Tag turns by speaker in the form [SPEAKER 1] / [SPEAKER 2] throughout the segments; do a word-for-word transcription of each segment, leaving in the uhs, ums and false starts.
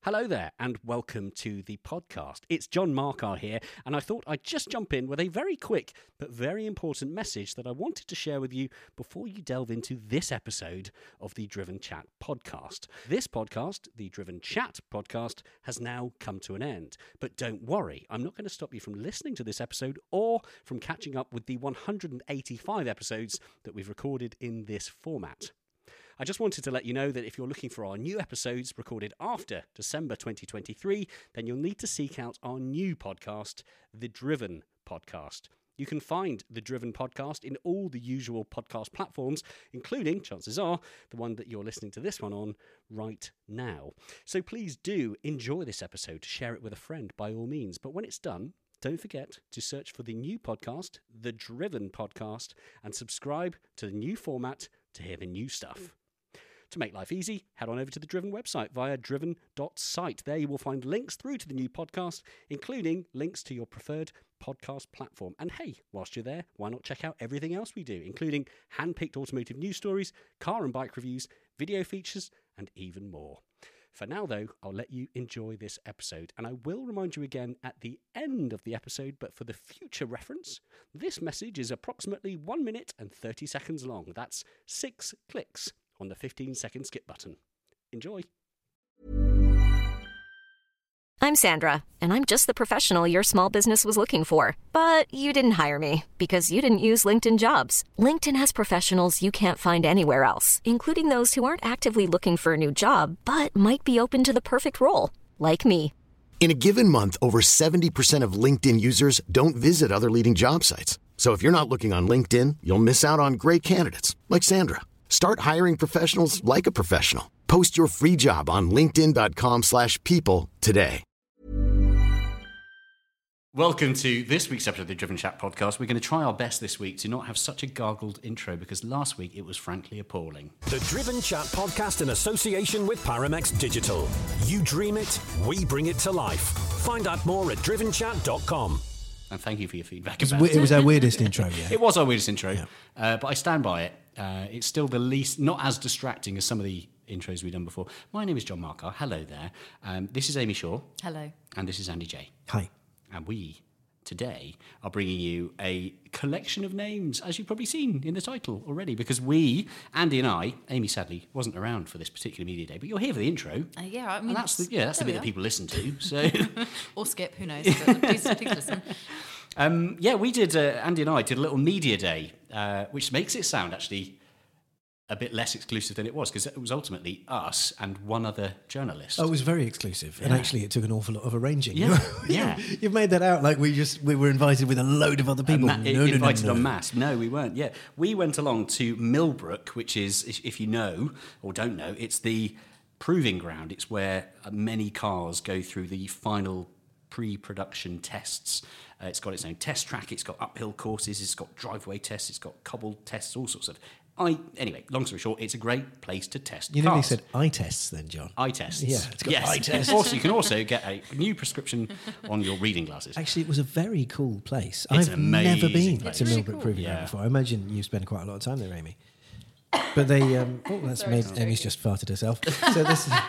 [SPEAKER 1] Hello there, and welcome to the podcast. It's John Markar here, and I thought I'd just jump in with a very quick but very important message that I wanted to share with you before you delve into this episode of the Driven Chat podcast. This podcast, the Driven Chat podcast, has now come to an end. But don't worry, I'm not going to stop you from listening to this episode or from catching up with the one hundred eighty-five episodes that we've recorded in this format. I just wanted to let you know that if you're looking for our new episodes recorded after December twenty twenty-three, then you'll need to seek out our new podcast, The Driven Podcast. You can find The Driven Podcast in all the usual podcast platforms, including, chances are, the one that you're listening to this one on right now. So please do enjoy this episode, share it with a friend by all means. But when it's done, don't forget to search for the new podcast, The Driven Podcast, and subscribe to the new format to hear the new stuff. To make life easy, head on over to the Driven website via driven dot site. There you will find links through to the new podcast, including links to your preferred podcast platform. And hey, whilst you're there, why not check out everything else we do, including hand-picked automotive news stories, car and bike reviews, video features, and even more. For now, though, I'll let you enjoy this episode, and I will remind you again at the end of the episode, but for the future reference, this message is approximately one minute and thirty seconds long. That's six clicks on the fifteen second skip button. Enjoy.
[SPEAKER 2] I'm Sandra, and I'm just the professional your small business was looking for. But you didn't hire me because you didn't use LinkedIn Jobs. LinkedIn has professionals you can't find anywhere else, including those who aren't actively looking for a new job, but might be open to the perfect role, like me.
[SPEAKER 3] In a given month, over seventy percent of LinkedIn users don't visit other leading job sites. So if you're not looking on LinkedIn, you'll miss out on great candidates like Sandra. Start hiring professionals like a professional. Post your free job on linkedin dot com slash people today.
[SPEAKER 1] Welcome to this week's episode of the Driven Chat podcast. We're going to try our best this week to not have such a gargled intro because last week it was frankly appalling.
[SPEAKER 4] The Driven Chat podcast in association with Paramex Digital. You dream it, we bring it to life. Find out more at driven chat dot com.
[SPEAKER 1] And thank you for your feedback.
[SPEAKER 5] It was,
[SPEAKER 1] about
[SPEAKER 5] we- it was our weirdest intro, yeah.
[SPEAKER 1] It was our weirdest intro,
[SPEAKER 5] Yeah.
[SPEAKER 1] uh, but I stand by it. Uh, it's still the least, not as distracting as some of the intros we've done before. My name is John Markar. Hello there. Um, this is Amy Shaw.
[SPEAKER 6] Hello.
[SPEAKER 1] And this is Andy J.
[SPEAKER 5] Hi.
[SPEAKER 1] And we, today, are bringing you a collection of names, as you've probably seen in the title already, because we, Andy and I, Amy sadly wasn't around for this particular media day, but you're here for the intro.
[SPEAKER 6] Uh, yeah, I mean,
[SPEAKER 1] and that's the, yeah, that's the
[SPEAKER 6] there
[SPEAKER 1] bit
[SPEAKER 6] we
[SPEAKER 1] that
[SPEAKER 6] are.
[SPEAKER 1] people listen to. So,
[SPEAKER 6] Or skip, who knows? But please, please listen.
[SPEAKER 1] um, yeah, we did. Uh, Andy and I did a little media day, uh, which makes it sound actually a bit less exclusive than it was, because it was ultimately us and one other journalist.
[SPEAKER 5] Oh, it was very exclusive, and
[SPEAKER 1] Yeah.
[SPEAKER 5] actually, it took an awful lot of arranging.
[SPEAKER 1] Yeah, yeah.
[SPEAKER 5] You've made that out like we just we were invited with a load of other people.
[SPEAKER 1] Ma-
[SPEAKER 5] no, no,
[SPEAKER 1] invited
[SPEAKER 5] no, no.
[SPEAKER 1] en masse. No, we weren't. Yeah, we went along to Millbrook, which is, if if you know or don't know, it's the proving ground. It's where uh, many cars go through the final pre-production tests. Uh, it's got its own test track. It's got uphill courses. It's got driveway tests. It's got cobbled tests. All sorts of. I anyway. Long story short, it's a great place to test
[SPEAKER 5] You
[SPEAKER 1] cars.
[SPEAKER 5] nearly said eye tests then, John.
[SPEAKER 1] Eye tests.
[SPEAKER 5] Yeah, it's got
[SPEAKER 1] yes.
[SPEAKER 5] eye tests.
[SPEAKER 1] Also, you can also get a new prescription on your reading glasses.
[SPEAKER 5] Actually, it was a very cool place.
[SPEAKER 1] It's
[SPEAKER 5] I've
[SPEAKER 1] an
[SPEAKER 5] never
[SPEAKER 1] amazing
[SPEAKER 5] been
[SPEAKER 1] place.
[SPEAKER 5] to
[SPEAKER 1] Really
[SPEAKER 5] Millbrook
[SPEAKER 6] cool.
[SPEAKER 5] Proving
[SPEAKER 1] Yeah.
[SPEAKER 5] Ground before. I imagine you spend quite a lot of time there, Amy. But they, um, oh, that's
[SPEAKER 6] Sorry,
[SPEAKER 5] made
[SPEAKER 6] sorry.
[SPEAKER 5] Amy's just farted herself. So this is,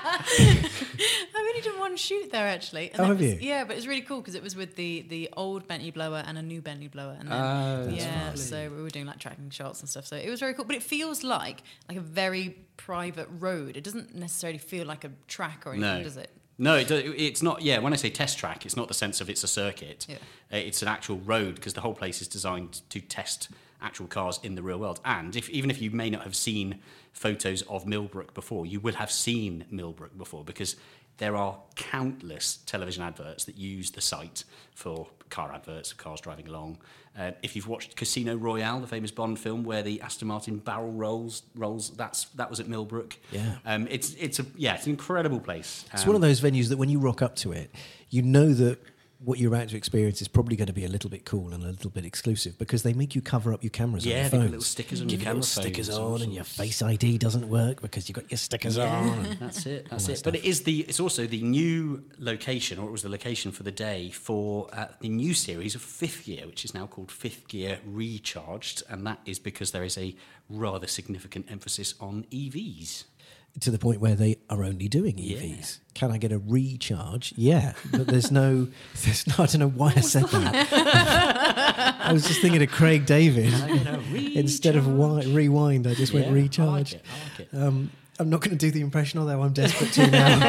[SPEAKER 6] I've only done one shoot there, actually. And
[SPEAKER 5] Oh,
[SPEAKER 6] that
[SPEAKER 5] have
[SPEAKER 6] was-
[SPEAKER 5] you?
[SPEAKER 6] Yeah, but it's really cool because it was with the, the old Bentley blower and a new Bentley blower. And then,
[SPEAKER 1] Oh, that's
[SPEAKER 6] yeah, so we were doing like tracking shots and stuff. So it was very cool. But it feels like like a very private road. It doesn't necessarily feel like a track or anything,
[SPEAKER 1] No.
[SPEAKER 6] does it?
[SPEAKER 1] No, it, do- it's not. Yeah, when I say test track, it's not the sense of it's a circuit.
[SPEAKER 6] Yeah.
[SPEAKER 1] Uh, It's an actual road because the whole place is designed to test actual cars in the real world. And if even if you may not have seen photos of Millbrook before, you will have seen Millbrook before because there are countless television adverts that use the site for car adverts of cars driving along. Uh, if you've watched Casino Royale, the famous Bond film where the Aston Martin barrel rolls, rolls that's that was at Millbrook.
[SPEAKER 5] Yeah.
[SPEAKER 1] Um, it's it's a yeah, it's an incredible place.
[SPEAKER 5] it's
[SPEAKER 1] Um,
[SPEAKER 5] one of those venues that when you rock up to it, you know that what you're about to experience is probably going to be a little bit cool and a little bit exclusive because they make you cover up your cameras
[SPEAKER 1] Yeah,
[SPEAKER 5] on your
[SPEAKER 1] they put
[SPEAKER 5] phones.
[SPEAKER 1] little stickers on
[SPEAKER 5] Give
[SPEAKER 1] your
[SPEAKER 5] you little
[SPEAKER 1] camera
[SPEAKER 5] stickers
[SPEAKER 1] phones, all
[SPEAKER 5] on, and your
[SPEAKER 1] sorts.
[SPEAKER 5] Face I D doesn't work because you've got your stickers on.
[SPEAKER 1] That's it. That's
[SPEAKER 5] that
[SPEAKER 1] it. But it is the. It's also the new location, or it was the location for the day for uh, the new series of Fifth Gear, which is now called Fifth Gear Recharged, and that is because there is a rather significant emphasis on E Vs.
[SPEAKER 5] to the point where they are only doing E Vs. Yeah. Can I get a recharge? Yeah, but there's no, there's no, I don't know why I said that. I was just thinking of Craig David. Instead of wi- rewind, I just yeah, went recharge. I like it, I like it. Um, I'm not going to do the impression, although I'm desperate to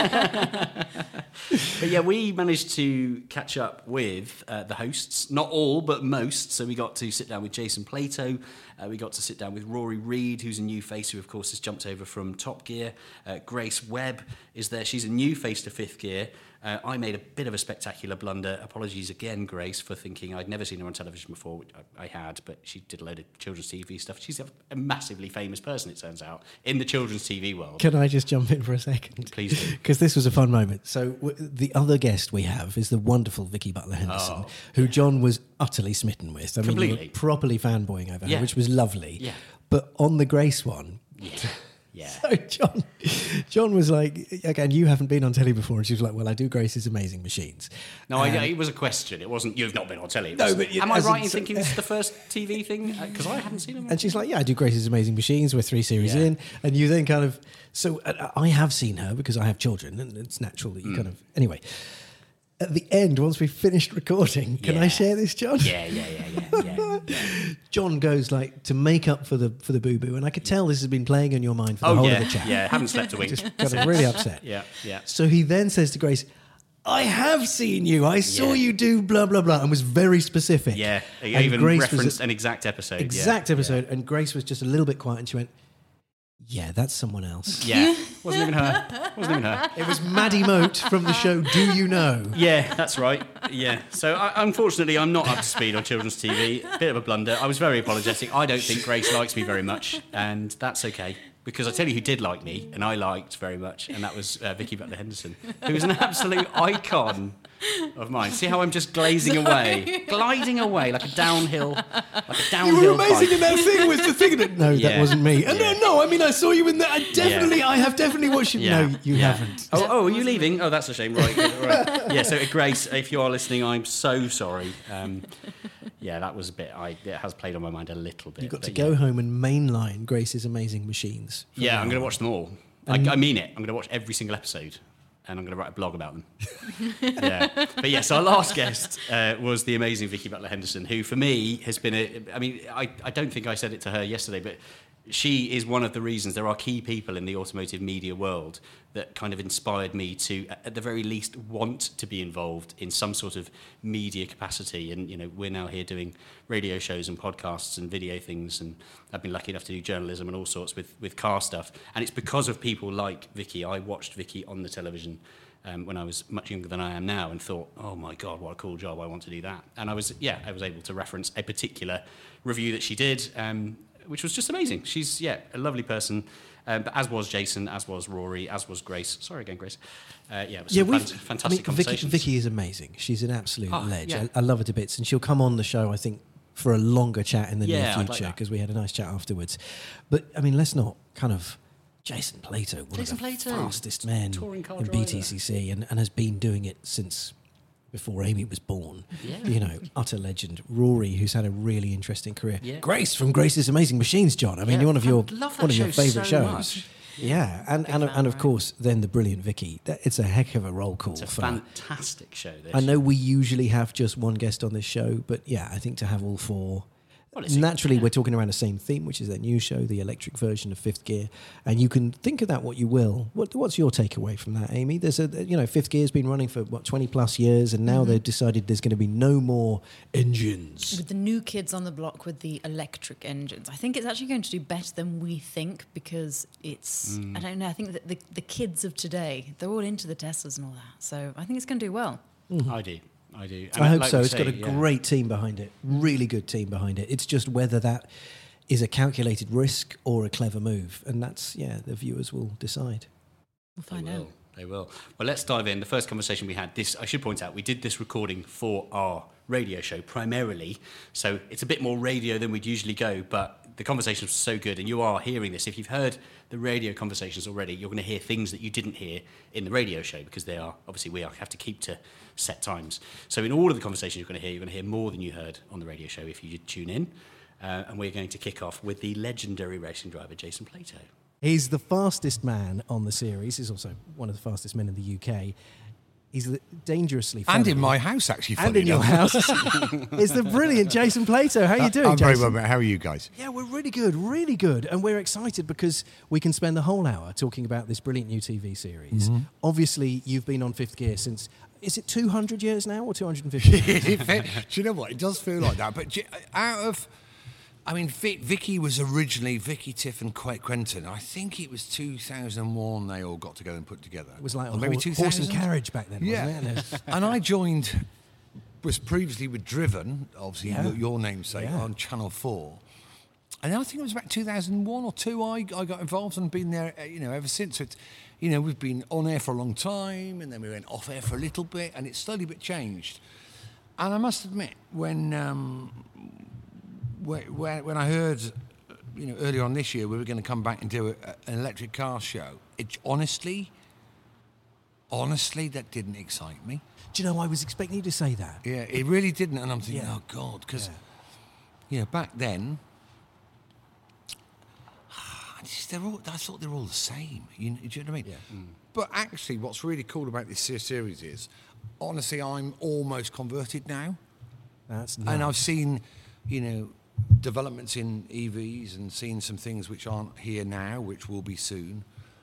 [SPEAKER 5] now.
[SPEAKER 1] But yeah, we managed to catch up with uh, the hosts, not all, but most. So we got to sit down with Jason Plato. Uh, we got to sit down with Rory Reid, who's a new face who, of course, has jumped over from Top Gear. Uh, Grace Webb is there. She's a new face to Fifth Gear. Uh, I made a bit of a spectacular blunder. Apologies again, Grace, for thinking I'd never seen her on television before. I, I had, but she did a load of children's T V stuff. She's a, a massively famous person, it turns out, in the children's T V world.
[SPEAKER 5] Can I just jump in for a second?
[SPEAKER 1] Please do.
[SPEAKER 5] Because this was a fun moment. So w- the other guest we have is the wonderful Vicky Butler-Henderson,
[SPEAKER 1] oh,
[SPEAKER 5] who
[SPEAKER 1] yeah.
[SPEAKER 5] John was utterly smitten with. I mean,
[SPEAKER 1] Completely.
[SPEAKER 5] you were properly fanboying over her,
[SPEAKER 1] Yeah.
[SPEAKER 5] which was lovely.
[SPEAKER 1] Yeah.
[SPEAKER 5] But on the Grace one...
[SPEAKER 1] Yeah. Yeah.
[SPEAKER 5] So John, John was like, again, you haven't been on telly before, and she was like, well, I do Grace's Amazing Machines.
[SPEAKER 1] No,
[SPEAKER 5] um,
[SPEAKER 1] I, it was a question. It wasn't, you've not been on telly. It
[SPEAKER 5] No,
[SPEAKER 1] was,
[SPEAKER 5] but you-
[SPEAKER 1] am I
[SPEAKER 5] as
[SPEAKER 1] right
[SPEAKER 5] in-
[SPEAKER 1] in thinking this is the first T V thing? Because I hadn't seen them.
[SPEAKER 5] And she's like, yeah, I do Grace's Amazing Machines. We're three series
[SPEAKER 1] Yeah.
[SPEAKER 5] in. And you then kind of... So uh, I have seen her because I have children, and it's natural that you
[SPEAKER 1] Mm.
[SPEAKER 5] kind of... Anyway, at the end, once we finished recording, can
[SPEAKER 1] Yeah.
[SPEAKER 5] I share this, John?
[SPEAKER 1] Yeah, yeah, yeah, yeah, yeah. yeah.
[SPEAKER 5] John goes like to make up for the for the boo boo, and I could tell this has been playing in your mind for the
[SPEAKER 1] Oh,
[SPEAKER 5] whole
[SPEAKER 1] yeah,
[SPEAKER 5] of the chat.
[SPEAKER 1] yeah. Haven't slept a wink.
[SPEAKER 5] Just got really upset.
[SPEAKER 1] Yeah, yeah.
[SPEAKER 5] So he then says to Grace, I have seen you. I saw
[SPEAKER 1] Yeah.
[SPEAKER 5] you do blah, blah, blah, and was very specific.
[SPEAKER 1] Yeah, he
[SPEAKER 5] And
[SPEAKER 1] even
[SPEAKER 5] Grace was
[SPEAKER 1] referenced
[SPEAKER 5] a-
[SPEAKER 1] an exact episode.
[SPEAKER 5] Exact
[SPEAKER 1] yeah,
[SPEAKER 5] episode. And Grace was just a little bit quiet, and she went, yeah, that's someone else.
[SPEAKER 1] Yeah, yeah. Wasn't even her. Wasn't even her.
[SPEAKER 5] It was Maddie Moat from the show Do You Know?
[SPEAKER 1] Yeah, that's right. Yeah. So I, unfortunately, I'm not up to speed on children's T V. Bit of a blunder. I was very apologetic. I don't think Grace likes me very much, and that's okay. Because I tell you who did like me, and I liked very much, and that was uh, Vicky Butler-Henderson, who was an absolute icon of mine. See how I'm just glazing away, gliding away like a downhill, like a downhill.
[SPEAKER 5] You were amazing
[SPEAKER 1] bike.
[SPEAKER 5] in that thing with the thing that... No,
[SPEAKER 1] Yeah.
[SPEAKER 5] that wasn't me. And
[SPEAKER 1] Yeah.
[SPEAKER 5] no, no, I mean, I saw you in that. I definitely, I have definitely watched you.
[SPEAKER 1] Yeah.
[SPEAKER 5] No, you
[SPEAKER 1] Yeah.
[SPEAKER 5] haven't.
[SPEAKER 1] Oh, oh, are you leaving? Oh, that's a shame. Right. right. Yeah. So, Grace, if you are listening, I'm so sorry. Um, yeah, that was a bit. I it has played on my mind a little bit.
[SPEAKER 5] You've got to
[SPEAKER 1] but
[SPEAKER 5] go
[SPEAKER 1] yeah.
[SPEAKER 5] home and mainline Grace's Amazing Machines. from
[SPEAKER 1] Yeah,
[SPEAKER 5] now
[SPEAKER 1] I'm going to
[SPEAKER 5] on.
[SPEAKER 1] watch them all. I, I mean it. I'm going to watch every single episode, and I'm going to write a blog about them. yeah. But yes, our last guest uh, was the amazing Vicky Butler-Henderson, who for me has been a. I mean, I, I don't think I said it to her yesterday, but she is one of the reasons there are key people in the automotive media world that kind of inspired me to, at the very least, want to be involved in some sort of media capacity. And, you know, we're now here doing radio shows and podcasts and video things, and I've been lucky enough to do journalism and all sorts with, with car stuff. And it's because of people like Vicky. I watched Vicky on the television um, when I was much younger than I am now and thought, oh my God, what a cool job, I want to do that. And I was, yeah, I was able to reference a particular review that she did, um, which was just amazing. She's, yeah, a lovely person. Um, but as was Jason, as was Rory, as was Grace. Sorry again, Grace. Uh, yeah, it was
[SPEAKER 5] Yeah,
[SPEAKER 1] some
[SPEAKER 5] we've,
[SPEAKER 1] fant-
[SPEAKER 5] I
[SPEAKER 1] fantastic
[SPEAKER 5] mean, Vicky,
[SPEAKER 1] conversations.
[SPEAKER 5] Vicky is amazing. She's an absolute
[SPEAKER 1] Oh,
[SPEAKER 5] ledge.
[SPEAKER 1] yeah.
[SPEAKER 5] I, I love her to bits, and she'll come on the show, I think, for a longer chat in the
[SPEAKER 1] Yeah,
[SPEAKER 5] near
[SPEAKER 1] I'd like
[SPEAKER 5] future,
[SPEAKER 1] that.
[SPEAKER 5] because we had a nice chat afterwards. But, I mean, let's not kind of... Jason Plato, one
[SPEAKER 1] Jason
[SPEAKER 5] of the
[SPEAKER 1] Plato,
[SPEAKER 5] fastest men
[SPEAKER 1] touring car
[SPEAKER 5] in
[SPEAKER 1] driver.
[SPEAKER 5] B T C C, and, and has been doing it since before Amy was born.
[SPEAKER 1] Yeah.
[SPEAKER 5] You know, utter legend. Rory, who's had a really interesting career.
[SPEAKER 1] Yeah.
[SPEAKER 5] Grace from Grace's Amazing Machines, John. I mean,
[SPEAKER 1] Yeah,
[SPEAKER 5] you're one of
[SPEAKER 1] I
[SPEAKER 5] your
[SPEAKER 1] love that
[SPEAKER 5] one of your
[SPEAKER 1] show
[SPEAKER 5] favourite
[SPEAKER 1] so
[SPEAKER 5] shows.
[SPEAKER 1] much.
[SPEAKER 5] Yeah, and and,
[SPEAKER 6] fan,
[SPEAKER 5] and of
[SPEAKER 6] right?
[SPEAKER 5] course, then the brilliant Vicky. That, it's a heck of a roll call.
[SPEAKER 1] It's a
[SPEAKER 5] for,
[SPEAKER 1] fantastic show, this.
[SPEAKER 5] I know we usually have just one guest on this show, but yeah, I think to have all four.
[SPEAKER 1] Well, it's-
[SPEAKER 5] Naturally,
[SPEAKER 1] yeah.
[SPEAKER 5] we're talking around the same theme, which is their new show, the electric version of Fifth Gear, and you can think of that what you will. What, what's your takeaway from that, Amy? There's a you know Fifth Gear's been running for what twenty plus years, and now
[SPEAKER 6] Mm-hmm.
[SPEAKER 5] they've decided there's going to be no more engines.
[SPEAKER 6] With the new kids on the block with the electric engines, I think it's actually going to do better than we think, because it's,
[SPEAKER 1] Mm.
[SPEAKER 6] I don't know, I think that the, the kids of today, they're all into the Teslas and all that. So I think it's going to do well.
[SPEAKER 1] I do. I do. And
[SPEAKER 5] I hope
[SPEAKER 1] like
[SPEAKER 5] so.
[SPEAKER 1] we
[SPEAKER 5] It's
[SPEAKER 1] say,
[SPEAKER 5] got a
[SPEAKER 1] yeah.
[SPEAKER 5] great team behind it, really good team behind it. It's just whether that is a calculated risk or a clever move, and that's yeah, the viewers will decide.
[SPEAKER 6] We'll
[SPEAKER 1] They
[SPEAKER 6] find
[SPEAKER 1] will.
[SPEAKER 6] out.
[SPEAKER 1] They will. Well, let's dive in. The first conversation we had, this, I should point out, we did this recording for our radio show primarily, so it's a bit more radio than we'd usually go, but the conversation was so good, and you are hearing this. If you've heard the radio conversations already, you're going to hear things that you didn't hear in the radio show, because they are, obviously, we are, have to keep to set times. So in all of the conversations you're going to hear, you're going to hear more than you heard on the radio show if you did tune in. Uh, and we're going to kick off with the legendary racing driver, Jason Plato.
[SPEAKER 5] He's the fastest man on the series. He's also one of the fastest men in the U K. He's dangerously funny.
[SPEAKER 7] And in my house, actually, funny
[SPEAKER 5] And in your
[SPEAKER 7] enough.
[SPEAKER 5] house. It's the brilliant Jason Plato. How are you doing,
[SPEAKER 7] I'm
[SPEAKER 5] Jason?
[SPEAKER 7] very well, mate. How are you guys?
[SPEAKER 5] Yeah, we're really good, really good. And we're excited because we can spend the whole hour talking about this brilliant new T V series.
[SPEAKER 7] Mm-hmm.
[SPEAKER 5] Obviously, you've been on Fifth Gear since, is it two hundred years now or two hundred fifty?
[SPEAKER 7] Do you know what? It does feel like that. But do you- out of... I mean, Vic, Vicky was originally Vicky, Tiff, and Qu- Quentin. I think it was two thousand one they all got together and put together.
[SPEAKER 5] It was like
[SPEAKER 7] Or
[SPEAKER 5] on
[SPEAKER 7] maybe
[SPEAKER 5] hor-
[SPEAKER 7] two
[SPEAKER 5] horse
[SPEAKER 7] thousand?
[SPEAKER 5] and carriage back then,
[SPEAKER 7] Yeah.
[SPEAKER 5] wasn't it?
[SPEAKER 7] And I joined, was previously with Driven, obviously
[SPEAKER 5] Yeah.
[SPEAKER 7] your, your namesake,
[SPEAKER 5] Yeah.
[SPEAKER 7] on Channel four. And I think it was about two thousand one or two I, I got involved and been there, uh, you know, ever since. So it's, you know, we've been on air for a long time and then we went off air for a little bit and it's slowly but changed. And I must admit, when... Um, when, when I heard, you know, earlier on this year we were going to come back and do a, an electric car show, it honestly, honestly, that didn't excite me.
[SPEAKER 5] Do you know, I was expecting you to say that.
[SPEAKER 7] Yeah, it really didn't, and I'm thinking,
[SPEAKER 5] Yeah.
[SPEAKER 7] oh God, because,
[SPEAKER 5] Yeah.
[SPEAKER 7] you know, back then, I just, they're all, I thought they were all the same. You, do you know what I mean?
[SPEAKER 5] Yeah. Mm.
[SPEAKER 7] But actually, what's really cool about this se- series is, honestly, I'm almost converted now.
[SPEAKER 5] That's
[SPEAKER 7] And I've
[SPEAKER 5] nice.
[SPEAKER 7] seen, you know, developments in E Vs and seen some things which aren't here now, which will be soon.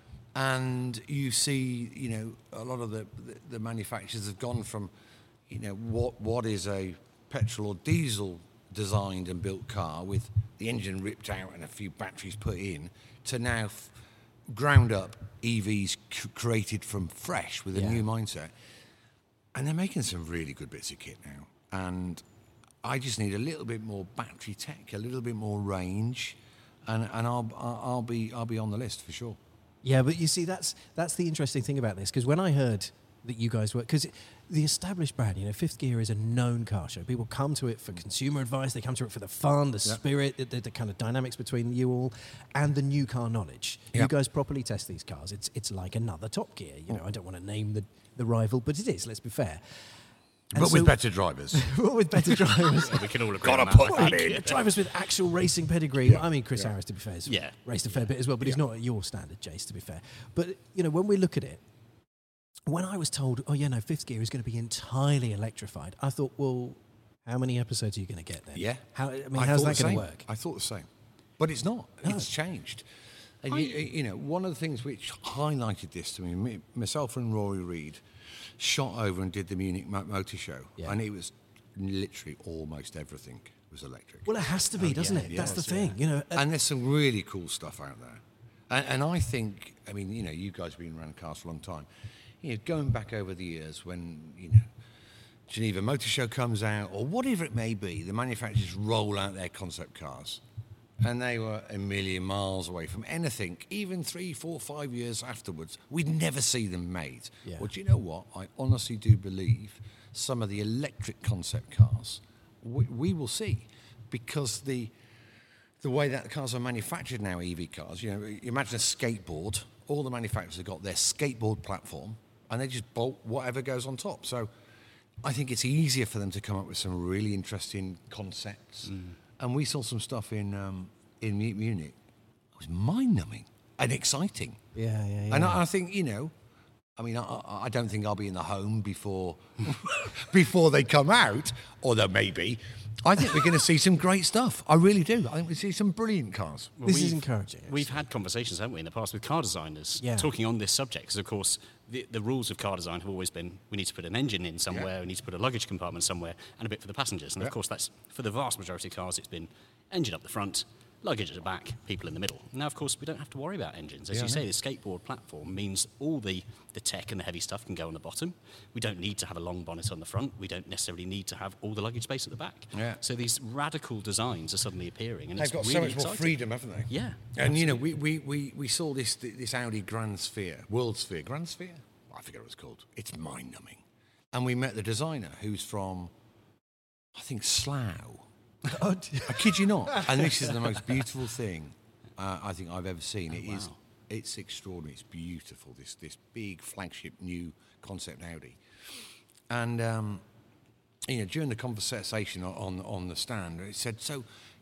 [SPEAKER 7] And you see, you know, a lot of the, the, the manufacturers have gone from, you know, what what is a petrol or diesel designed and built car with the engine ripped out and a few batteries put in, to now f- ground up E Vs c- created from fresh with a
[SPEAKER 5] Yeah.
[SPEAKER 7] new mindset. And they're making some really good bits of kit now. And I just need a little bit more battery tech, a little bit more range, and, and I'll, I'll I'll be I'll be on the list for sure.
[SPEAKER 5] Yeah, but you see, that's that's the interesting thing about this, because when I heard that you guys were, because the established brand, you know, Fifth Gear is a known car show. People come to it for consumer advice. They come to it for the fun, the
[SPEAKER 7] Yep.
[SPEAKER 5] spirit, the, the, the kind of dynamics between you all, and the new car knowledge. You
[SPEAKER 7] Yep.
[SPEAKER 5] guys properly test these cars. It's it's like another Top Gear. You know, I don't want to name the, the rival, but it is. Let's be fair. And
[SPEAKER 7] But
[SPEAKER 5] so-
[SPEAKER 7] with better drivers.
[SPEAKER 5] with better drivers.
[SPEAKER 1] We can all agree
[SPEAKER 7] Gotta
[SPEAKER 1] on that.
[SPEAKER 7] put
[SPEAKER 1] I
[SPEAKER 7] that
[SPEAKER 1] think.
[SPEAKER 7] in.
[SPEAKER 5] Drivers with actual racing pedigree. I mean, Chris Harris, to be fair, has
[SPEAKER 1] Yeah.
[SPEAKER 5] raced a fair bit as well, but he's not at your standard, Jace, to be fair. But, you know, when we look at it, when I was told, oh, yeah, no, Fifth Gear is going to be entirely electrified, I thought, well, how many episodes are you going to get then?
[SPEAKER 7] Yeah.
[SPEAKER 5] How, I mean,
[SPEAKER 7] I
[SPEAKER 5] how's
[SPEAKER 7] thought
[SPEAKER 5] that
[SPEAKER 7] the
[SPEAKER 5] going to
[SPEAKER 7] same.
[SPEAKER 5] work?
[SPEAKER 7] I thought the same. But it's not.
[SPEAKER 5] No.
[SPEAKER 7] It's changed. And you, you know, one of the things which highlighted this to me, me myself and Rory Reid shot over and did the Munich Mo- Motor Show,
[SPEAKER 5] Yeah.
[SPEAKER 7] and it was literally almost everything was electric.
[SPEAKER 5] Well, it has to be, doesn't
[SPEAKER 7] yeah,
[SPEAKER 5] it?
[SPEAKER 7] yeah,
[SPEAKER 5] That's the
[SPEAKER 7] it's-
[SPEAKER 5] thing, you know. uh,
[SPEAKER 7] And there's some really cool stuff out there. And, and I think, I mean, you know, you guys have been around cars for a long time. You know, going back over the years when, you know, Geneva Motor Show comes out, or whatever it may be, the manufacturers roll out their concept cars. And they were a million miles away from anything, even three, four, five years afterwards. We'd never see them made.
[SPEAKER 5] Yeah.
[SPEAKER 7] Well, do you know what? I honestly do believe some of the electric concept cars we, we will see, because the the way that cars are manufactured now, E V cars, you know, you imagine a skateboard. All the manufacturers have got their skateboard platform, and they just bolt whatever goes on top. So I think it's easier for them to come up with some really interesting concepts.
[SPEAKER 5] Mm.
[SPEAKER 7] And we saw some stuff in um, in Mu- Munich. It was mind-numbing and exciting.
[SPEAKER 5] yeah, yeah, yeah.
[SPEAKER 7] And I, I think, you know, I mean, I, I don't think I'll be in the home before before they come out, although maybe. I think we're going to see some great stuff. I really do. I think we see some brilliant cars.
[SPEAKER 1] Well,
[SPEAKER 5] This is
[SPEAKER 1] we've-
[SPEAKER 5] encouraging,
[SPEAKER 1] We've
[SPEAKER 5] actually.
[SPEAKER 1] had conversations, haven't we, in the past with car designers
[SPEAKER 5] Yeah.
[SPEAKER 1] talking on this subject. Because, of course, the, the rules of car design have always been we need to put an engine in somewhere,
[SPEAKER 7] Yeah.
[SPEAKER 1] we need to put a luggage compartment somewhere, and a bit for the passengers. And,
[SPEAKER 7] Yeah.
[SPEAKER 1] of course, that's for the vast majority of cars, it's been engine up the front, luggage at the back, people in the middle. Now, of course, we don't have to worry about engines. As
[SPEAKER 7] Yeah,
[SPEAKER 1] you
[SPEAKER 7] I
[SPEAKER 1] say,
[SPEAKER 7] know.
[SPEAKER 1] the skateboard platform means all the, the tech and the heavy stuff can go on the bottom. We don't need to have a long bonnet on the front. We don't necessarily need to have all the luggage space at the back.
[SPEAKER 7] Yeah.
[SPEAKER 1] So these radical designs are suddenly appearing. And
[SPEAKER 7] They've
[SPEAKER 1] it's
[SPEAKER 7] got
[SPEAKER 1] really
[SPEAKER 7] so much more
[SPEAKER 1] exciting.
[SPEAKER 7] freedom, haven't they?
[SPEAKER 1] Yeah.
[SPEAKER 7] And you know, we, we, we, we saw this this Audi Grand Sphere, World Sphere, Grand Sphere? I forget what it's called. It's mind-numbing. And we met the designer, who's from, I think, Slough. I kid you not. And this is the most beautiful thing uh, I think I've ever seen. It is,
[SPEAKER 1] wow.
[SPEAKER 7] it's extraordinary. It's beautiful. This this big flagship new concept Audi. And um, you know, during the conversation on on the stand, it said, "So,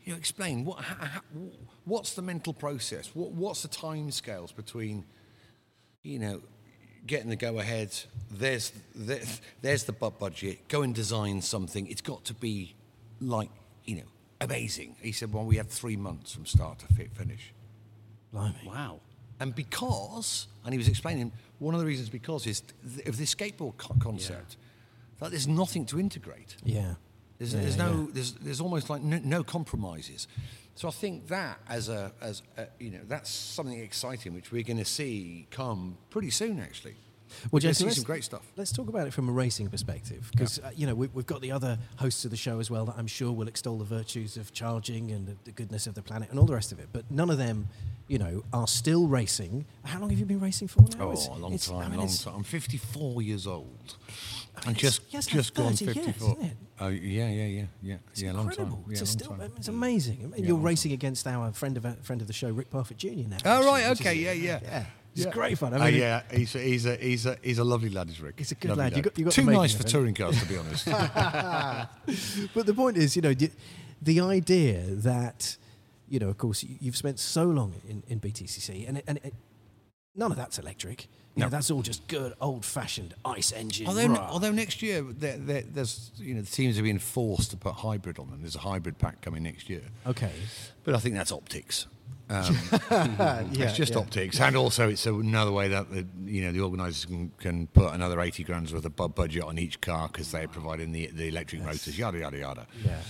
[SPEAKER 7] you know, explain what, how, how, what's the mental process? What, what's the timescales between, you know, getting the go ahead? There's there's, there's the bu- budget. Go and design something. It's got to be like, you know, amazing. He said, well, we had three months from start to fit finish.
[SPEAKER 5] Blimey.
[SPEAKER 1] Wow.
[SPEAKER 7] And because, and he was explaining, one of the reasons because is th- of this skateboard co- concept, that there's nothing to integrate.
[SPEAKER 5] Yeah.
[SPEAKER 7] There's,
[SPEAKER 5] Yeah,
[SPEAKER 7] there's
[SPEAKER 5] yeah,
[SPEAKER 7] no,
[SPEAKER 5] yeah.
[SPEAKER 7] there's, there's almost like no, no compromises. So I think that as a, as a, you know, that's something exciting which we're going to see come pretty soon, actually.
[SPEAKER 5] Well,
[SPEAKER 7] We're gonna
[SPEAKER 5] Jason,
[SPEAKER 7] see
[SPEAKER 5] let's,
[SPEAKER 7] some great stuff.
[SPEAKER 5] let's talk about it from a racing perspective, because uh, you know we, we've got the other hosts of the show as well that I'm sure will extol the virtues of charging and the, the goodness of the planet and all the rest of it. But none of them, you know, are still racing. How long have you been racing for now?
[SPEAKER 7] Oh,
[SPEAKER 5] It's-
[SPEAKER 7] a long
[SPEAKER 5] it's- I
[SPEAKER 7] time,
[SPEAKER 5] mean,
[SPEAKER 7] long
[SPEAKER 5] it's-
[SPEAKER 7] time. I'm fifty-four years old.
[SPEAKER 5] I mean,
[SPEAKER 7] And
[SPEAKER 5] it's-
[SPEAKER 7] just
[SPEAKER 5] yeah, it's
[SPEAKER 7] just
[SPEAKER 5] like
[SPEAKER 7] gone
[SPEAKER 5] thirty years,
[SPEAKER 7] fifty-four.
[SPEAKER 5] isn't it?
[SPEAKER 7] Oh yeah, yeah, yeah, yeah,
[SPEAKER 5] It's
[SPEAKER 7] yeah. Long
[SPEAKER 5] incredible.
[SPEAKER 7] time. Yeah,
[SPEAKER 5] to
[SPEAKER 7] long
[SPEAKER 5] still,
[SPEAKER 7] time.
[SPEAKER 5] It's amazing. I mean,
[SPEAKER 7] Yeah,
[SPEAKER 5] you're
[SPEAKER 7] long
[SPEAKER 5] racing against our friend of a friend of the show, Rick Parfitt Junior now.
[SPEAKER 7] Oh
[SPEAKER 5] actually,
[SPEAKER 7] right,
[SPEAKER 5] which is-
[SPEAKER 7] okay, yeah, yeah.
[SPEAKER 5] yeah. It's
[SPEAKER 7] Yeah.
[SPEAKER 5] great fun. I
[SPEAKER 7] Uh,
[SPEAKER 5] mean,
[SPEAKER 7] yeah, he's a, he's a he's a he's a lovely lad, is Rick.
[SPEAKER 5] He's a good
[SPEAKER 7] Lovely
[SPEAKER 5] lad. You got- you got
[SPEAKER 7] Too
[SPEAKER 5] the making
[SPEAKER 7] nice
[SPEAKER 5] of
[SPEAKER 7] for
[SPEAKER 5] him.
[SPEAKER 7] touring cars, to be honest.
[SPEAKER 5] But the point is, you know, the, the idea that, you know, of course, you- you've spent so long in, in B T C C, and it, and it, none of that's electric. You
[SPEAKER 7] No.
[SPEAKER 5] know, that's all just good old-fashioned ice engine.
[SPEAKER 7] although
[SPEAKER 5] rah.
[SPEAKER 7] although next year there, there, there's you know the teams are being forced to put hybrid on them. There's a hybrid pack coming next year,
[SPEAKER 5] Okay.
[SPEAKER 7] but I think that's optics. Um,
[SPEAKER 5] Yeah,
[SPEAKER 7] it's just
[SPEAKER 5] yeah.
[SPEAKER 7] optics, and also it's another way that the, you know the organisers can, can put another eighty grand's worth of bu- budget on each car because they're providing the the electric motors, yada yada yada.
[SPEAKER 5] Yeah.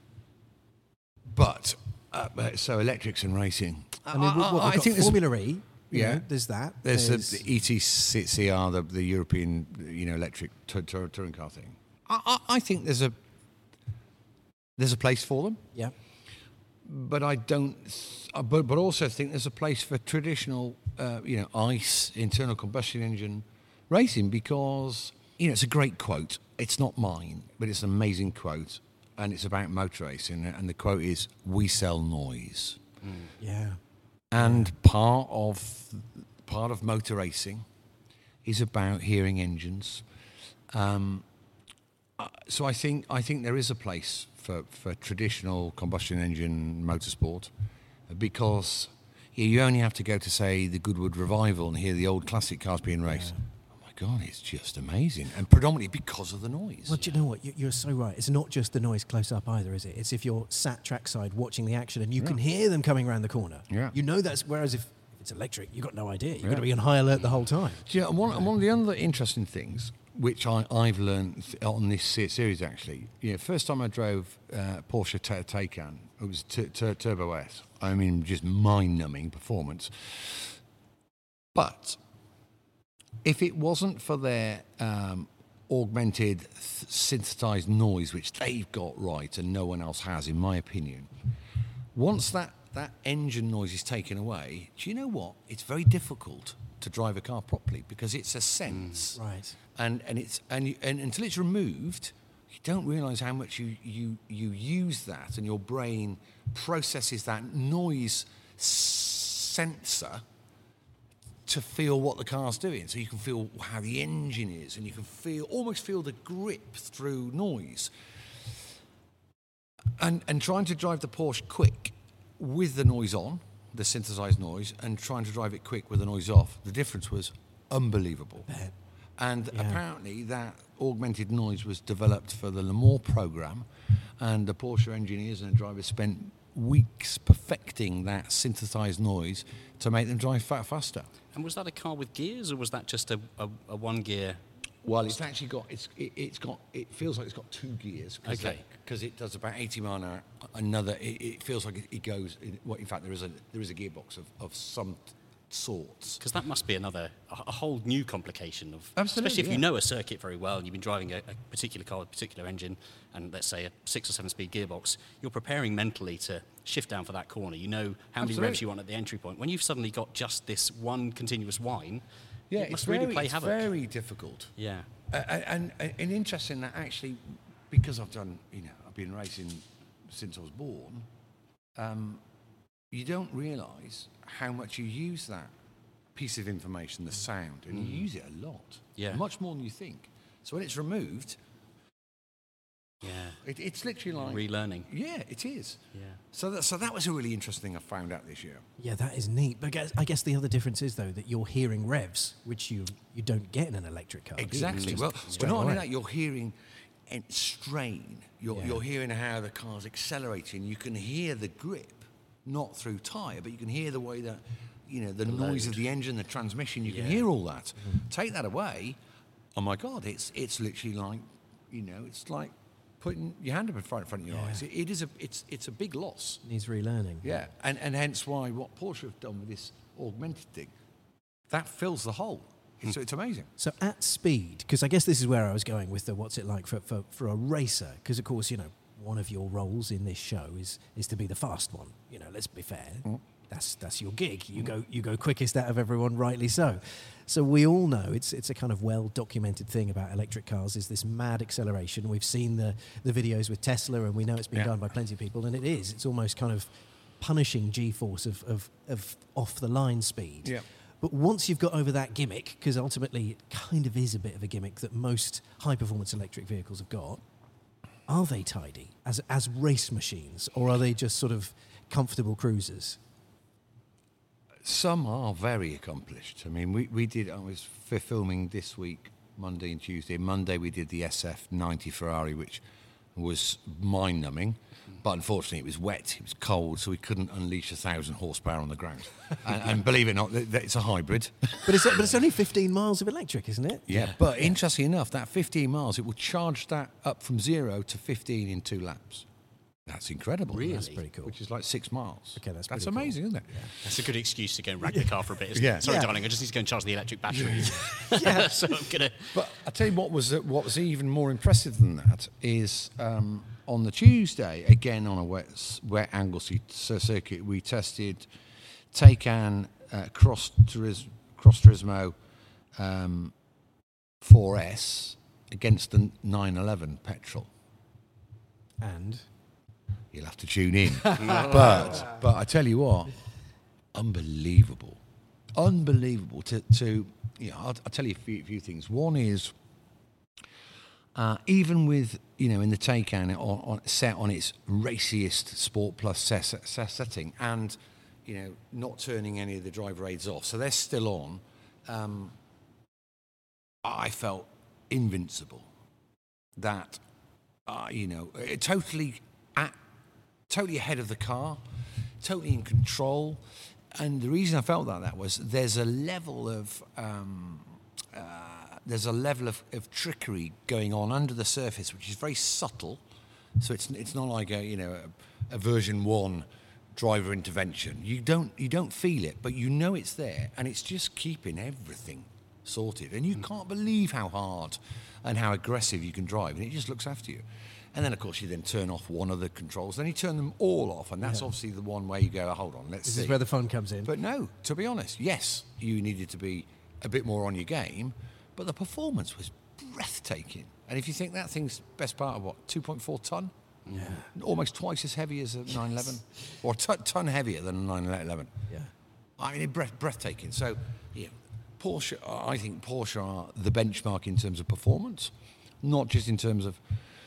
[SPEAKER 7] But uh, but- so electrics and racing.
[SPEAKER 5] I mean, what, what,
[SPEAKER 7] I
[SPEAKER 5] we've got
[SPEAKER 7] think there's
[SPEAKER 5] Formula E. you
[SPEAKER 7] yeah.
[SPEAKER 5] know, there's that.
[SPEAKER 7] There's,
[SPEAKER 5] There's-
[SPEAKER 7] the E T C R, the, the European, you know, electric t- t- touring car thing. I, I, I think there's a there's a place for them,
[SPEAKER 5] yeah.
[SPEAKER 7] but I don't. uh, But but also think there's a place for traditional, uh, you know, ICE internal combustion engine racing because you know it's a great quote. It's not mine, but it's an amazing quote, and it's about motor racing. And the quote is, "We sell noise."
[SPEAKER 5] Yeah.
[SPEAKER 7] And part of part of motor racing is about hearing engines. Um, uh, so I think I think there is a place for, for traditional combustion engine motorsport because you you only have to go to say the Goodwood Revival and hear the old classic cars being raced. Oh my God, it's just amazing, and predominantly because of the noise.
[SPEAKER 5] Well, do you know what? You- You're so right. It's not just the noise close up either, is it? It's if you're sat trackside watching the action and you can hear them coming around the corner.
[SPEAKER 7] Yeah.
[SPEAKER 5] You know that's, whereas if, if it's electric, you've got no idea. You've
[SPEAKER 7] Yeah.
[SPEAKER 5] got to be on high alert the whole time.
[SPEAKER 7] Do you know, one, one of the other interesting things which I, I've learned th- on this se- series actually, you know, first time I drove uh, Porsche Ta- Taycan, it was t- t- Turbo S. I mean, just mind-numbing performance. But if it wasn't for their um, augmented th- synthesized noise, which they've got right and no one else has, in my opinion, once that, that engine noise is taken away, do you know what? It's very difficult to drive a car properly because it's a sense.
[SPEAKER 5] Right.
[SPEAKER 7] And and it's and, you, and until it's removed, you don't realise how much you, you you use that, and your brain processes that noise sensor to feel what the car's doing. So you can feel how the engine is, and you can feel almost feel the grip through noise. And and trying to drive the Porsche quick with the noise on, the synthesized noise, and trying to drive it quick with the noise off, the difference was unbelievable.
[SPEAKER 5] Bet.
[SPEAKER 7] And
[SPEAKER 5] Yeah.
[SPEAKER 7] apparently that augmented noise was developed for the Le Mans program, and the Porsche engineers and drivers spent weeks perfecting that synthesized noise to make them drive fat faster.
[SPEAKER 1] And was that a car with gears, or was that just a, a, a one gear?
[SPEAKER 7] Well, it's actually got it's it, it's got it feels like it's got two gears. Cause
[SPEAKER 1] Okay.
[SPEAKER 7] Because it does about eighty mile an hour. Another, it, it feels like it, it goes. In, well, in fact, there is a there is a gearbox of, of some t- sorts.
[SPEAKER 1] Because that must be another, a, a whole new complication of,
[SPEAKER 7] Absolutely,
[SPEAKER 1] especially if
[SPEAKER 7] yeah.
[SPEAKER 1] you know a circuit very well and you've been driving a, a particular car with a particular engine and let's say a six or seven speed gearbox, you're preparing mentally to shift down for that corner. You know how many
[SPEAKER 7] Absolutely.
[SPEAKER 1] revs you want at the entry point. When you've suddenly got just this one continuous whine,
[SPEAKER 7] Yeah,
[SPEAKER 1] it
[SPEAKER 7] it's
[SPEAKER 1] must really
[SPEAKER 7] very,
[SPEAKER 1] play
[SPEAKER 7] it's
[SPEAKER 1] havoc.
[SPEAKER 7] very difficult.
[SPEAKER 1] Yeah.
[SPEAKER 7] Uh, and, and and interesting that actually, because I've done, you know, I've been racing since I was born. Um, you don't realise how much you use that piece of information, the sound, and you use it a lot.
[SPEAKER 1] Yeah.
[SPEAKER 7] Much more than you think. So when it's removed,
[SPEAKER 1] Yeah.
[SPEAKER 7] It, it's literally like
[SPEAKER 1] Relearning.
[SPEAKER 7] Yeah, it is.
[SPEAKER 1] Yeah.
[SPEAKER 7] So that, so that was a really interesting thing I found out this year.
[SPEAKER 5] Yeah, that is neat. But I guess, I guess the other difference is, though, that you're hearing revs, which you you don't get in an electric car. do you?
[SPEAKER 7] Exactly.
[SPEAKER 5] Just
[SPEAKER 7] Well, but
[SPEAKER 5] straight
[SPEAKER 7] not only
[SPEAKER 5] away.
[SPEAKER 7] that, you're hearing and strain. You're,
[SPEAKER 5] Yeah.
[SPEAKER 7] you're hearing how the car's accelerating. You can hear the grip, not through tyre, but you can hear the way that, you know, the, noise of the engine, the transmission. You can hear all that. Take that away, oh my God, it's it's literally like, you know, it's like putting your hand up in front, in front of your
[SPEAKER 5] Yeah.
[SPEAKER 7] eyes. It, it is a it's it's a big loss.
[SPEAKER 5] Needs relearning.
[SPEAKER 7] Yeah, and and hence why what Porsche have done with this augmented thing, that fills the hole. It's, it's amazing.
[SPEAKER 5] So at speed, because I guess this is where I was going with the what's it like for, for, for a racer, because of course, you know, one of your roles in this show is is to be the fast one. You know, let's be fair.
[SPEAKER 7] Mm.
[SPEAKER 5] That's that's your gig. You go you go quickest out of everyone, rightly so. So we all know it's it's a kind of well documented thing about electric cars is this mad acceleration. We've seen the the videos with Tesla, and we know it's been
[SPEAKER 7] Yeah.
[SPEAKER 5] done by plenty of people, and it is. It's almost kind of punishing G-force of of, of off the line speed.
[SPEAKER 7] Yeah.
[SPEAKER 5] But once you've got over that gimmick, because ultimately it kind of is a bit of a gimmick that most high-performance electric vehicles have got, are they tidy as as race machines, or are they just sort of comfortable cruisers?
[SPEAKER 7] Some are very accomplished. I mean, we, we did, I was f- filming this week, Monday and Tuesday. Monday we did the S F ninety Ferrari, which was mind-numbing. But unfortunately it was wet, it was cold, so we couldn't unleash a thousand horsepower on the ground. and, and believe it or not, th- th- it's a hybrid.
[SPEAKER 5] But it's, but it's only fifteen miles of electric, isn't it?
[SPEAKER 7] Yeah, but interestingly enough, that fifteen miles, it will charge that up from zero to fifteen in two laps. That's incredible.
[SPEAKER 1] Really?
[SPEAKER 5] That's pretty cool.
[SPEAKER 7] Which is like six miles.
[SPEAKER 5] Okay, that's
[SPEAKER 7] That's
[SPEAKER 5] pretty cool.
[SPEAKER 7] amazing, isn't it?
[SPEAKER 1] That's a good excuse to go and wreck the car for a bit, isn't
[SPEAKER 7] Yeah.
[SPEAKER 1] it? Sorry,
[SPEAKER 5] Yeah.
[SPEAKER 1] darling, I just need to go and charge the electric battery. yeah. So I'm going to...
[SPEAKER 7] But I tell you what was what was even more impressive than that is um, on the Tuesday, again on a wet s- wet angle c- circuit, we tested Taycan uh, Cross Turis- Cross Turismo um, four S against the nine eleven petrol.
[SPEAKER 5] And
[SPEAKER 7] You'll have to tune in. but but I tell you what, unbelievable, unbelievable. To to you know, I'll, I'll tell you a few, few things. One is uh, even with you know in the Taycan on, on set on its raciest Sport Plus ses- ses- setting, and you know not turning any of the driver aids off, so they're still on. Um, I felt invincible. That uh, you know it totally. At, totally ahead of the car, totally in control. And the reason I felt like that was there's a level of um, uh, there's a level of, of trickery going on under the surface, which is very subtle. So it's it's not like a you know a, a version one driver intervention. You don't you don't feel it, but you know it's there, and it's just keeping everything sorted. And you can't believe how hard and how aggressive you can drive, and it just looks after you. And then, of course, you then turn off one of the controls. Then you turn them all off, and that's
[SPEAKER 5] Yeah.
[SPEAKER 7] obviously the one where you go, hold on, let's
[SPEAKER 5] this
[SPEAKER 7] see.
[SPEAKER 5] is where the fun comes in.
[SPEAKER 7] But no, to be honest, yes, you needed to be a bit more on your game, but the performance was breathtaking. And if you think that thing's best part of what, two point four tonne? Yeah. Almost twice as heavy as a nine eleven, or a ton, ton heavier than a nine eleven.
[SPEAKER 5] Yeah.
[SPEAKER 7] I mean, breath, breathtaking. So, yeah, Porsche, I think Porsche are the benchmark in terms of performance, not just in terms of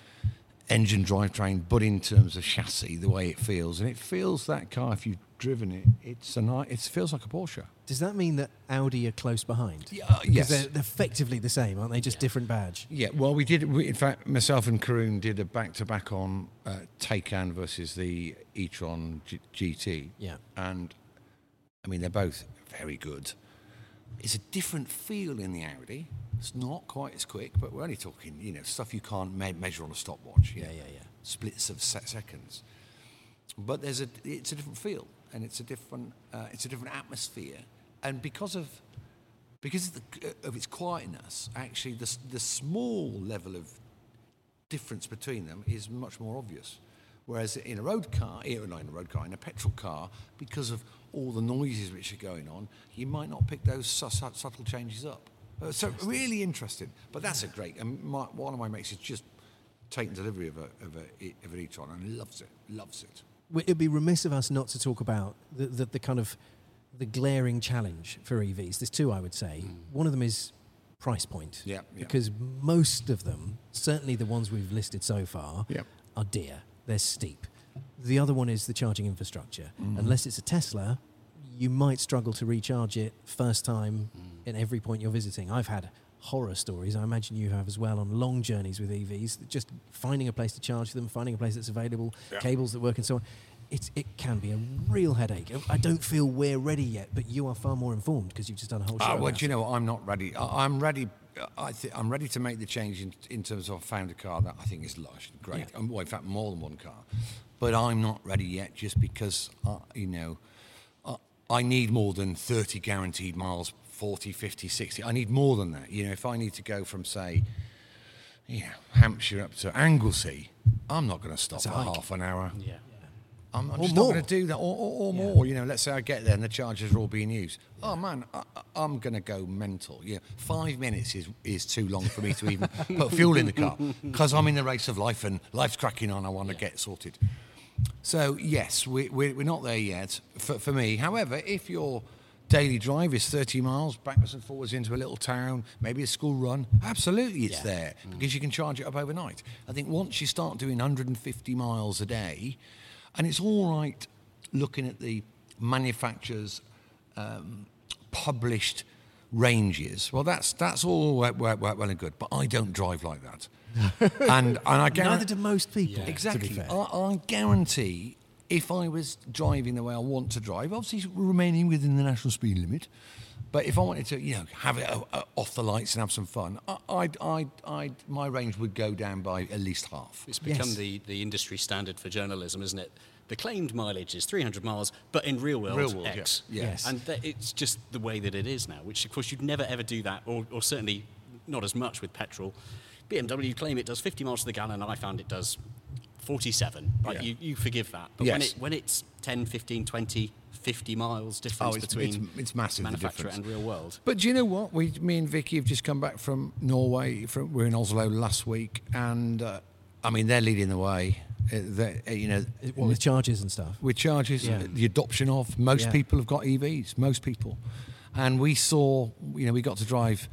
[SPEAKER 7] engine drivetrain, but in terms of chassis, the way it feels. And it feels that car, if you've driven it, it's a ni- it feels like a Porsche.
[SPEAKER 5] Does that mean that Audi are close behind?
[SPEAKER 7] Yeah, uh,
[SPEAKER 5] 'Cause
[SPEAKER 7] yes.
[SPEAKER 5] They're, they're effectively the same, aren't they? Just different badge.
[SPEAKER 7] Yeah, well, we did, we, in fact, myself and Karun did a back-to-back on uh, Taycan versus the e-tron G- GT.
[SPEAKER 5] Yeah.
[SPEAKER 7] And, I mean, they're both very good. It's a different feel in the Audi. It's not quite as quick, but we're only talking, you know, stuff you can't me- measure on a stopwatch. you
[SPEAKER 5] Yeah,
[SPEAKER 7] know,
[SPEAKER 5] yeah, yeah.
[SPEAKER 7] Splits of se- seconds. But there's a, it's a different feel, and it's a different, uh, it's a different atmosphere. And because of, because of, the, of its quietness, actually, the s- the small level of difference between them is much more obvious. Whereas in a road car, eh, not in a road car, in a petrol car, because of all the noises which are going on, you might not pick those su- su- subtle changes up. Uh, so really interesting. But that's a great. And my, one of my mates has just taken delivery of a of a of an e-tron and loves it. Loves it.
[SPEAKER 5] W- It'd be remiss of us not to talk about the, the, the kind of the glaring challenge for E Vs. There's two, I would say. One of them is price point.
[SPEAKER 7] Yeah, yeah.
[SPEAKER 5] Because most of them, certainly the ones we've listed so far,
[SPEAKER 7] Yeah.
[SPEAKER 5] are dear. They're steep. The other one is the charging infrastructure.
[SPEAKER 7] Mm-hmm.
[SPEAKER 5] Unless it's a Tesla, you might struggle to recharge it first time
[SPEAKER 7] Mm.
[SPEAKER 5] in every point you're visiting. I've had horror stories, I imagine you have as well, on long journeys with E Vs, just finding a place to charge them, finding a place that's available,
[SPEAKER 7] Yeah.
[SPEAKER 5] cables that work and so on. It's, it can be a real headache. I don't feel we're ready yet, but you are far more informed because you've just done a whole show.
[SPEAKER 7] Uh, well,
[SPEAKER 5] about
[SPEAKER 7] do you know what? I'm not ready. I, I'm ready. I th- I'm ready to make the change in, in terms of I found a car that I think is lush, great.
[SPEAKER 5] Yeah.
[SPEAKER 7] And, well, in fact, more than one car. But I'm not ready yet, just because uh, you know uh, I need more than thirty guaranteed miles, forty, fifty, sixty. I need more than that. You know, if I need to go from say, you know, Hampshire up to Anglesey, I'm not going to stop
[SPEAKER 5] That's a
[SPEAKER 7] for
[SPEAKER 5] hike.
[SPEAKER 7] half an hour.
[SPEAKER 1] Yeah.
[SPEAKER 7] I'm, I'm
[SPEAKER 5] Or
[SPEAKER 7] just
[SPEAKER 5] more.
[SPEAKER 7] not going to do that, or, or, or
[SPEAKER 5] Yeah.
[SPEAKER 7] more. You know, let's say I get there and the chargers are all being used. Oh man, I, I- I'm going to go mental. Yeah, five minutes is is too long for me to even put fuel in the car because I'm in the race of life and life's cracking on. I want to get sorted. So yes, we, we're we're not there yet for for me. However, if your daily drive is thirty miles backwards and forwards into a little town, maybe a school run, absolutely it's
[SPEAKER 1] Yeah.
[SPEAKER 7] there because you can charge it up overnight. I think once you start doing one hundred fifty miles a day. And it's all right looking at the manufacturer's um, published ranges. Well, that's that's all well, well, well and good, but I don't drive like that. and and I guarantee
[SPEAKER 5] Neither do most people,
[SPEAKER 7] exactly.
[SPEAKER 5] to be fair.
[SPEAKER 7] I, I guarantee if I was driving the way I want to drive, obviously remaining within the national speed limit, but if I wanted to, you know, have it uh, uh, off the lights and have some fun, I, I'd, I'd, I'd, my range would go down by at least half.
[SPEAKER 1] It's become
[SPEAKER 5] Yes.
[SPEAKER 1] the, the industry standard for journalism, isn't it? The claimed mileage is three hundred miles, but in real world,
[SPEAKER 7] Real world,
[SPEAKER 1] X.
[SPEAKER 7] yeah.
[SPEAKER 5] Yes.
[SPEAKER 1] And that it's just the way that it is now, which of course you'd never ever do that, or, or certainly not as much with petrol. B M W claim it does fifty miles to the gallon, and I found it does forty-seven. Like,
[SPEAKER 7] Yeah.
[SPEAKER 1] you, you forgive that. But when,
[SPEAKER 7] Yes.
[SPEAKER 1] it, when it's ten, fifteen, twenty, fifty miles difference
[SPEAKER 7] Oh, it's-
[SPEAKER 1] between
[SPEAKER 7] it's- it's massive, the
[SPEAKER 1] manufacturer
[SPEAKER 7] difference.
[SPEAKER 1] and real world.
[SPEAKER 7] But do you know what? We, me and Vicky have just come back from Norway. From, we're in Oslo last week, and uh, I mean they're leading the way. Uh, they- uh, you know,
[SPEAKER 5] What with charges and stuff?
[SPEAKER 7] with charges,
[SPEAKER 5] Yeah.
[SPEAKER 7] the adoption of most
[SPEAKER 5] Yeah.
[SPEAKER 7] people have got E Vs. Most people, and we saw. You know, we got to drive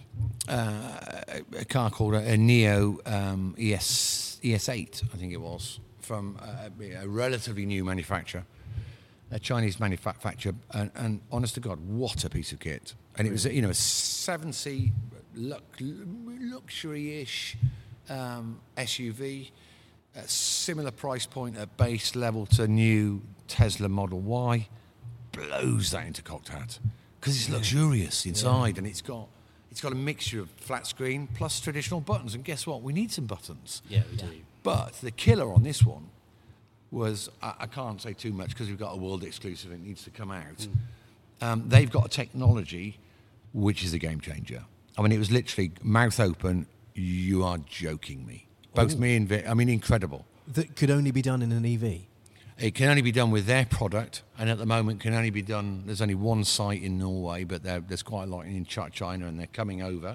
[SPEAKER 7] uh, a car called a, a Neo um, E S E S eight, I think it was, from a, a relatively new manufacturer. A Chinese manufacturer, and, and honest to God, what a piece of kit! And it was, you know, a seven-seat lux, luxury-ish um, S U V, a similar price point at base level to new Tesla Model Y. Blows that into cocked hat because it's luxurious inside, and it's got it's got a mixture of flat screen plus traditional buttons. And guess what? We need some buttons.
[SPEAKER 1] Yeah, we do.
[SPEAKER 7] But the killer on this one was, I, I can't say too much because we've got a world exclusive and it needs to come out.
[SPEAKER 1] Mm.
[SPEAKER 7] Um, they've got a technology which is a game changer. I mean, it was literally mouth open, you are joking me. Both me and Vic, I mean, incredible.
[SPEAKER 5] That could only be done in an E V.
[SPEAKER 7] It can only be done with their product, and at the moment can only be done, there's only one site in Norway, but there- there's quite a lot in Ch- China, and they're coming over.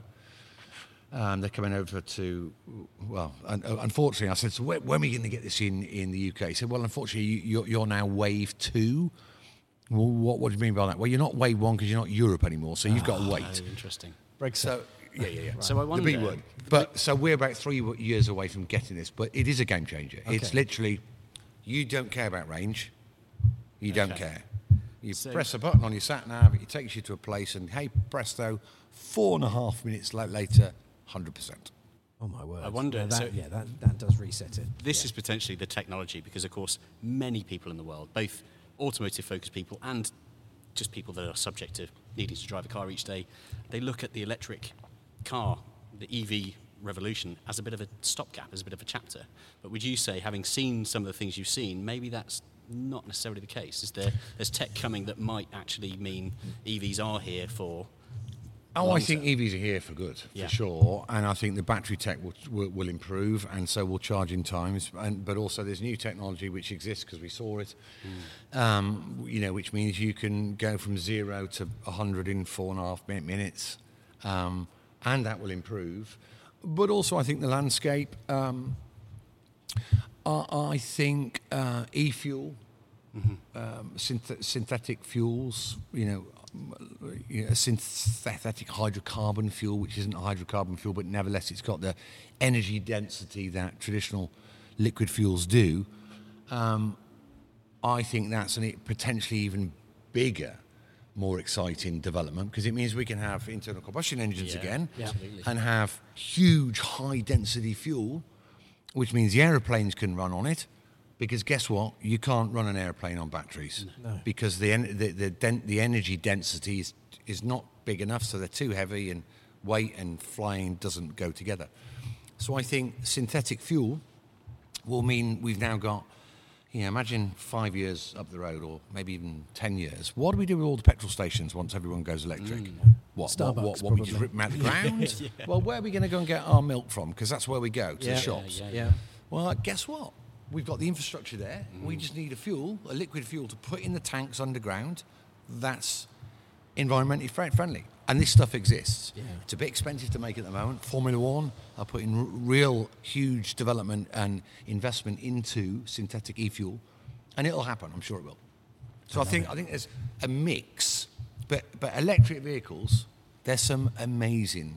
[SPEAKER 7] Um, they're coming over to, well, un- unfortunately, I said, so when, when are we going to get this in, in the U K? He said, well, unfortunately, you, you're, you're now wave two. Well, what, what do you mean by that? Well, you're not wave one because you're not Europe anymore, so you've got to wait.
[SPEAKER 1] Oh, interesting.
[SPEAKER 5] Brexit.
[SPEAKER 7] So, yeah, yeah, yeah.
[SPEAKER 1] So I
[SPEAKER 7] The
[SPEAKER 1] wonder.
[SPEAKER 7] B word. But so we're about three w- years away from getting this, but it is a game changer. It's
[SPEAKER 5] Okay.
[SPEAKER 7] literally, you don't care about range, you don't
[SPEAKER 1] Okay.
[SPEAKER 7] care. You
[SPEAKER 1] So-
[SPEAKER 7] press a button on your sat nav, it takes you to a place, and hey, presto, four and a half minutes la- later, one hundred percent.
[SPEAKER 5] Oh my word!
[SPEAKER 1] I wonder-
[SPEAKER 5] Yeah, that,
[SPEAKER 1] so-
[SPEAKER 5] yeah, that, that does reset it.
[SPEAKER 1] This
[SPEAKER 5] Yeah.
[SPEAKER 1] is potentially the technology because, of course, many people in the world, both automotive-focused people and just people that are subject to needing to drive a car each day, they look at the electric car, the E V revolution, as a bit of a stopgap, as a bit of a chapter. But would you say, having seen some of the things you've seen, maybe that's not necessarily the case? Is there there's tech coming that might actually mean E Vs are here for?
[SPEAKER 7] Oh, I
[SPEAKER 1] long
[SPEAKER 7] think
[SPEAKER 1] term?
[SPEAKER 7] E Vs are here for good,
[SPEAKER 1] Yeah.
[SPEAKER 7] for sure. And I think the battery tech will, will, will improve, and so will charging times. And, but also there's new technology which exists because we saw it,
[SPEAKER 1] Mm.
[SPEAKER 7] um, you know, which means you can go from zero to one hundred in four and a half min- minutes, um, and that will improve. But also I think the landscape, um, I, I think uh, e-fuel,
[SPEAKER 1] Mm-hmm.
[SPEAKER 7] um, synth- synthetic fuels, you know, you know, a synthetic hydrocarbon fuel, which isn't a hydrocarbon fuel, but nevertheless it's got the energy density that traditional liquid fuels do. Um, I think that's a potentially even bigger, more exciting development, because it means we can have internal combustion engines
[SPEAKER 1] Yeah,
[SPEAKER 7] again
[SPEAKER 1] yeah.
[SPEAKER 7] and have huge high-density fuel, which means the aeroplanes can run on it. Because guess what? You can't run an airplane on batteries
[SPEAKER 5] No.
[SPEAKER 7] because the en- the the, den- the energy density is is not big enough, so they're too heavy, and weight and flying doesn't go together. So I think synthetic fuel will mean we've now got, you know, imagine five years up the road, or maybe even ten years. What do we do with all the petrol stations once everyone goes electric?
[SPEAKER 1] Mm.
[SPEAKER 7] What,
[SPEAKER 5] Starbucks,
[SPEAKER 7] what, what, what we just
[SPEAKER 5] probably.
[SPEAKER 7] rip them out the ground? yeah. Well, where are we going to go and get our milk from? Because that's where we go, to
[SPEAKER 5] Yeah.
[SPEAKER 7] the shops.
[SPEAKER 1] Yeah,
[SPEAKER 5] Yeah.
[SPEAKER 7] Well, guess what? We've got the infrastructure there. Mm. We just need a fuel, a liquid fuel, to put in the tanks underground. That's environmentally fri- friendly. And this stuff exists.
[SPEAKER 5] Yeah.
[SPEAKER 7] It's a bit expensive to make at the moment. Formula One are putting r- real huge development and investment into synthetic e-fuel, and it'll happen. I'm sure it will. So I, I think it. I think there's a mix, but but electric vehicles, there's some amazing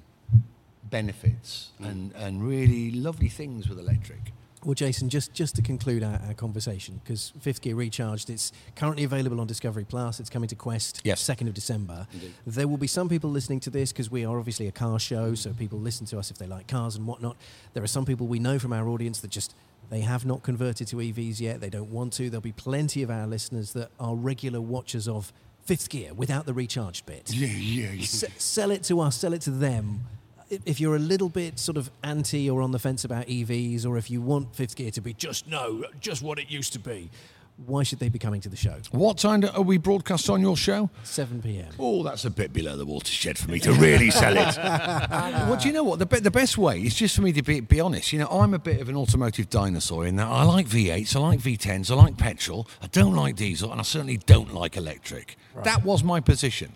[SPEAKER 7] benefits mm. and and really lovely things with electric.
[SPEAKER 5] Well, Jason, just, just to conclude our, our conversation, because Fifth Gear Recharged, it's currently available on Discovery Plus. It's coming to Quest
[SPEAKER 7] Yes.
[SPEAKER 5] second of December.
[SPEAKER 7] Indeed.
[SPEAKER 5] There will be some people listening to this, because we are obviously a car show, so people listen to us if they like cars and whatnot. There are some people we know from our audience that just, they have not converted to E Vs yet. They don't want to. There'll be plenty of our listeners that are regular watchers of Fifth Gear without the recharged bit.
[SPEAKER 7] Yeah, yeah, yeah.
[SPEAKER 5] S- sell it to us, sell it to them. If you're a little bit sort of anti or on the fence about E Vs, or if you want Fifth Gear to be just no, just what it used to be, why should they be coming to the show?
[SPEAKER 7] What time are we broadcast on your show?
[SPEAKER 5] seven p.m.
[SPEAKER 7] Oh, that's a bit below the watershed for me to really sell it. Well, do you know what? The, be- the best way is just for me to be, be honest. You know, I'm a bit of an automotive dinosaur in that I like V eights, I like V tens, I like petrol, I don't like diesel, and I certainly don't like electric. Right. That was my position.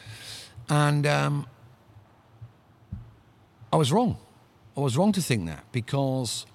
[SPEAKER 7] And um, I was wrong. I was wrong to think that, because,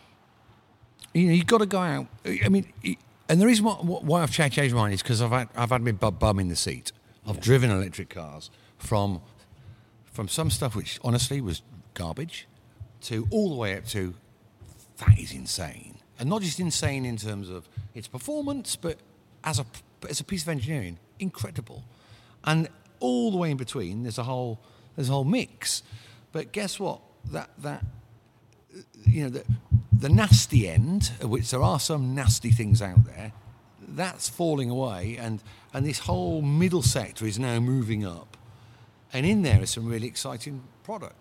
[SPEAKER 7] you know, you've got to go out. I mean, and the reason why, why I've changed my mind is because I've had, I've had my bum, bum in the seat. I've yeah. driven electric cars from from some stuff which honestly was garbage to all the way up to that is insane. And not just insane in terms of its performance, but as a as a piece of engineering, incredible. And all the way in between, there's a whole there's a whole mix. But guess what? That that you know the the nasty end, of which there are some nasty things out there, that's falling away, and and this whole middle sector is now moving up, and in there is some really exciting product.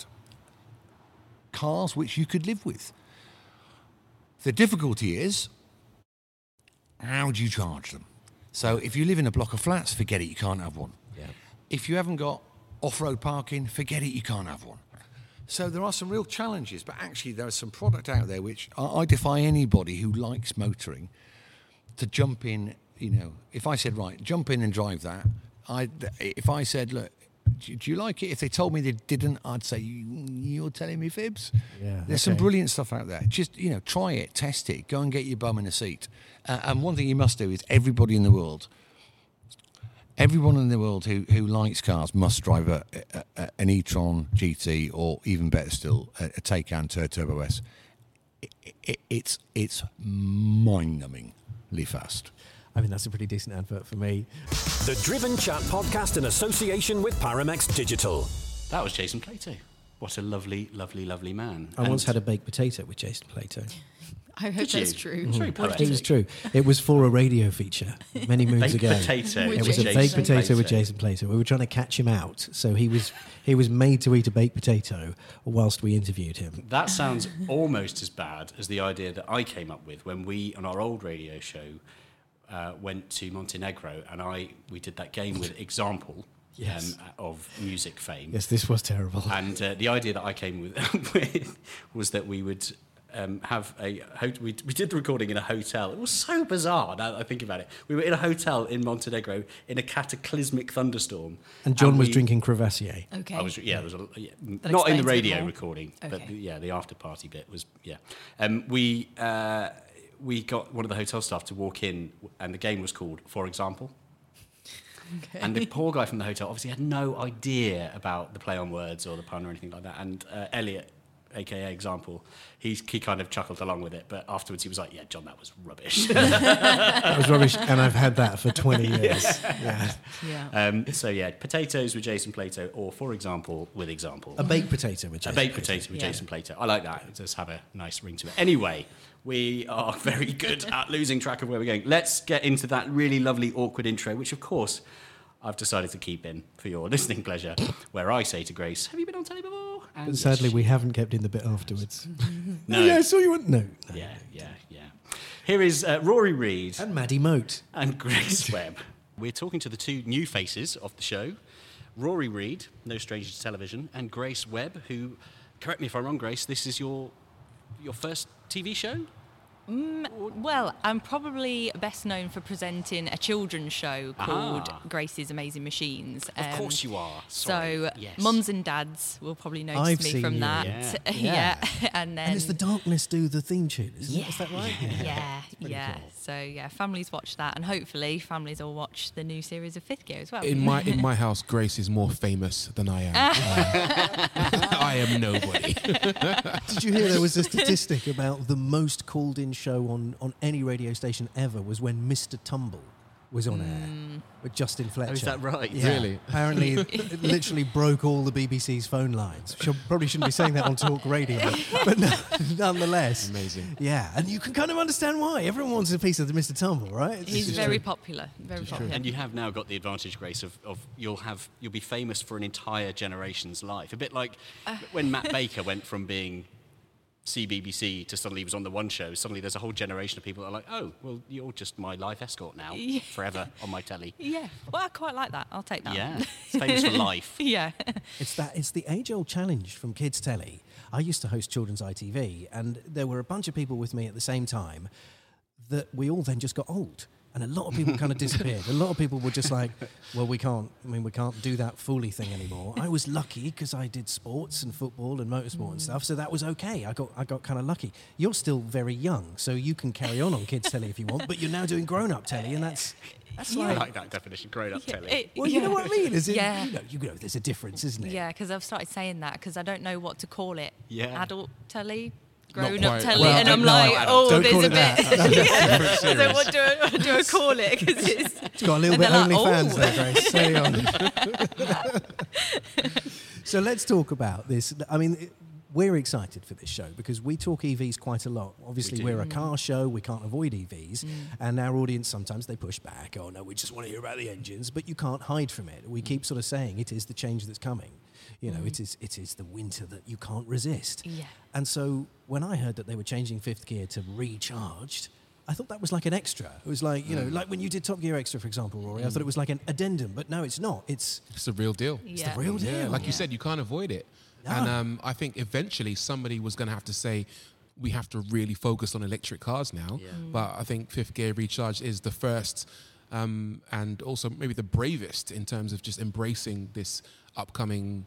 [SPEAKER 7] Cars which you could live with. The difficulty is, how do you charge them? So if you live in a block of flats, forget it, you can't have one.
[SPEAKER 5] Yeah.
[SPEAKER 7] If you haven't got off-road parking, forget it, you can't have one. So there are some real challenges, but actually there is some product out there which I, I defy anybody who likes motoring to jump in. You know, if I said, right, jump in and drive that, I, if I said, look, do, do you like it? If they told me they didn't, I'd say, you, you're telling me fibs.
[SPEAKER 5] Yeah,
[SPEAKER 7] There's
[SPEAKER 5] okay.
[SPEAKER 7] some brilliant stuff out there. Just, you know, try it, test it, go and get your bum in a seat. Uh, and one thing you must do is everybody in the world, everyone in the world who, who likes cars must drive a, a, a, an e-tron G T, or even better still, a, a Taycan Turbo S. It, it, it's it's mind-numbingly fast.
[SPEAKER 5] I mean, that's a pretty decent advert for me.
[SPEAKER 4] The Driven Chat podcast in association with Paramex Digital.
[SPEAKER 1] That was Jason Plato. What a lovely, lovely, lovely man.
[SPEAKER 5] I
[SPEAKER 1] And
[SPEAKER 5] once had a baked potato with Jason Plato.
[SPEAKER 6] I hope
[SPEAKER 1] Did
[SPEAKER 6] that's
[SPEAKER 1] you?
[SPEAKER 6] true.
[SPEAKER 1] It's very
[SPEAKER 5] It
[SPEAKER 1] poetic.
[SPEAKER 5] was true. It was for a radio feature many moons
[SPEAKER 1] Baked
[SPEAKER 5] ago.
[SPEAKER 1] potato.
[SPEAKER 6] With
[SPEAKER 5] It was a
[SPEAKER 6] Jason
[SPEAKER 5] baked potato
[SPEAKER 1] Plato.
[SPEAKER 5] with Jason Plato. We were trying to catch him out, so he was he was made to eat a baked potato whilst we interviewed him.
[SPEAKER 1] That sounds almost as bad as the idea that I came up with when we, on our old radio show, uh, went to Montenegro, and I we did that game with Example.
[SPEAKER 5] Yes.
[SPEAKER 1] Um, of music fame.
[SPEAKER 5] Yes, this was terrible.
[SPEAKER 1] And uh, the idea that I came with, with was that we would um, have a... Ho- we, we did the recording in a hotel. It was so bizarre now that I think about it. We were in a hotel in Montenegro in a cataclysmic thunderstorm.
[SPEAKER 5] And John
[SPEAKER 1] and
[SPEAKER 5] was
[SPEAKER 1] we,
[SPEAKER 5] drinking Crevassier.
[SPEAKER 6] Okay.
[SPEAKER 1] I was, yeah, there was a, yeah,
[SPEAKER 6] That
[SPEAKER 1] not in the
[SPEAKER 6] explains it
[SPEAKER 1] radio
[SPEAKER 6] more.
[SPEAKER 1] recording, but
[SPEAKER 6] Okay.
[SPEAKER 1] the, yeah, the after party bit was, yeah. Um, we, uh, we got one of the hotel staff to walk in, and the game was called For Example.
[SPEAKER 6] Okay.
[SPEAKER 1] And the poor guy from the hotel obviously had no idea about the play on words or the pun or anything like that. And uh, Elliot, a k a Example, he's, he kind of chuckled along with it, but afterwards he was like, yeah, John, that was rubbish.
[SPEAKER 5] That was rubbish, and I've had that for twenty years. Yeah.
[SPEAKER 6] Yeah.
[SPEAKER 1] um, so, yeah, potatoes with Jason Plato, or, for example, with Example.
[SPEAKER 5] A baked potato with
[SPEAKER 1] A
[SPEAKER 5] Jason
[SPEAKER 1] baked
[SPEAKER 5] Plato.
[SPEAKER 1] potato with
[SPEAKER 6] Yeah.
[SPEAKER 1] Jason Plato. I like that. It does have a nice ring to it. Anyway, we are very good at losing track of where we're going. Let's get into that really lovely, awkward intro, which, of course, I've decided to keep in for your listening pleasure, where I say to Grace, have you been on telly before? And
[SPEAKER 5] But sadly,
[SPEAKER 1] yes,
[SPEAKER 5] we haven't kept in the bit afterwards.
[SPEAKER 1] No.
[SPEAKER 5] Oh, yeah, I saw you. went- No. no.
[SPEAKER 1] Yeah, yeah, yeah. Here is uh, Rory Reid
[SPEAKER 5] And Maddie Moat.
[SPEAKER 1] and Grace Webb. We're talking to the two new faces of the show, Rory Reid, no stranger to television, and Grace Webb, who, correct me if I'm wrong, Grace, this is your your first T V show?
[SPEAKER 8] Well, I'm probably best known for presenting a children's show called
[SPEAKER 1] Ah.
[SPEAKER 8] Grace's Amazing Machines.
[SPEAKER 1] Of
[SPEAKER 8] Um,
[SPEAKER 1] course you are. Sorry.
[SPEAKER 8] So,
[SPEAKER 1] yes.
[SPEAKER 8] mums and dads will probably notice
[SPEAKER 5] I've
[SPEAKER 8] me
[SPEAKER 5] seen
[SPEAKER 8] from
[SPEAKER 5] you.
[SPEAKER 8] that.
[SPEAKER 1] Yeah.
[SPEAKER 8] Yeah. and then
[SPEAKER 5] And it's the Darkness do the theme tune, isn't
[SPEAKER 8] yeah,
[SPEAKER 5] it? Is that right?
[SPEAKER 8] Yeah, yeah. So yeah, families watch that, and hopefully families will watch the new series of Fifth Gear as well.
[SPEAKER 9] In my in my house, Grace is more famous than I am. Uh, I am nobody.
[SPEAKER 5] Did you hear there was a statistic about the most called in show on, on any radio station ever was when Mister Tumble was on air with Justin Fletcher.
[SPEAKER 1] Oh, is that right?
[SPEAKER 5] Yeah.
[SPEAKER 9] Really?
[SPEAKER 5] Apparently, it literally broke all the B B C's phone lines. Should, probably shouldn't be saying that on talk radio, but no, nonetheless.
[SPEAKER 9] Amazing.
[SPEAKER 5] Yeah, and you can kind of understand why. Everyone wants a piece of the Mister Tumble, right? It's
[SPEAKER 8] He's
[SPEAKER 5] just-
[SPEAKER 8] very popular, very popular.
[SPEAKER 1] And you have now got the advantage, Grace, of, of you'll have you'll be famous for an entire generation's life. A bit like when Matt Baker went from being C B B C to suddenly he was on the One Show. Suddenly there's a whole generation of people that are like, oh, well, you're just my life escort now,
[SPEAKER 8] Yeah.
[SPEAKER 1] forever on my telly.
[SPEAKER 8] Yeah, well, I quite like that. I'll take that.
[SPEAKER 1] Yeah, it's famous for life.
[SPEAKER 8] Yeah.
[SPEAKER 5] It's that. It's the age-old challenge from kids' telly. I used to host children's I T V, and there were a bunch of people with me at the same time that we all then just got old. And a lot of people kind of disappeared. A lot of people were just like, well, we can't, I mean, we can't do that Foley thing anymore. I was lucky because I did sports and football and motorsport and stuff, so that was okay. I got I got kind of lucky. You're still very young, so you can carry on on kids' telly if you want, but you're now doing grown-up telly, and that's, that's
[SPEAKER 1] I
[SPEAKER 5] like...
[SPEAKER 1] like that definition, grown-up telly.
[SPEAKER 8] It-
[SPEAKER 5] Well, you know
[SPEAKER 8] yeah.
[SPEAKER 5] what I mean? Is it,
[SPEAKER 8] Yeah.
[SPEAKER 5] you know, you know, there's a difference, isn't it?
[SPEAKER 8] Yeah, because I've started saying that because I don't know what to call it.
[SPEAKER 1] Yeah.
[SPEAKER 8] Adult telly,
[SPEAKER 9] Not
[SPEAKER 8] grown up
[SPEAKER 9] quite.
[SPEAKER 8] telly,
[SPEAKER 5] Well,
[SPEAKER 8] and I'm
[SPEAKER 5] no,
[SPEAKER 8] like,
[SPEAKER 5] I
[SPEAKER 8] oh,
[SPEAKER 5] don't
[SPEAKER 8] there's
[SPEAKER 5] call
[SPEAKER 8] a
[SPEAKER 5] it
[SPEAKER 8] bit.
[SPEAKER 5] that.
[SPEAKER 8] So what do I, what do I call it? 'Cause it's,
[SPEAKER 5] It's got a little
[SPEAKER 8] and
[SPEAKER 5] bit
[SPEAKER 8] they're
[SPEAKER 5] only
[SPEAKER 8] like,
[SPEAKER 5] fans
[SPEAKER 8] oh.
[SPEAKER 5] there, Grace. Stay on. So let's talk about this. I mean, it- we're excited for this show because we talk E Vs quite a lot. Obviously,
[SPEAKER 1] We do.
[SPEAKER 5] we're a car show. We can't avoid E Vs. And our audience, sometimes they push back. Oh, no, we just want to hear about the engines. But you can't hide from it. We keep sort of saying it is the change that's coming. You know, it is it is the winter that you can't resist.
[SPEAKER 8] Yeah.
[SPEAKER 5] And so when I heard that they were changing Fifth Gear to Recharged, I thought that was like an extra. It was like, you know, like when you did Top Gear Extra, for example, Rory, I thought it was like an addendum. But no, it's not. It's,
[SPEAKER 9] It's the real deal.
[SPEAKER 5] it's
[SPEAKER 8] yeah.
[SPEAKER 5] the real deal.
[SPEAKER 9] Yeah, like you said, you can't avoid it. And
[SPEAKER 5] No.
[SPEAKER 9] um, I think eventually somebody was going to have to say, we have to really focus on electric cars now. But I think Fifth Gear Recharge is the first um, and also maybe the bravest in terms of just embracing this upcoming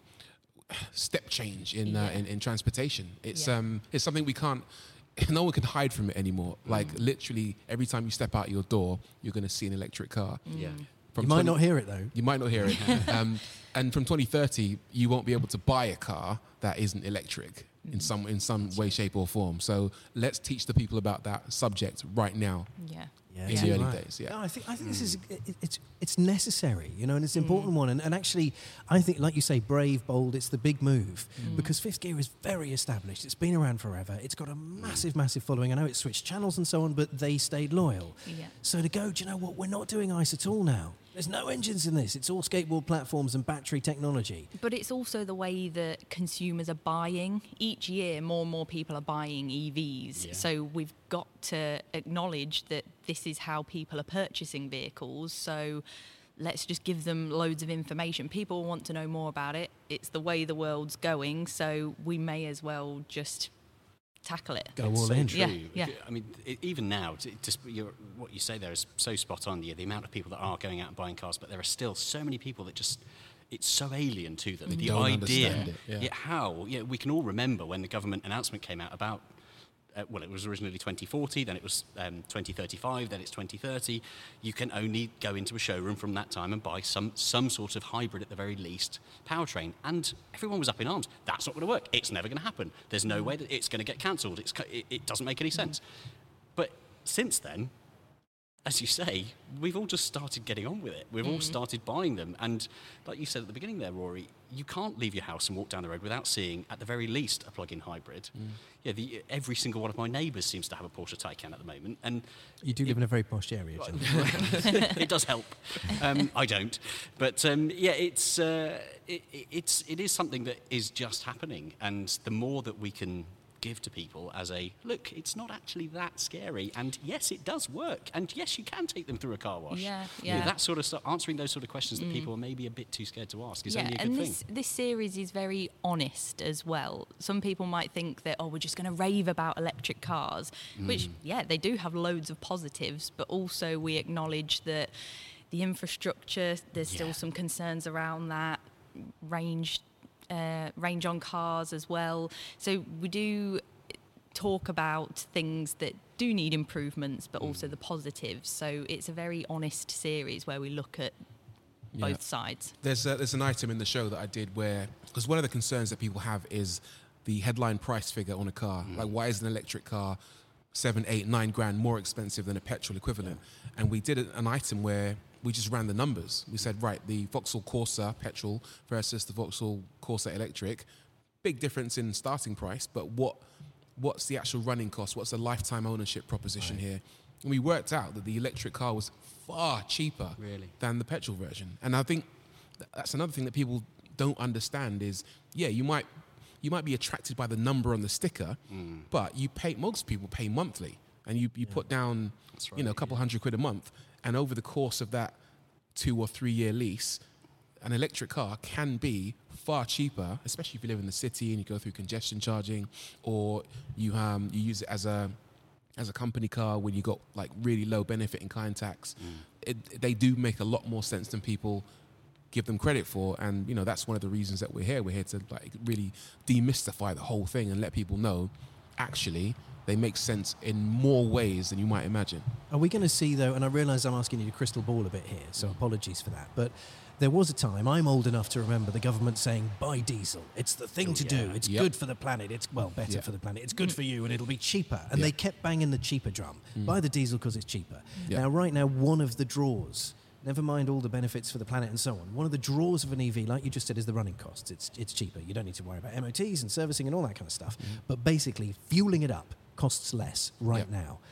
[SPEAKER 9] step change in uh,
[SPEAKER 8] Yeah.
[SPEAKER 9] in, in transportation. It's
[SPEAKER 8] Yeah.
[SPEAKER 9] um it's something we can't. No one can hide from it anymore. Like literally, every time you step out your door, you're going to see an electric car.
[SPEAKER 1] Yeah.
[SPEAKER 9] From
[SPEAKER 5] You might
[SPEAKER 9] 20
[SPEAKER 5] not hear it, though.
[SPEAKER 9] You might not hear it. um, and from twenty thirty, you won't be able to buy a car that isn't electric in some in some way, shape, or form. So let's teach the people about that subject right now.
[SPEAKER 8] Yeah.
[SPEAKER 5] Yeah,
[SPEAKER 9] In
[SPEAKER 5] it's
[SPEAKER 9] the early
[SPEAKER 5] right.
[SPEAKER 9] days, yeah.
[SPEAKER 5] No, I think I think this is it, it's it's necessary, you know, and it's an important one. And, and actually, I think, like you say, brave, bold. It's the big move because Fifth Gear is very established. It's been around forever. It's got a massive, massive following. I know it switched channels and so on, but they stayed loyal.
[SPEAKER 8] Yeah.
[SPEAKER 5] So to go, do you know what? We're not doing ice at all now. There's no engines in this. It's all skateboard platforms and battery technology.
[SPEAKER 8] But it's also the way that consumers are buying. Each year, more and more people are buying E Vs.
[SPEAKER 1] Yeah.
[SPEAKER 8] So we've got to acknowledge that this is how people are purchasing vehicles. So let's just give them loads of information. People want to know more about it. It's the way the world's going. So we may as well just tackle it.
[SPEAKER 5] Go
[SPEAKER 1] It's
[SPEAKER 5] all
[SPEAKER 1] so
[SPEAKER 5] in.
[SPEAKER 1] true.
[SPEAKER 8] Yeah, yeah.
[SPEAKER 1] I mean, it, even now, t- just you're, what you say there is so spot on. Yeah, the amount of people that are going out and buying cars, but there are still so many people that just. It's so alien to them.
[SPEAKER 9] They
[SPEAKER 1] the
[SPEAKER 9] don't
[SPEAKER 1] idea,
[SPEAKER 9] understand it, yeah.
[SPEAKER 1] how? Yeah, we can all remember when the government announcement came out about uh, well, it was originally twenty forty, then it was um, twenty thirty-five, then it's twenty thirty. You can only go into a showroom from that time and buy some some sort of hybrid, at the very least, powertrain. And everyone was up in arms. That's not going to work. It's never going to happen. There's no way that it's going to get cancelled. It's co- it, it doesn't make any sense. But since then, as you say, we've all just started getting on with it. We've mm. all started buying them. And like you said at the beginning there, Rory, you can't leave your house and walk down the road without seeing, at the very least, a plug-in hybrid. Mm. Yeah, the, every single one of my neighbours seems to have a Porsche Taycan at the moment. And
[SPEAKER 5] you do live it, in a very posh area, John.
[SPEAKER 1] It does help. Um, I don't. But um, yeah, it's, uh, it, it's, it is something that is just happening. And the more that we can give to people as a, look, it's not actually that scary, and yes, it does work, and yes, you can take them through a car wash.
[SPEAKER 8] Yeah,
[SPEAKER 1] yeah. You know, that sort of stuff, answering those sort of questions
[SPEAKER 8] mm.
[SPEAKER 1] that people are maybe a bit too scared to ask is
[SPEAKER 8] yeah,
[SPEAKER 1] only a good
[SPEAKER 8] and
[SPEAKER 1] thing.
[SPEAKER 8] this, this series is very honest as well. Some people might think that, oh, we're just going to rave about electric cars, mm. which, yeah, they do have loads of positives, but also we acknowledge that the infrastructure, there's yeah. still some concerns around that, range, uh, range on cars as well. So we do talk about things that do need improvements, but also the positives. So it's a very honest series where we look at yeah. both sides.
[SPEAKER 9] There's a, there's an item in the show that I did where, because one of the concerns that people have is the headline price figure on a car. Mm. Like, why is an electric car seven, eight, nine grand more expensive than a petrol equivalent? Yeah. And we did an item where we just ran the numbers. We said, right, the Vauxhall Corsa petrol versus the Vauxhall Corsa electric, big difference in starting price, but what what's the actual running cost? What's the lifetime ownership proposition right. here? And we worked out that the electric car was far cheaper
[SPEAKER 1] really?
[SPEAKER 9] than the petrol version. And I think that's another thing that people don't understand is, yeah, you might you might be attracted by the number on the sticker, mm. but you pay, most people pay monthly, and you, you yeah. put down right, you know, a couple yeah. hundred quid a month, and over the course of that two or three year lease, an electric car can be far cheaper, especially if you live in the city and you go through congestion charging, or you um you use it as a as a company car when you got like really low benefit in kind tax. Mm. It, they do make a lot more sense than people give them credit for, and you know that's one of the reasons that we're here. We're here to like really demystify the whole thing and let people know actually they make sense in more ways than you might imagine.
[SPEAKER 5] Are we going to see though, and I realise I'm asking you to crystal ball a bit here, so mm. apologies for that, but there was a time, I'm old enough to remember the government saying, buy diesel. It's the thing oh, to yeah. do. It's yep. good for the planet. It's, well, better yeah. for the planet. It's good for you, and it'll be cheaper. And
[SPEAKER 9] yeah.
[SPEAKER 5] they kept banging the cheaper drum. Mm. Buy the diesel because it's cheaper.
[SPEAKER 9] Yeah.
[SPEAKER 5] Now, right now, one of the draws, never mind all the benefits for the planet and so on, one of the draws of an E V, like you just said, is the running costs. It's, it's cheaper. You don't need to worry about M O Ts and servicing and all that kind of stuff. Mm. But basically, fueling it up costs less right
[SPEAKER 9] yeah.
[SPEAKER 5] now.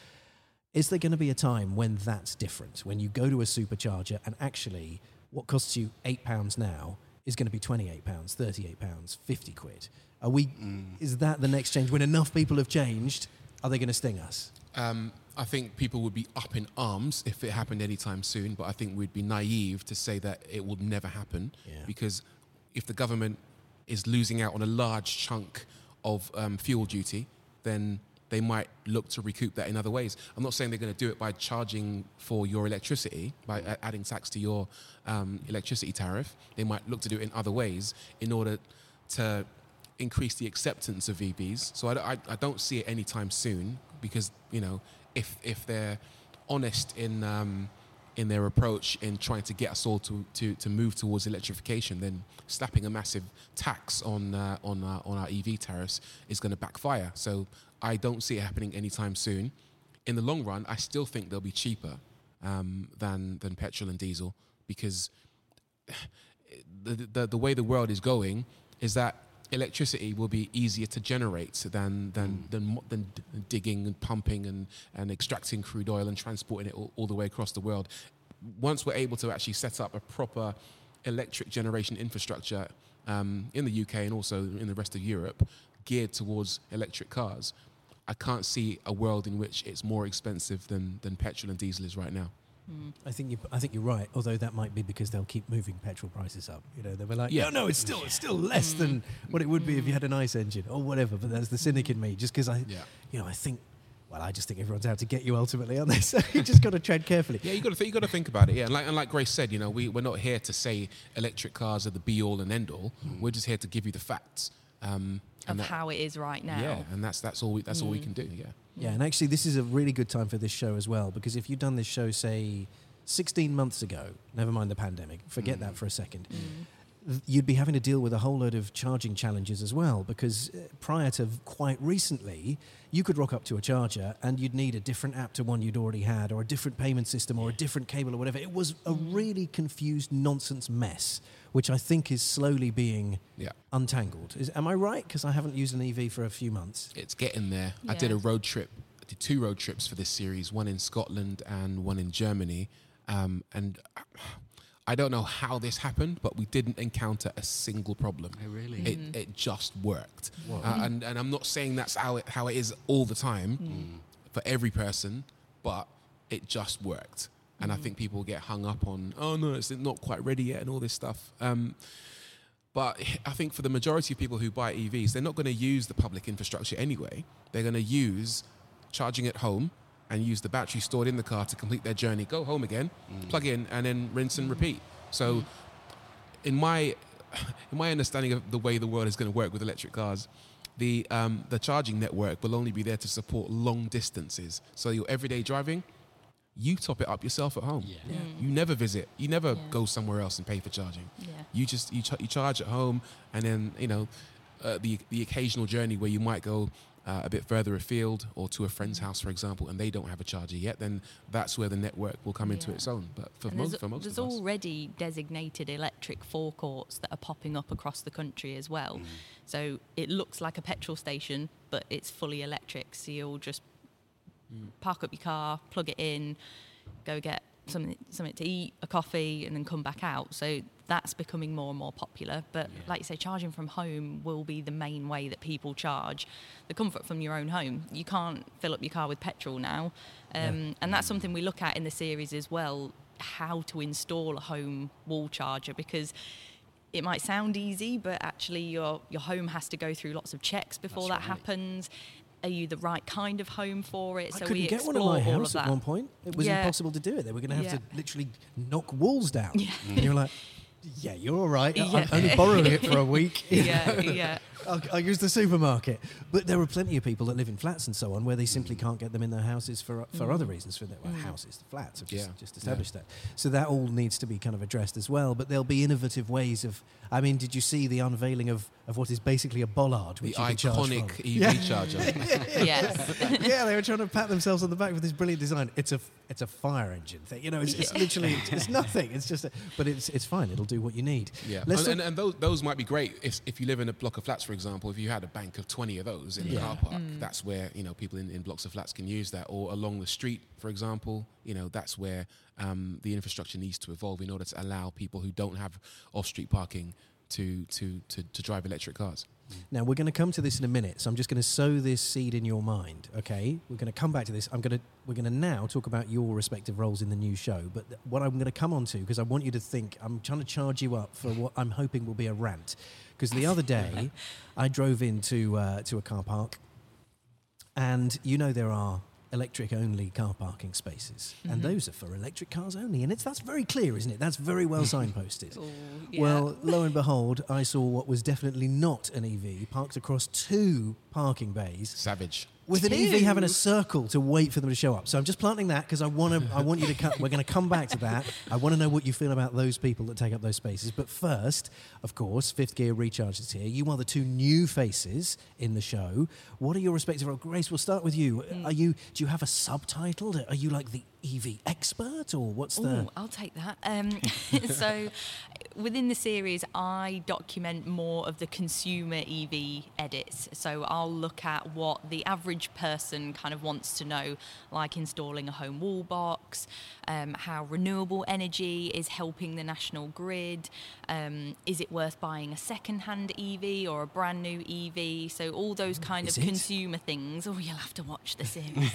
[SPEAKER 5] Is there going to be a time when that's different? When you go to a supercharger and actually what costs you eight pounds now is going to be twenty-eight pounds, thirty-eight pounds, fifty quid. Are we? Mm. Is that the next change? When enough people have changed, are they going to sting us?
[SPEAKER 9] Um, I think people would be up in arms if it happened anytime soon, but I think we'd be naive to say that it will never happen.
[SPEAKER 5] Yeah.
[SPEAKER 9] Because if the government is losing out on a large chunk of um, fuel duty, then they might look to recoup that in other ways. I'm not saying they're going to do it by charging for your electricity, by a- adding tax to your um, electricity tariff. They might look to do it in other ways in order to increase the acceptance of E Vs. So I, I, I don't see it anytime soon because, you know, if if they're honest in um, in their approach in trying to get us all to, to, to move towards electrification, then slapping a massive tax on uh, on uh, on our E V tariffs is going to backfire. So I don't see it happening anytime soon. In the long run, I still think they'll be cheaper um, than than petrol and diesel because the, the the way the world is going is that electricity will be easier to generate than than mm. than, than digging and pumping and, and extracting crude oil and transporting it all, all the way across the world. Once we're able to actually set up a proper electric generation infrastructure um, in the U K and also in the rest of Europe geared towards electric cars, I can't see a world in which it's more expensive than, than petrol and diesel is right now.
[SPEAKER 5] Mm. I think you. I think you're right. Although that might be because they'll keep moving petrol prices up. You know, they'll be like,
[SPEAKER 9] yeah.
[SPEAKER 5] no, no, it's still, it's still less than what it would be if you had an ICE engine or whatever. But that's the cynic in me. Just because I,
[SPEAKER 9] yeah.
[SPEAKER 5] you know, I think. Well, I just think everyone's out to get you ultimately on this. So you just got to tread carefully.
[SPEAKER 9] Yeah, you got to th- you got to think about it. Yeah, and like and like Grace said, you know, we we're not here to say electric cars are the be all and end all. Mm. We're just here to give you the facts. Um,
[SPEAKER 8] of
[SPEAKER 9] that,
[SPEAKER 8] how it is right now.
[SPEAKER 9] Yeah, and that's that's all we, that's mm. all we can do. Yeah.
[SPEAKER 5] Yeah, and actually, this is a really good time for this show as well, because if you'd done this show, say, sixteen months ago, never mind the pandemic, forget mm. that for a second. Mm. You'd be having to deal with a whole load of charging challenges as well, because prior to quite recently, you could rock up to a charger and you'd need a different app to one you'd already had, or a different payment system, or a different cable, or whatever. It was a really confused nonsense mess, which I think is slowly being yeah. untangled. Is, am I right? Because I haven't used an E V for a few months.
[SPEAKER 9] It's getting there.
[SPEAKER 8] Yeah.
[SPEAKER 9] I did a road trip, I did two road trips for this series, one in Scotland and one in Germany, um, and... I don't know how this happened, but we didn't encounter a single problem.
[SPEAKER 1] Oh, really?
[SPEAKER 9] It,
[SPEAKER 8] Mm.
[SPEAKER 9] it just worked. Uh, and, and I'm not saying that's how it, how it is all the time mm. for every person, but it just worked. And mm. I think people get hung up on, oh, no, it's not quite ready yet and all this stuff. Um, but I think for the majority of people who buy E Vs, they're not going to use the public infrastructure anyway. They're going to use charging at home and use the battery stored in the car to complete their journey, go home again, mm. plug in, and then rinse and repeat. So in my in my understanding of the way the world is going to work with electric cars, the um, the charging network will only be there to support long distances. So your everyday driving, you top it up yourself at home.
[SPEAKER 1] Yeah.
[SPEAKER 8] Yeah.
[SPEAKER 9] You never visit. You never
[SPEAKER 8] Yeah.
[SPEAKER 9] go somewhere else and pay for charging.
[SPEAKER 8] Yeah.
[SPEAKER 9] You just you, ch- you charge at home, and then, you know, uh, the the occasional journey where you might go Uh, a bit further afield or to a friend's house, for example, and they don't have a charger yet, then that's where the network will come into
[SPEAKER 8] Yeah.
[SPEAKER 9] its own. But for,
[SPEAKER 8] And
[SPEAKER 9] mo-
[SPEAKER 8] there's,
[SPEAKER 9] for most
[SPEAKER 8] there's
[SPEAKER 9] of us...
[SPEAKER 8] already designated electric forecourts that are popping up across the country as well.
[SPEAKER 9] Mm.
[SPEAKER 8] So it looks like a petrol station, but it's fully electric. So you'll just mm. park up your car, plug it in, go get something something to eat, a coffee, and then come back out. So that's becoming more and more popular. But
[SPEAKER 1] Yeah.
[SPEAKER 8] like you say, charging from home will be the main way that people charge. The comfort from your own home. You can't fill up your car with petrol now. Um,
[SPEAKER 5] Yeah.
[SPEAKER 8] And that's something we look at in the series as well, how to install a home wall charger, because it might sound easy, but actually your your home has to go through lots of checks before
[SPEAKER 1] That's
[SPEAKER 8] that
[SPEAKER 1] right.
[SPEAKER 8] happens. Are you the right kind of home for it?
[SPEAKER 5] I
[SPEAKER 8] so
[SPEAKER 5] couldn't
[SPEAKER 8] we
[SPEAKER 5] get one at
[SPEAKER 8] explore
[SPEAKER 5] my
[SPEAKER 8] all
[SPEAKER 5] house
[SPEAKER 8] of
[SPEAKER 5] at
[SPEAKER 8] that.
[SPEAKER 5] one point. It was
[SPEAKER 8] Yeah.
[SPEAKER 5] impossible to do it. They were going to have
[SPEAKER 8] Yeah.
[SPEAKER 5] to literally knock walls down.
[SPEAKER 8] Yeah.
[SPEAKER 5] And you're like, yeah, you're all right.
[SPEAKER 8] Yeah.
[SPEAKER 5] I'm only borrowing it for a week.
[SPEAKER 8] Yeah, yeah.
[SPEAKER 5] I'll, I'll use the supermarket. But there are plenty of people that live in flats and so on where they simply can't get them in their houses for for
[SPEAKER 8] Mm.
[SPEAKER 5] other reasons. For their well,
[SPEAKER 8] Mm.
[SPEAKER 5] houses, flats have just,
[SPEAKER 9] Yeah.
[SPEAKER 5] just established that. So that all needs to be kind of addressed as well. But there'll be innovative ways of. I mean, did you see the unveiling of, of what is basically a bollard?
[SPEAKER 9] The
[SPEAKER 5] Which you can charge
[SPEAKER 9] iconic
[SPEAKER 5] from?
[SPEAKER 9] E V
[SPEAKER 5] Yeah.
[SPEAKER 9] charger.
[SPEAKER 8] Yes.
[SPEAKER 5] Yeah, they were trying to pat themselves on the back with this brilliant design. It's a it's a fire engine thing. You know, it's, it's literally it's, it's nothing. It's just, a, but it's it's fine. It'll do what you need.
[SPEAKER 9] Yeah,
[SPEAKER 5] Let's
[SPEAKER 9] and, and,
[SPEAKER 5] talk-
[SPEAKER 9] and those, those might be great if, if you live in a block of flats, for example. If you had a bank of twenty of those in the
[SPEAKER 5] Yeah.
[SPEAKER 9] car park, that's where, you know, people in, in blocks of flats can use that. Or along the street, for example, you know, that's where um, the infrastructure needs to evolve in order to allow people who don't have off-street parking to to, to, to drive electric cars.
[SPEAKER 5] Now we're going to come to this in a minute, so I'm just going to sow this seed in your mind. Okay, we're going to come back to this. I'm going to we're going to now talk about your respective roles in the new show. But th- what I'm going to come on to, because I want you to think, I'm trying to charge you up for what I'm hoping will be a rant. Because the other day, I drove into uh, to a car park, and you know there are electric-only car parking spaces,
[SPEAKER 8] Mm-hmm.
[SPEAKER 5] and those are for electric cars only. And it's that's very clear, isn't it? That's very well signposted.
[SPEAKER 8] Ooh, yeah.
[SPEAKER 5] Well, lo and behold, I saw what was definitely not an E V parked across two parking bays
[SPEAKER 9] Savage.
[SPEAKER 5] with an E V
[SPEAKER 8] Two?
[SPEAKER 5] having a circle to wait for them to show up. So I'm just planting that because I want to. I want you to. Come, we're going to come back to that. I want to know what you feel about those people that take up those spaces. But first, of course, Fifth Gear Recharge is here. You are the two new faces in the show. What are your respective roles? Grace, we'll start with you. Are you? Do you have a subtitle? Are you like the E V expert, or what's the?
[SPEAKER 8] Ooh, I'll take that. Um, so, within the series, I document more of the consumer E V edits. So I'll look at what the average person kind of wants to know, like installing a home wall box, um, how renewable energy is helping the national grid. Um, is it worth buying a second-hand E V or a brand new E V? So all those kind
[SPEAKER 5] Is
[SPEAKER 8] of
[SPEAKER 5] it?
[SPEAKER 8] consumer things. Oh, you'll have to watch the series.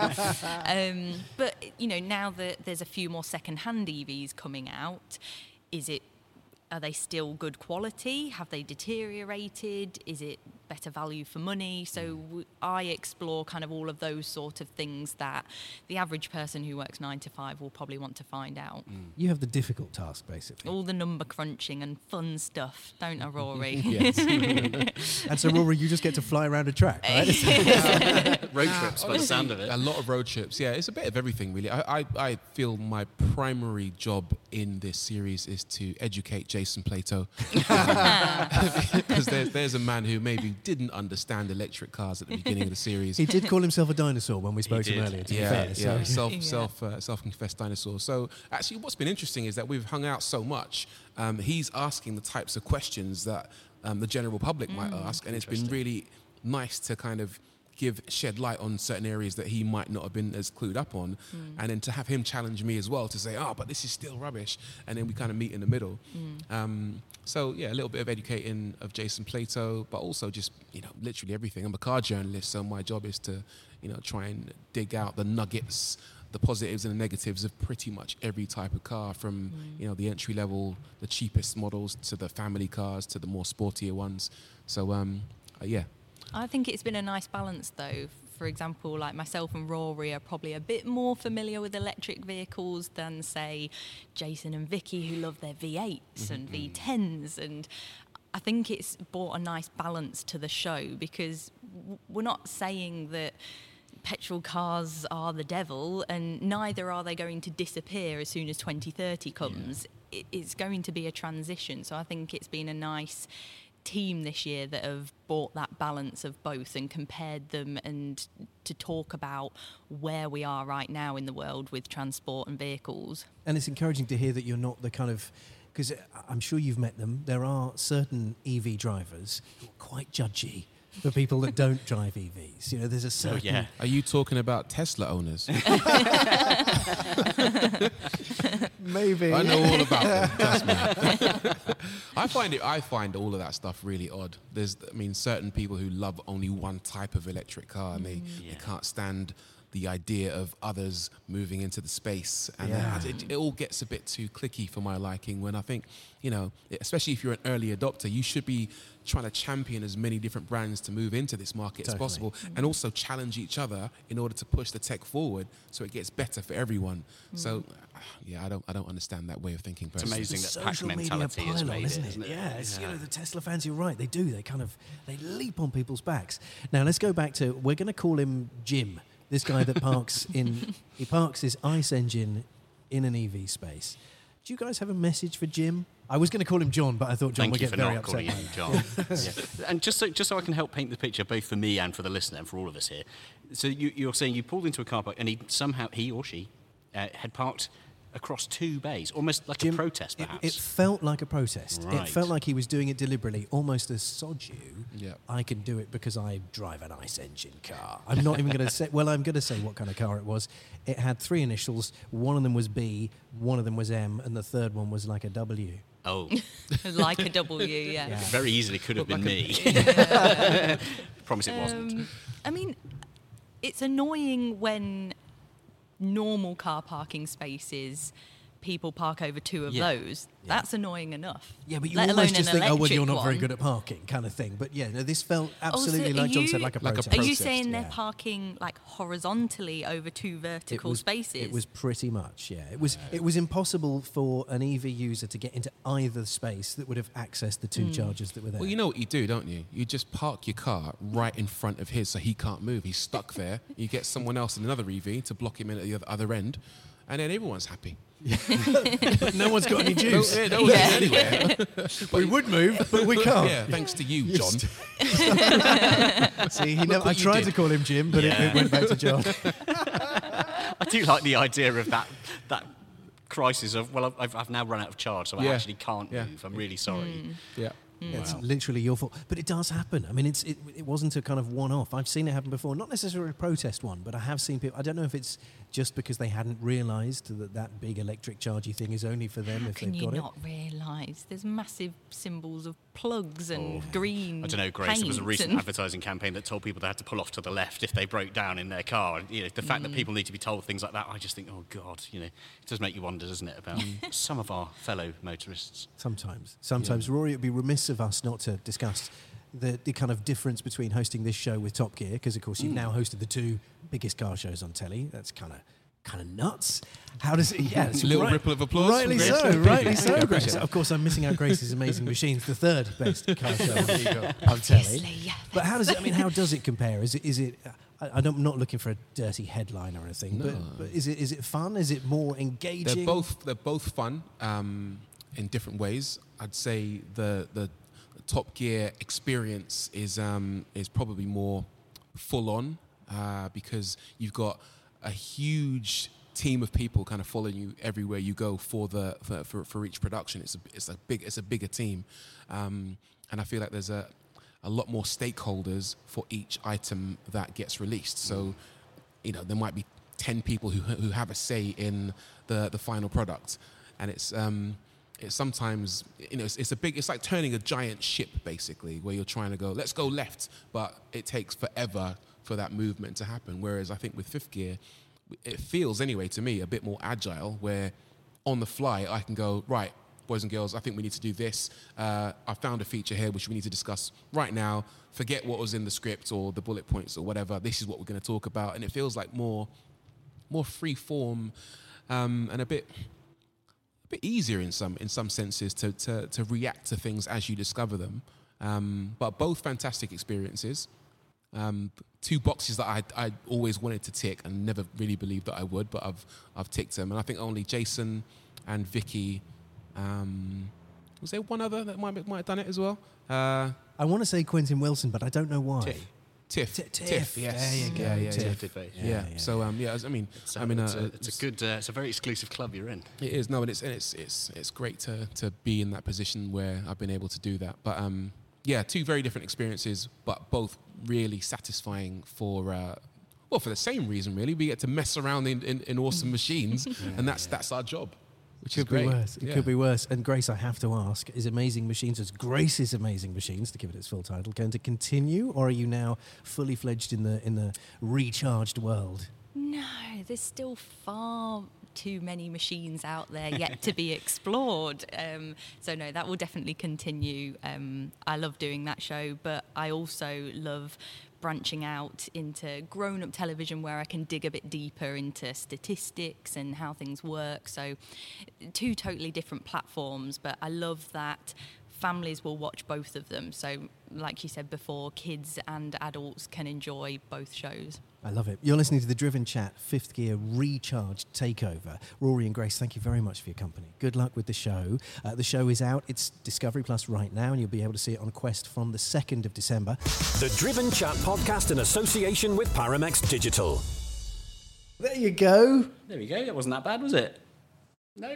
[SPEAKER 8] um, but you know, now that there's a few more second-hand E Vs coming out, is it? Are they still good quality? Have they deteriorated? Is it better value for money. So w- I explore kind of all of those sort of things that the average person who works nine to five will probably want to find out.
[SPEAKER 5] You have the difficult task, basically.
[SPEAKER 8] All the number crunching and fun stuff, don't I, Rory?
[SPEAKER 5] Yes. And so, Rory, you just get to fly around a track, right?
[SPEAKER 1] Road trips by the sound of it.
[SPEAKER 9] A lot of road trips. Yeah, it's a bit of everything, really. I, I, I feel my primary job in this series is to educate Jason Plato. Because there's, there's a man who maybe didn't understand electric cars at the beginning of the series.
[SPEAKER 5] He did call himself a dinosaur when we spoke
[SPEAKER 1] He
[SPEAKER 5] to him
[SPEAKER 1] did.
[SPEAKER 5] earlier, to
[SPEAKER 9] Yeah,
[SPEAKER 5] be fair.
[SPEAKER 9] yeah,
[SPEAKER 5] So.
[SPEAKER 9] self,
[SPEAKER 8] Yeah.
[SPEAKER 9] self, uh, self-confessed dinosaur. So actually, what's been interesting is that we've hung out so much. Um, he's asking the types of questions that um, the general public might ask, and it's been really nice to kind of give shed light on certain areas that he might not have been as clued up on, and then to have him challenge me as well to say, oh, but this is still rubbish, and then we kind of meet in the middle. Um, so yeah, a little bit of educating of Jason Plato, but also just, you know, literally everything. I'm a car journalist, so my job is to, you know, try and dig out the nuggets, the positives and the negatives of pretty much every type of car, from you know, the entry level, the cheapest models, to the family cars, to the more sportier ones. So um, uh, yeah.
[SPEAKER 8] I think it's been a nice balance, though. For example, like myself and Rory are probably a bit more familiar with electric vehicles than, say, Jason and Vicky, who love their V eights and V tens. And I think it's brought a nice balance to the show, because w- we're not saying that petrol cars are the devil, and neither are they going to disappear as soon as twenty thirty comes. Yeah. It, it's going to be a transition. So I think it's been a nice team this year that have brought that balance of both and compared them, and to talk about where we are right now in the world with transport and vehicles.
[SPEAKER 5] And it's encouraging to hear that you're not the kind of, because I'm sure you've met them, there are certain E V drivers who are quite judgy for people that don't drive E Vs. You know, there's a certain...
[SPEAKER 1] Oh, yeah.
[SPEAKER 9] Are you talking about Tesla owners?
[SPEAKER 5] Maybe.
[SPEAKER 9] I know all about them. Trust me. I find it. I find all of that stuff really odd. There's, I mean, certain people who love only one type of electric car, and they,
[SPEAKER 1] Yeah.
[SPEAKER 9] they can't stand the idea of others moving into the space, and
[SPEAKER 5] Yeah.
[SPEAKER 9] then it, it all gets a bit too cliquey for my liking. When I think, you know, especially if you're an early adopter, you should be trying to champion as many different brands to move into this market
[SPEAKER 5] Totally.
[SPEAKER 9] as possible, and also challenge each other in order to push the tech forward so it gets better for everyone. So, yeah, I don't, I don't understand that way of thinking.
[SPEAKER 1] It's
[SPEAKER 9] Personally.
[SPEAKER 1] amazing
[SPEAKER 5] The
[SPEAKER 1] that pack
[SPEAKER 5] social media
[SPEAKER 1] mentality has
[SPEAKER 5] pylon,
[SPEAKER 1] made
[SPEAKER 5] isn't
[SPEAKER 1] it,
[SPEAKER 5] it?
[SPEAKER 1] isn't it?
[SPEAKER 5] Yeah, it's, you know, the Tesla fans, you're right, they do. They kind of, they leap on people's backs. Now, let's go back to, we're going to call him Jim, this guy that parks in, he parks his ICE engine in an E V space. Do you guys have a message for Jim? I was going to call him John, but I thought John
[SPEAKER 1] Thank
[SPEAKER 5] would
[SPEAKER 1] you
[SPEAKER 5] get
[SPEAKER 1] for
[SPEAKER 5] very
[SPEAKER 1] not
[SPEAKER 5] upset.
[SPEAKER 1] calling him John. Yeah. And just so, just so I can help paint the picture, both for me and for the listener and for all of us here. So you, you're saying you pulled into a car park, and he somehow, he or she, uh, had parked across two bays, almost like
[SPEAKER 5] Jim,
[SPEAKER 1] a protest,
[SPEAKER 5] it-
[SPEAKER 1] perhaps.
[SPEAKER 5] It, felt like a protest. It
[SPEAKER 1] Right.
[SPEAKER 5] felt like he was doing it deliberately, almost as sod you.
[SPEAKER 9] Yeah.
[SPEAKER 5] I can do it because I drive an ICE engine car. I'm not even going to say, well, I'm going to say what kind of car it was. It had three initials. One of them was B, one of them was M, and the third one was like a W.
[SPEAKER 1] Oh,
[SPEAKER 8] Like a W, yeah.
[SPEAKER 5] Yeah.
[SPEAKER 1] very easily could have been me. Promise it wasn't.
[SPEAKER 8] Um, I mean, it's annoying when normal car parking spaces, people park over two of
[SPEAKER 1] Yeah.
[SPEAKER 8] those. That's annoying enough.
[SPEAKER 5] Yeah, but you
[SPEAKER 8] Let
[SPEAKER 5] almost
[SPEAKER 8] alone
[SPEAKER 5] just
[SPEAKER 8] an
[SPEAKER 5] think, oh, well,
[SPEAKER 8] electric
[SPEAKER 5] you're not very
[SPEAKER 8] one.
[SPEAKER 5] good at parking, kind of thing. But yeah, no, this felt absolutely,
[SPEAKER 8] Also, are
[SPEAKER 5] like John
[SPEAKER 8] you-
[SPEAKER 5] said, like a
[SPEAKER 9] Like a
[SPEAKER 5] protest.
[SPEAKER 8] Are you
[SPEAKER 9] protest,
[SPEAKER 8] saying they're
[SPEAKER 5] yeah.
[SPEAKER 8] parking like horizontally over two
[SPEAKER 5] It
[SPEAKER 8] vertical
[SPEAKER 5] was,
[SPEAKER 8] spaces?
[SPEAKER 5] It was pretty much, yeah. It was it was impossible for an E V user to get into either space that would have accessed the two chargers that were there.
[SPEAKER 9] Well, you know what you do, don't you? You just park your car right in front of his so he can't move. He's stuck there. You get someone else in another E V to block him in at the other, other end, and then everyone's happy.
[SPEAKER 5] no one's got any
[SPEAKER 9] No,
[SPEAKER 5] juice.
[SPEAKER 9] yeah, no one's going anywhere.
[SPEAKER 5] We would move, but we can't.
[SPEAKER 9] Yeah, thanks to you, John.
[SPEAKER 5] See, he never, I
[SPEAKER 9] what you
[SPEAKER 5] tried
[SPEAKER 9] did.
[SPEAKER 5] to call him Jim, but
[SPEAKER 1] Yeah.
[SPEAKER 5] it, it went back to John.
[SPEAKER 1] I do like the idea of that that crisis of, well, I've, I've now run out of charge, so I
[SPEAKER 9] Yeah.
[SPEAKER 1] actually can't
[SPEAKER 9] Yeah.
[SPEAKER 1] move. I'm really sorry.
[SPEAKER 9] Yeah.
[SPEAKER 5] Yeah, it's literally your fault. But it does happen. I mean, it's it, it wasn't a kind of one-off. I've seen it happen before. Not necessarily a protest one, but I have seen people. I don't know if it's just because they hadn't realised that that big electric chargy thing is only for them
[SPEAKER 8] How
[SPEAKER 5] if
[SPEAKER 8] can
[SPEAKER 5] they've
[SPEAKER 8] you
[SPEAKER 5] got
[SPEAKER 8] not realise? There's massive symbols of plugs and green.
[SPEAKER 1] I don't know, Grace. There was a
[SPEAKER 8] paint
[SPEAKER 1] recent
[SPEAKER 8] and-
[SPEAKER 1] advertising campaign that told people they had to pull off to the left if they broke down in their car. And, you know, the fact that people need to be told things like that, I just think, oh God, you know, it does make you wonder, doesn't it, about some of our fellow motorists.
[SPEAKER 5] Sometimes. Sometimes. Rory, it would be remiss of us not to discuss the, the kind of difference between hosting this show with Top Gear, because of course you've now hosted the two biggest car shows on telly. That's kind of kind of nuts. How does it? Yeah, it's
[SPEAKER 9] a little
[SPEAKER 5] right,
[SPEAKER 9] ripple of applause.
[SPEAKER 5] Rightly
[SPEAKER 9] from Grace.
[SPEAKER 5] so.
[SPEAKER 9] Thank you.
[SPEAKER 5] Rightly
[SPEAKER 9] Thank you. I
[SPEAKER 5] so.
[SPEAKER 9] appreciate
[SPEAKER 5] Grace.
[SPEAKER 9] it.
[SPEAKER 5] Of course, I'm missing out Grace's Amazing Machines, the third best car show on telly.
[SPEAKER 8] Yeah,
[SPEAKER 5] But how does it? I mean, how does it compare? Is it? Is it? I, I don't, I'm not looking for a dirty headline or anything.
[SPEAKER 9] No.
[SPEAKER 5] But, but is it? Is it fun? Is it more engaging?
[SPEAKER 9] They're both they're both fun um, in different ways. I'd say the the Top Gear experience is um, is probably more full on uh, because you've got a huge team of people kind of following you everywhere you go for the for, for, for each production. It's a it's a big it's a bigger team, um, and I feel like there's a a lot more stakeholders for each item that gets released. So, you know, there might be ten people who who have a say in the the final product, and it's um it's sometimes, you know, it's, it's a big it's like turning a giant ship basically, where you're trying to go let's go left, but it takes forever for that movement to happen. Whereas I think with Fifth Gear, it feels anyway to me a bit more agile, where on the fly I can go, right, boys and girls, I think we need to do this. Uh, I found a feature here which we need to discuss right now. Forget what was in the script or the bullet points or whatever. This is what we're going to talk about. And it feels like more more free form um, and a bit a bit easier in some in some senses to, to, to react to things as you discover them. Um, but both fantastic experiences. Um, two boxes that I I always wanted to tick and never really believed that I would, but I've I've ticked them. And I think only Jason and Vicky, um, was there one other that might might have done it as well? Uh,
[SPEAKER 5] I want to say Quentin Wilson, but I don't know why.
[SPEAKER 9] Tiff. Tiff.
[SPEAKER 5] T- Tiff.
[SPEAKER 9] Tiff, yes.
[SPEAKER 5] There you go.
[SPEAKER 9] Yeah, yeah,
[SPEAKER 5] Tiff.
[SPEAKER 9] yeah.
[SPEAKER 1] Tiff.
[SPEAKER 9] Yeah,
[SPEAKER 5] Yeah, yeah.
[SPEAKER 9] So um, yeah, I mean,
[SPEAKER 1] It's, uh,
[SPEAKER 9] I mean,
[SPEAKER 1] it's,
[SPEAKER 9] uh,
[SPEAKER 1] a, it's a good, uh, it's a very exclusive club you're in.
[SPEAKER 9] It is no, and it's and it's it's it's great to to be in that position where I've been able to do that. But um, yeah, two very different experiences, but both really satisfying for uh, well, for the same reason really. We get to mess around in, in, in awesome machines, and that's that's our job, which
[SPEAKER 5] Could
[SPEAKER 9] is great.
[SPEAKER 5] be worse. It
[SPEAKER 9] Yeah.
[SPEAKER 5] could be worse. And Grace, I have to ask, is Amazing Machines, as Grace's Amazing Machines, to give it its full title, going to continue, or are you now fully fledged in the in the recharged world?
[SPEAKER 8] No, there's still far too many machines out there yet to be explored. Um, so no, that will definitely continue. Um, I love doing that show, but I also love branching out into grown-up television where I can dig a bit deeper into statistics and how things work. So two totally different platforms, but I love that families will watch both of them. So like you said before, kids and adults can enjoy both shows.
[SPEAKER 5] I love it. You're listening to the Driven Chat Fifth Gear Recharged Takeover. Rory and Grace, thank you very much for your company. Good luck with the show. Uh, the show is out. It's Discovery Plus right now, and you'll be able to see it on Quest from the second of December.
[SPEAKER 4] The Driven Chat podcast in association with Paramex Digital.
[SPEAKER 5] There you go.
[SPEAKER 1] There we go. That wasn't that bad, was it? No.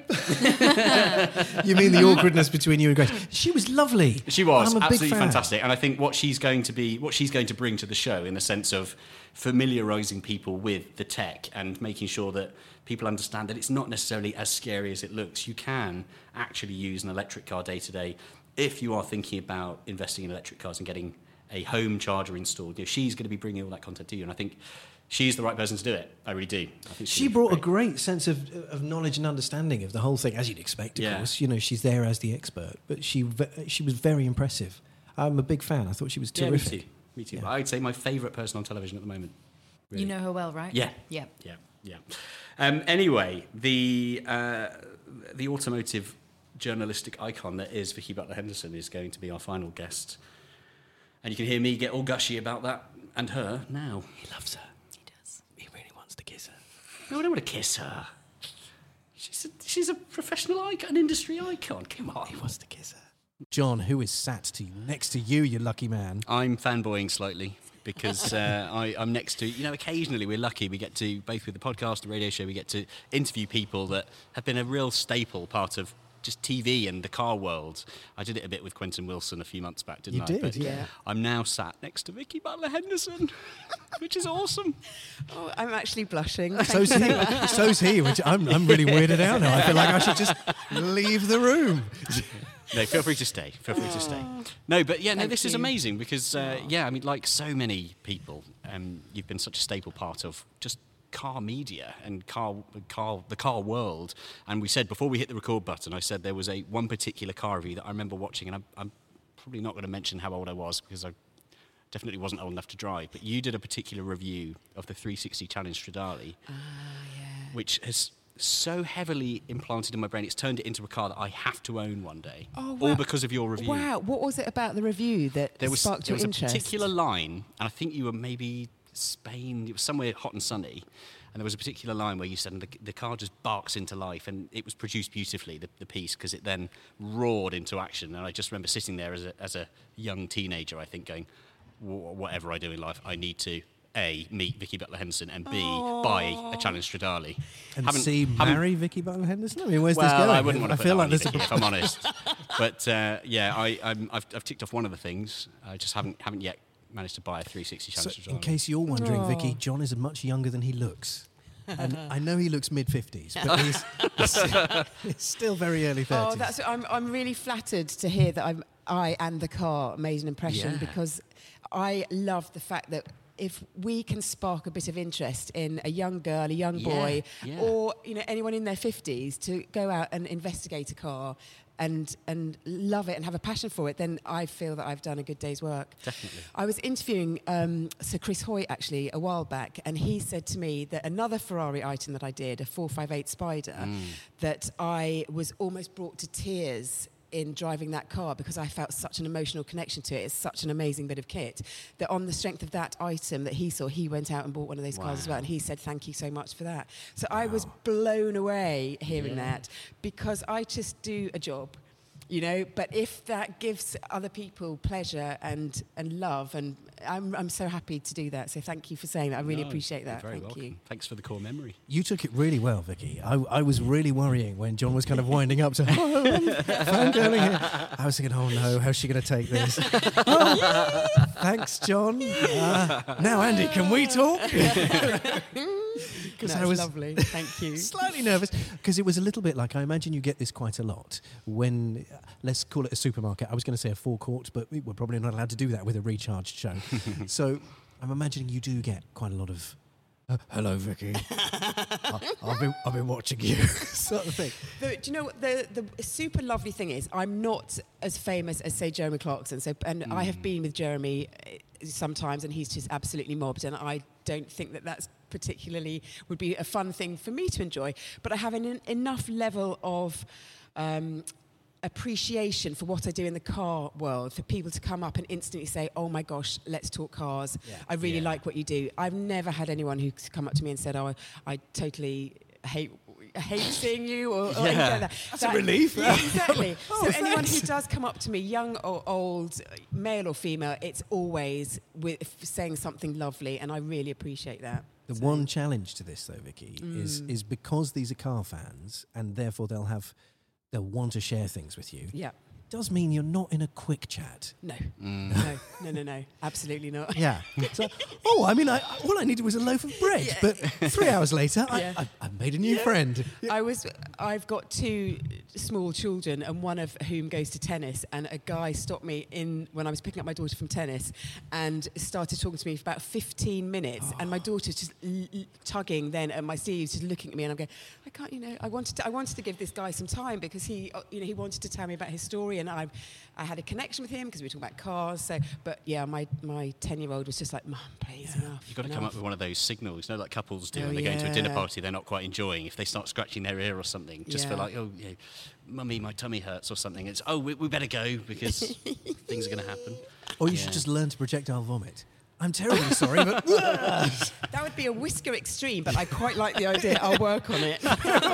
[SPEAKER 5] You mean the awkwardness between you and Grace? She was lovely.
[SPEAKER 1] She was
[SPEAKER 5] I'm a big
[SPEAKER 1] absolutely
[SPEAKER 5] fan.
[SPEAKER 1] fantastic, and I think what she's going to be, what she's going to bring to the show, in the sense of familiarising people with the tech and making sure that people understand that it's not necessarily as scary as it looks. You can actually use an electric car day to day if you are thinking about investing in electric cars and getting a home charger installed. You know, she's going to be bringing all that content to you, and I think she's the right person to do it. I really do. I think
[SPEAKER 5] She brought a great sense of, of knowledge and understanding of the whole thing, as you'd expect, of
[SPEAKER 1] Yeah.
[SPEAKER 5] course. You know, she's there as the expert, but she ve- she was very impressive. I'm a big fan. I thought she was
[SPEAKER 1] Yeah, me
[SPEAKER 5] terrific.
[SPEAKER 1] too. Me too.
[SPEAKER 5] Yeah.
[SPEAKER 1] I'd say my favourite person on television at the moment. Really.
[SPEAKER 6] You know her well, right?
[SPEAKER 1] Yeah.
[SPEAKER 6] Yeah.
[SPEAKER 1] Yeah, yeah. Um, anyway, the uh, the automotive journalistic icon that is Vicky Butler Henderson is going to be our final guest, and you can hear me get all gushy about that and her now.
[SPEAKER 5] He loves her.
[SPEAKER 6] He does.
[SPEAKER 5] He really wants to kiss her.
[SPEAKER 1] No, I don't want to kiss her. She's a, she's a professional icon, an industry icon. Come on.
[SPEAKER 5] He wants to kiss her. John, who is sat to you, next to you, you lucky man?
[SPEAKER 1] I'm fanboying slightly because uh, I, I'm next to, you know, occasionally we're lucky. We get to, both with the podcast, the radio show, we get to interview people that have been a real staple part of just T V and the car world. I did it a bit with Quentin Wilson a few months back, didn't
[SPEAKER 5] You
[SPEAKER 1] I?
[SPEAKER 5] did,
[SPEAKER 1] But
[SPEAKER 5] yeah.
[SPEAKER 1] I'm now sat next to Vicky Butler Henderson, which is awesome.
[SPEAKER 10] Oh, I'm actually blushing.
[SPEAKER 5] So's he. So's he. Which I'm, I'm really weirded out now. I feel like I should just leave the room.
[SPEAKER 1] No, feel free to stay. Feel free to stay. No, but yeah, no,
[SPEAKER 10] Thank
[SPEAKER 1] this is
[SPEAKER 10] you.
[SPEAKER 1] amazing because, uh, yeah, I mean, like so many people, um, you've been such a staple part of just car media and car, car, the car world. And we said before we hit the record button, I said there was a one particular car review that I remember watching, and I'm, I'm probably not going to mention how old I was because I definitely wasn't old enough to drive. But you did a particular review of the three sixty Challenge Stradale,
[SPEAKER 10] Ah, yeah.
[SPEAKER 1] which has so heavily implanted in my brain. It's turned it into a car that I have to own one day,
[SPEAKER 10] Oh,
[SPEAKER 1] all
[SPEAKER 10] wow.
[SPEAKER 1] because of your review.
[SPEAKER 10] Wow, what was it about the review that
[SPEAKER 1] There was,
[SPEAKER 10] sparked
[SPEAKER 1] there
[SPEAKER 10] your
[SPEAKER 1] was a
[SPEAKER 10] interest?
[SPEAKER 1] particular line, and I think you were maybe Spain, it was somewhere hot and sunny, and there was a particular line where you said the, the car just barks into life, and it was produced beautifully, the, the piece, because it then roared into action. And I just remember sitting there as a, as a young teenager, I think, going, whatever I do in life, I need to A, meet Vicky Butler Henderson, and B,
[SPEAKER 10] Aww.
[SPEAKER 1] buy a Challenge Stradale.
[SPEAKER 5] And
[SPEAKER 1] Haven't-
[SPEAKER 5] C,
[SPEAKER 1] haven't-
[SPEAKER 5] marry Vicky Butler Henderson? I mean, where's
[SPEAKER 1] well,
[SPEAKER 5] this going?
[SPEAKER 1] I wouldn't want to
[SPEAKER 5] I
[SPEAKER 1] put
[SPEAKER 5] feel
[SPEAKER 1] that
[SPEAKER 5] like
[SPEAKER 1] on you,
[SPEAKER 5] there's a
[SPEAKER 1] Vicky, if I'm honest. But uh, yeah, I, I'm, I've, I've ticked off one of the things. I just haven't haven't yet managed to buy a three sixty
[SPEAKER 5] So,
[SPEAKER 1] Challenge Stradale.
[SPEAKER 5] in case you're wondering,
[SPEAKER 10] Aw.
[SPEAKER 5] Vicky, John is much younger than he looks. And I know he looks mid-fifties, but he's, he's still very early thirties.
[SPEAKER 10] Oh, that's. I'm. I'm really flattered to hear that I'm. I and the car made an impression
[SPEAKER 1] Yeah.
[SPEAKER 10] because I love the fact that if we can spark a bit of interest in a young girl, a young
[SPEAKER 1] Yeah,
[SPEAKER 10] boy,
[SPEAKER 1] yeah.
[SPEAKER 10] or you know anyone in their fifties to go out and investigate a car and and love it and have a passion for it, then I feel that I've done a good day's work.
[SPEAKER 1] Definitely.
[SPEAKER 10] I was interviewing um, Sir Chris Hoyt actually a while back, and he said to me that another Ferrari item that I did, a four fifty-eight Spider,
[SPEAKER 1] Mm.
[SPEAKER 10] that I was almost brought to tears in driving that car because I felt such an emotional connection to it. It's such an amazing bit of kit that on the strength of that item that he saw, he went out and bought one of those cars as well,
[SPEAKER 1] Wow.
[SPEAKER 10] and he said thank you so much for that. So I was blown away hearing
[SPEAKER 1] Yeah.
[SPEAKER 10] that because I just do a job. You know, but if that gives other people pleasure and, and love, and I'm I'm so happy to do that. So thank you for saying that. I really
[SPEAKER 1] No,
[SPEAKER 10] appreciate
[SPEAKER 1] you're
[SPEAKER 10] that.
[SPEAKER 1] very
[SPEAKER 10] Thank
[SPEAKER 1] welcome.
[SPEAKER 10] you.
[SPEAKER 1] Thanks for the core memory.
[SPEAKER 5] You took it really well, Vicky. I, I was really worrying when John was kind of winding up to, oh, fangirling here. I was thinking, oh no, how's she going to take this? Oh, thanks, John. Uh, now, Andy, can we talk? Because
[SPEAKER 10] That's
[SPEAKER 5] I was
[SPEAKER 10] lovely. Thank you.
[SPEAKER 5] slightly nervous because it was a little bit like, I imagine you get this quite a lot when, uh, let's call it a supermarket. I was going to say a forecourt, but we- we're probably not allowed to do that with a recharged show. So I'm imagining you do get quite a lot of, uh, hello, Vicky. I- I've been, I've been watching you, sort of thing.
[SPEAKER 10] The, do you know what the, the super lovely thing is? I'm not as famous as, say, Jeremy Clarkson. So, and I have been with Jeremy uh, sometimes, and he's just absolutely mobbed. And I don't think that that's particularly would be a fun thing for me to enjoy. But I have an, en- enough level of um, appreciation for what I do in the car world for people to come up and instantly say, oh my gosh, let's talk cars.
[SPEAKER 5] Yeah.
[SPEAKER 10] I really
[SPEAKER 1] Yeah.
[SPEAKER 10] like what you do. I've never had anyone who's come up to me and said, oh, I totally hate hate seeing you or, or anything like that.
[SPEAKER 5] That's a relief.
[SPEAKER 10] Yeah, exactly.
[SPEAKER 5] Oh,
[SPEAKER 10] so anyone
[SPEAKER 5] thanks.
[SPEAKER 10] who does come up to me, young or old, male or female, it's always with saying something lovely, and I really appreciate that.
[SPEAKER 5] The
[SPEAKER 10] So-
[SPEAKER 5] one challenge to this, though, Vicky, is is because these are car fans, and therefore they'll have, they'll want to share things with you.
[SPEAKER 10] Yeah.
[SPEAKER 5] Does mean you're not in a quick chat.
[SPEAKER 10] No.
[SPEAKER 1] Mm.
[SPEAKER 10] No. No. No. No. Absolutely not.
[SPEAKER 5] Yeah. So, oh, I mean, I, all I needed was a loaf of bread, but three hours later,
[SPEAKER 10] Yeah.
[SPEAKER 5] I, I, I made a new friend.
[SPEAKER 10] I was. I've got two small children, and one of whom goes to tennis. And a guy stopped me in when I was picking up my daughter from tennis, and started talking to me for about fifteen minutes. And my daughter's just l- l- tugging then at my sleeves, just looking at me, and I'm going, I can't. You know, I wanted to. I wanted to give this guy some time because he, uh, you know, he wanted to tell me about his story, and I, I had a connection with him because we were talking about cars. So, but yeah, my my ten-year-old was just like, Mum, please, enough.
[SPEAKER 1] You've got to
[SPEAKER 10] enough.
[SPEAKER 1] come up with one of those signals, you know, like couples do
[SPEAKER 10] Oh,
[SPEAKER 1] when they go into a dinner
[SPEAKER 10] yeah.
[SPEAKER 1] party they're not quite enjoying. If they start scratching their ear or something, just for
[SPEAKER 10] Yeah.
[SPEAKER 1] like, oh, yeah, mummy, my tummy hurts or something. It's, oh, we, we better go because things are going to happen.
[SPEAKER 5] Or you
[SPEAKER 1] Yeah.
[SPEAKER 5] should just learn to projectile vomit. I'm terribly sorry, but
[SPEAKER 10] That would be a whisker extreme, but I quite like the idea. I'll work on it.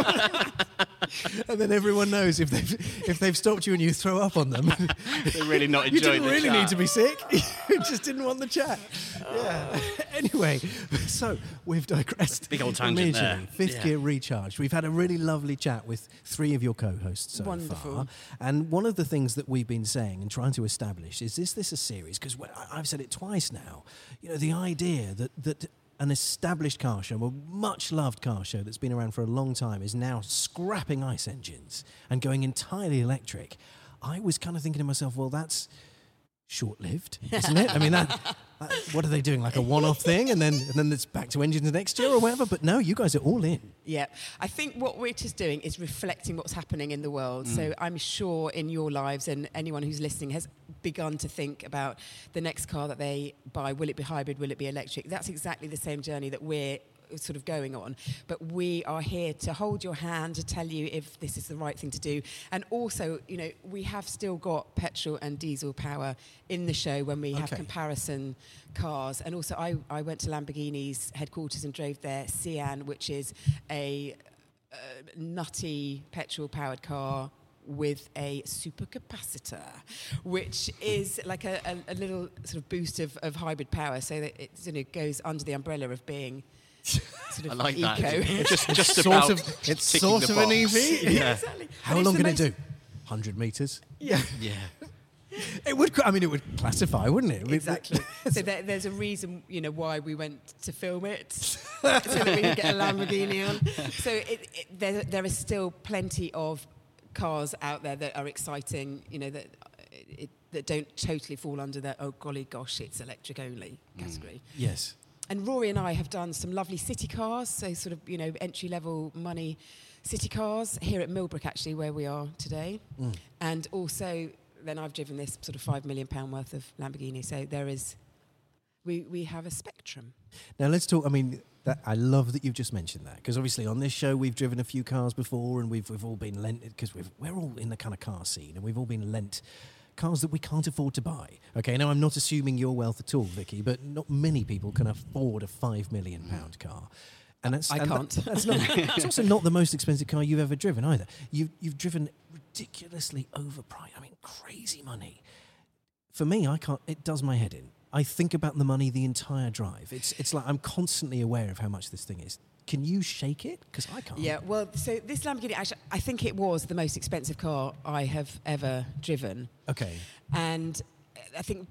[SPEAKER 5] and then everyone knows if they've if they've stopped you and you throw up on them,
[SPEAKER 1] They're really not
[SPEAKER 5] you
[SPEAKER 1] enjoying
[SPEAKER 5] didn't
[SPEAKER 1] the
[SPEAKER 5] really
[SPEAKER 1] chat.
[SPEAKER 5] need to be sick. You just didn't want the chat. Yeah. Anyway, so we've digressed.
[SPEAKER 1] Big old tangent there.
[SPEAKER 5] immediately. Fifth
[SPEAKER 1] Yeah.
[SPEAKER 5] Gear Recharged. We've had a really lovely chat with three of your co-hosts so
[SPEAKER 10] Wonderful.
[SPEAKER 5] far. And one of the things that we've been saying and trying to establish is, is this a series? Because I've said it twice now. You know, the idea that that an established car show, a much-loved car show that's been around for a long time, is now scrapping ICE engines and going entirely electric. I was kind of thinking to myself, well, that's short-lived, isn't it? I mean, that Uh, what are they doing? Like a one-off thing, and then and then it's back to engines next year or whatever. But no, you guys are all in.
[SPEAKER 10] Yeah, I think what we're just doing is reflecting what's happening in the world.
[SPEAKER 5] Mm.
[SPEAKER 10] So I'm sure in your lives and anyone who's listening has begun to think about the next car that they buy. Will it be hybrid? Will it be electric? That's exactly the same journey that we're sort of going on, but we are here to hold your hand, to tell you if this is the right thing to do. And also, you know, we have still got petrol and diesel power in the show when we have
[SPEAKER 5] Okay.
[SPEAKER 10] comparison cars. And also I, I went to Lamborghini's headquarters and drove their Sian, which is a uh, nutty petrol powered car with a supercapacitor, which is like a, a, a little sort of boost of, of hybrid power, so that it, you know, goes under the umbrella of being sort of
[SPEAKER 1] I like that.
[SPEAKER 10] eco.
[SPEAKER 1] It's just, just
[SPEAKER 5] Sort
[SPEAKER 1] about
[SPEAKER 5] of- it's
[SPEAKER 1] ticking
[SPEAKER 5] sort
[SPEAKER 1] the
[SPEAKER 5] of an
[SPEAKER 1] box.
[SPEAKER 5] E V.
[SPEAKER 1] Yeah.
[SPEAKER 10] Exactly.
[SPEAKER 5] How
[SPEAKER 10] And it's
[SPEAKER 5] long
[SPEAKER 10] the
[SPEAKER 5] can it
[SPEAKER 10] most-
[SPEAKER 5] do? one hundred metres.
[SPEAKER 10] Yeah.
[SPEAKER 1] Yeah.
[SPEAKER 5] It would. I mean, it would classify, wouldn't it?
[SPEAKER 10] Exactly. So there, there's a reason, you know, why we went to film it, so that we could get a Lamborghini on. So it, it, there, there is still plenty of cars out there that are exciting, you know, that it, that don't totally fall under the oh golly gosh, it's electric only category.
[SPEAKER 5] Yes.
[SPEAKER 10] And Rory and I have done some lovely city cars, so sort of, you know, entry level money city cars here at Millbrook, actually, where we are today.
[SPEAKER 5] Mm.
[SPEAKER 10] And also, then I've driven this sort of five million pound worth of Lamborghini. So there is, we we have a spectrum.
[SPEAKER 5] Now let's talk. I mean, that, I love that you've just mentioned that, because obviously on this show we've driven a few cars before, and we've we've all been lent, because we've we're all in the kind of car scene, and we've all been lent cars that we can't afford to buy. Okay, now I'm not assuming your wealth at all, Vicky, but not many people can afford a five million pound car. And that's,
[SPEAKER 10] I
[SPEAKER 5] and
[SPEAKER 10] can't.
[SPEAKER 5] That, that's not. It's also not the most expensive car you've ever driven either. You've you've driven ridiculously overpriced. I mean, crazy money. For me, I can't. It does my head in. I think about the money the entire drive. It's it's like I'm constantly aware of how much this thing is. Can you shake it? Because I can't.
[SPEAKER 10] Yeah, well, so this Lamborghini, actually, I think it was the most expensive car I have ever driven.
[SPEAKER 5] Okay.
[SPEAKER 10] And I think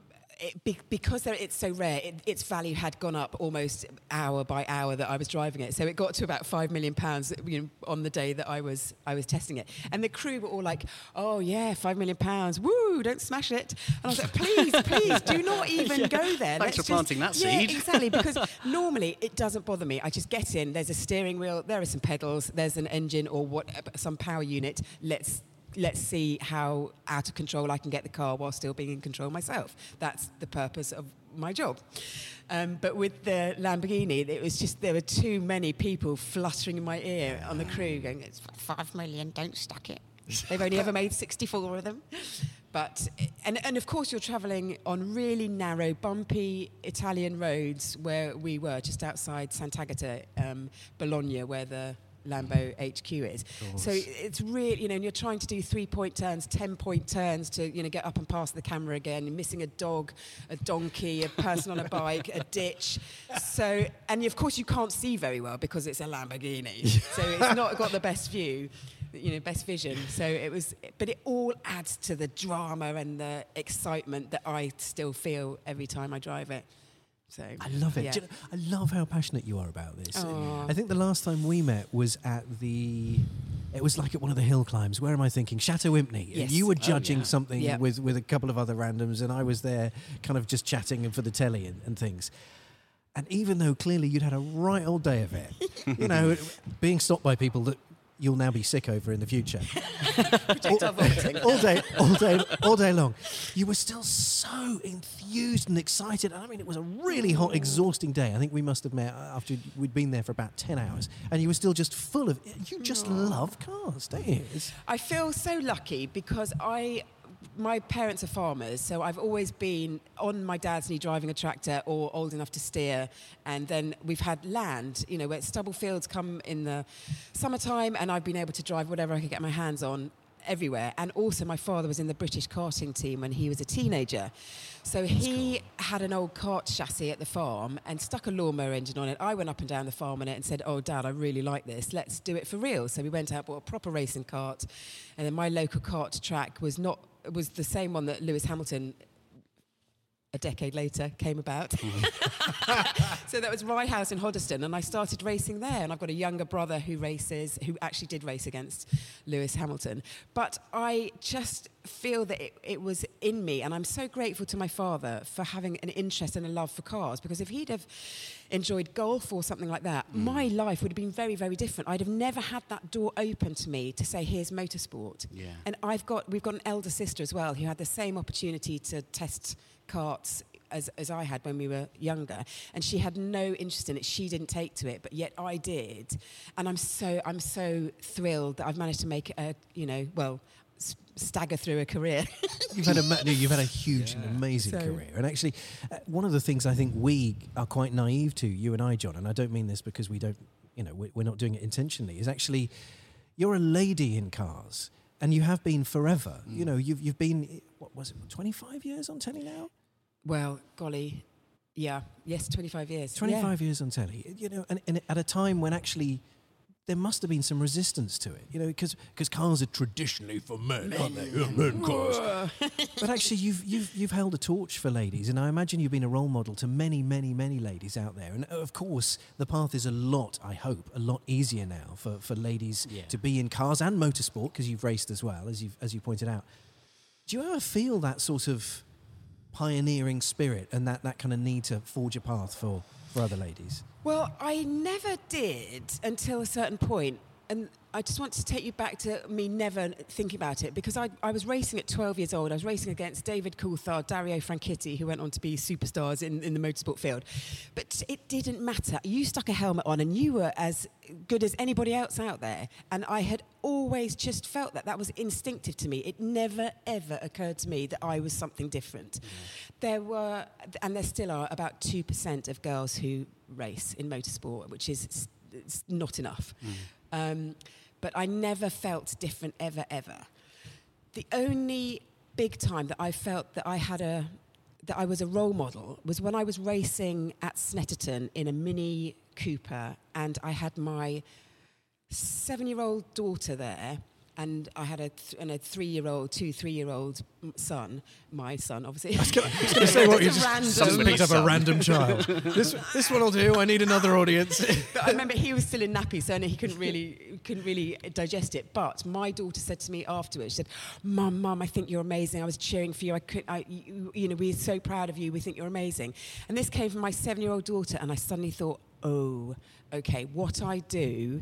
[SPEAKER 10] it, be, because there, it's so rare, it, its value had gone up almost hour by hour that I was driving it. So it got to about five million pounds, you know, on the day that I was I was testing it. And the crew were all like, "Oh yeah, five million pounds! Woo! Don't smash it!" And I was like, "Please, please, do not even
[SPEAKER 1] Yeah.
[SPEAKER 10] go there."
[SPEAKER 1] Thanks
[SPEAKER 10] Let's
[SPEAKER 1] for
[SPEAKER 10] just-
[SPEAKER 1] planting that
[SPEAKER 10] yeah,
[SPEAKER 1] seed.
[SPEAKER 10] exactly. Because normally it doesn't bother me. I just get in. There's a steering wheel. There are some pedals. There's an engine or what, some power unit. Let's. Let's see how out of control I can get the car while still being in control myself. That's the purpose of my job. Um, but with the Lamborghini, it was just, there were too many people fluttering in my ear on the crew going, "It's five million, don't stack it." They've only ever made sixty-four of them. But, and, and of course you're travelling on really narrow, bumpy Italian roads where we were, just outside Sant'Agata, um, Bologna, where the Lambo H Q is. So it's really, you know, and you're trying to do three-point turns, ten-point turns to, you know, get up and past the camera again. You're missing a dog, a donkey, a person on a bike, a ditch. So, and of course you can't see very well because it's a Lamborghini. So it's not got the best view, you know, best vision. So it was, but it all adds to the drama and the excitement that I still feel every time I drive it. So
[SPEAKER 5] I love it.
[SPEAKER 10] yeah.
[SPEAKER 5] Do you know, I love how passionate you are about this.
[SPEAKER 10] Aw.
[SPEAKER 5] I think the last time we met was at the. It was like at one of the hill climbs. Where am I thinking? Chateau Impney.
[SPEAKER 10] Yes.
[SPEAKER 5] You were
[SPEAKER 10] Oh,
[SPEAKER 5] judging
[SPEAKER 1] yeah.
[SPEAKER 5] something
[SPEAKER 10] Yeah.
[SPEAKER 5] with, with a couple of other randoms, and I was there kind of just chatting and for the telly and, and things. And even though clearly you'd had a right old day of it, you know, being stopped by people that you'll now be sick over in the future.
[SPEAKER 10] Projectile vomiting.
[SPEAKER 5] all day, all day, all day long. You were still so enthused and excited. I mean, it was a really hot, exhausting day. I think we must have met after we'd been there for about ten hours, and you were still just full of. You just love cars, don't you? It's,
[SPEAKER 10] I feel so lucky because I, my parents are farmers, so I've always been on my dad's knee driving a tractor or old enough to steer. And then we've had land, you know, where stubble fields come in the summertime, and I've been able to drive whatever I could get my hands on everywhere. And also my father was in the British karting team when he was a teenager. So he had an old cart chassis at the farm and stuck a lawnmower engine on it. I went up and down the farm on it and said, "Oh, Dad, I really like this. Let's do it for real." So we went out, bought a proper racing cart. And then my local kart track was not was the same one that Lewis Hamilton a decade later, came about. So that was Rye House in Hoddesdon, and I started racing there. And I've got a younger brother who races, who actually did race against Lewis Hamilton. But I just feel that it, it was in me, and I'm so grateful to my father for having an interest and a love for cars, because if he'd have enjoyed golf or something like that, mm. my life would have been very, very different. I'd have never had that door open to me to say, here's motorsport.
[SPEAKER 1] Yeah.
[SPEAKER 10] And I've got, we've got an elder sister as well who had the same opportunity to test karts as, as I had when we were younger, and she had no interest in it. She didn't take to it, but yet I did. And I'm so, I'm so thrilled that I've managed to make a, you know, well, stagger through a career.
[SPEAKER 5] You've had a ma- you've had a huge
[SPEAKER 10] Yeah.
[SPEAKER 5] and amazing
[SPEAKER 10] So-
[SPEAKER 5] career, and actually, uh, one of the things I think we are quite naive to, you and I, John, and I don't mean this because we don't, you know, we- we're not doing it intentionally, is actually you're a lady in cars, and you have been forever.
[SPEAKER 1] Mm.
[SPEAKER 5] You know, you've you've been, what was it, twenty-five years on telly now?
[SPEAKER 10] Well, golly, yeah, yes, twenty-five years.
[SPEAKER 5] twenty-five years on telly, you know, and, and at a time when actually there must have been some resistance to it, you know, because cars are traditionally for men, aren't they? Yeah, men cars. But actually, you've you've you've held a torch for ladies, and I imagine you've been a role model to many, many, many ladies out there. And of course, the path is a lot, I hope, a lot easier now for, for ladies
[SPEAKER 1] Yeah.
[SPEAKER 5] to be in cars and motorsport, because you've raced as well, as you as you pointed out. Do you ever feel that sort of pioneering spirit and that, that kind of need to forge a path for, for other ladies?
[SPEAKER 10] Well, I never did until a certain point. And I just want to take you back to me never thinking about it, because I, I was racing at twelve years old. I was racing against David Coulthard, Dario Franchitti, who went on to be superstars in, in the motorsport field. But it didn't matter. You stuck a helmet on and you were as good as anybody else out there. And I had always just felt that. That was instinctive to me. It never, ever occurred to me that I was something different. Yeah. There were, and there still are, about two percent of girls who race in motorsport, which is it's not enough. Mm. Um, but I never felt different, ever, ever. The only big time that I felt that I had a, that I was a role model was when I was racing at Snetterton in a Mini Cooper, and I had my seven-year-old daughter there, and I had a, th- and a three-year-old, two, three-year-old son, my son, obviously. I was going
[SPEAKER 5] to say what you just,
[SPEAKER 10] random
[SPEAKER 5] just picked up a random child. this this one will do. I need another audience.
[SPEAKER 10] But I remember he was still in nappy, so he couldn't really couldn't really digest it. But my daughter said to me afterwards, she said, "Mum, Mum, I think you're amazing. I was cheering for you. I could, I, you, you know, we're so proud of you. We think you're amazing." And this came from my seven-year-old daughter, and I suddenly thought, "Oh, okay. What I do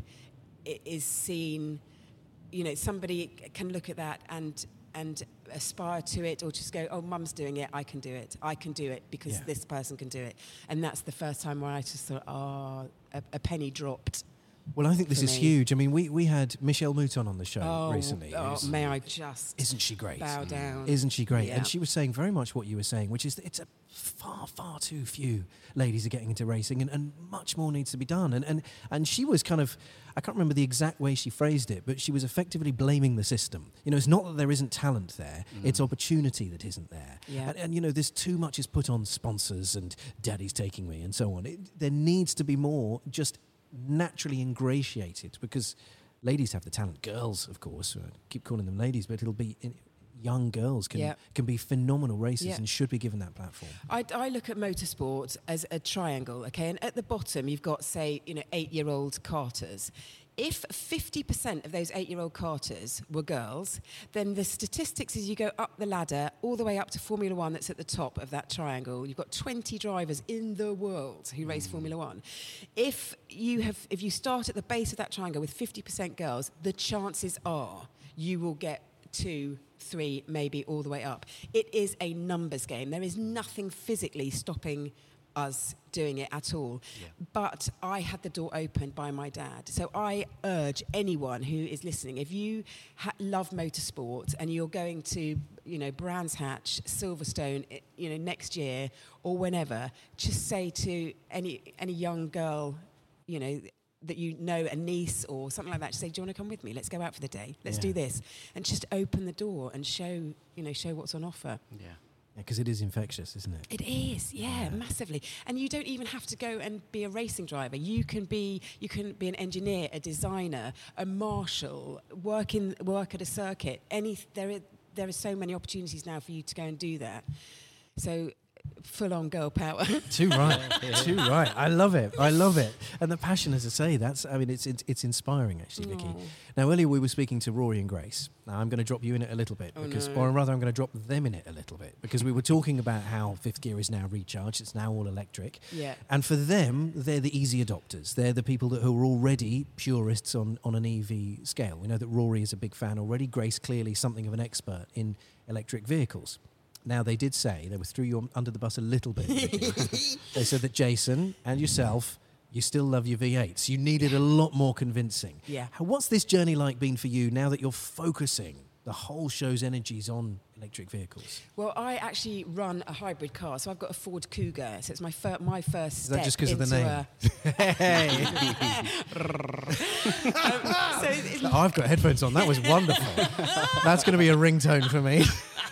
[SPEAKER 10] is seen." You know, somebody can look at that and and aspire to it, or just go, "Oh, Mum's doing it, I can do it. I can do it because
[SPEAKER 5] yeah.
[SPEAKER 10] this person can do it." And that's the first time where I just thought, "Oh, a, a penny dropped."
[SPEAKER 5] Well, I think this
[SPEAKER 10] for
[SPEAKER 5] is
[SPEAKER 10] me.
[SPEAKER 5] huge. I mean, we, we had Michelle Mouton on the show
[SPEAKER 10] Oh,
[SPEAKER 5] recently.
[SPEAKER 10] oh,
[SPEAKER 5] who's-
[SPEAKER 10] may I just
[SPEAKER 5] Isn't she great?
[SPEAKER 10] bow down?
[SPEAKER 5] Isn't she great?
[SPEAKER 10] Yeah.
[SPEAKER 5] And she was saying very much what you were saying, which is that it's a far, far too few ladies are getting into racing, and, and much more needs to be done. And, and and she was kind of, I can't remember the exact way she phrased it, but she was effectively blaming the system. You know, it's not that there isn't talent there, mm. it's opportunity that isn't there.
[SPEAKER 10] Yeah.
[SPEAKER 5] And, and, you know, there's too much is put on sponsors and Daddy's taking me and so on. It, there needs to be more just naturally ingratiated, because ladies have the talent. Girls, of course, I keep calling them ladies, but it'll be in, young girls can
[SPEAKER 10] Yeah.
[SPEAKER 5] can be phenomenal racers
[SPEAKER 10] Yeah.
[SPEAKER 5] and should be given that platform.
[SPEAKER 10] I, I look at motorsport as a triangle, okay? And at the bottom, you've got, say, you know, eight-year-old karters. If fifty percent of those eight-year-old karters were girls, then the statistics is you go up the ladder all the way up to Formula One that's at the top of that triangle. You've got twenty drivers in the world who race Formula One. If you have, if you start at the base of that triangle with fifty percent girls, the chances are you will get two, three, maybe all the way up. It is a numbers game. There is nothing physically stopping us doing it at all. Yeah. But I had the door opened by my dad. So I urge anyone who is listening, if you ha- love motorsport and you're going to, you know, Brands Hatch, Silverstone, you know, next year or whenever, just say to any any young girl, you know, that you know, a niece or something like that, just say, "Do you want to come with me? Let's go out for the day. Let's
[SPEAKER 5] yeah.
[SPEAKER 10] do this." And just open the door and show, you know, show what's on offer.
[SPEAKER 1] Yeah.
[SPEAKER 5] Because it is infectious, isn't it?
[SPEAKER 10] It is, yeah, yeah, massively. And you don't even have to go and be a racing driver. You can be, you can be an engineer, a designer, a marshal, work in, work at a circuit. Any, there, are, there are so many opportunities now for you to go and do that. So full-on girl power.
[SPEAKER 5] Too right, too right. I love it. I love it. And the passion, as I say, that's. I mean, it's it's, it's inspiring, actually, Vicky.
[SPEAKER 10] Aw.
[SPEAKER 5] Now, earlier we were speaking to Rory and Grace. Now, I'm going to drop you in it a little bit,
[SPEAKER 10] Oh,
[SPEAKER 5] because,
[SPEAKER 10] no.
[SPEAKER 5] or rather, I'm going to drop them in it a little bit, because we were talking about how Fifth Gear is now recharged. It's now all electric.
[SPEAKER 10] Yeah.
[SPEAKER 5] And for them, they're the easy adopters. They're the people that who are already purists on on an E V scale. We know that Rory is a big fan already. Grace clearly something of an expert in electric vehicles. Now, they did say, they were threw you under the bus a little bit. They said that Jason and yourself, you still love your V eights. You needed a lot more convincing.
[SPEAKER 10] Yeah.
[SPEAKER 5] How, what's this journey like been for you now that you're focusing the whole show's energies on electric vehicles?
[SPEAKER 10] Well, I actually run a hybrid car, so I've got a Ford Cougar. So it's my fir- my first
[SPEAKER 5] Is
[SPEAKER 10] step
[SPEAKER 5] that just because of the
[SPEAKER 10] into
[SPEAKER 5] name?
[SPEAKER 10] a- um, so it's,
[SPEAKER 5] Oh, I've got headphones on. That was wonderful. That's going to be a ringtone for me.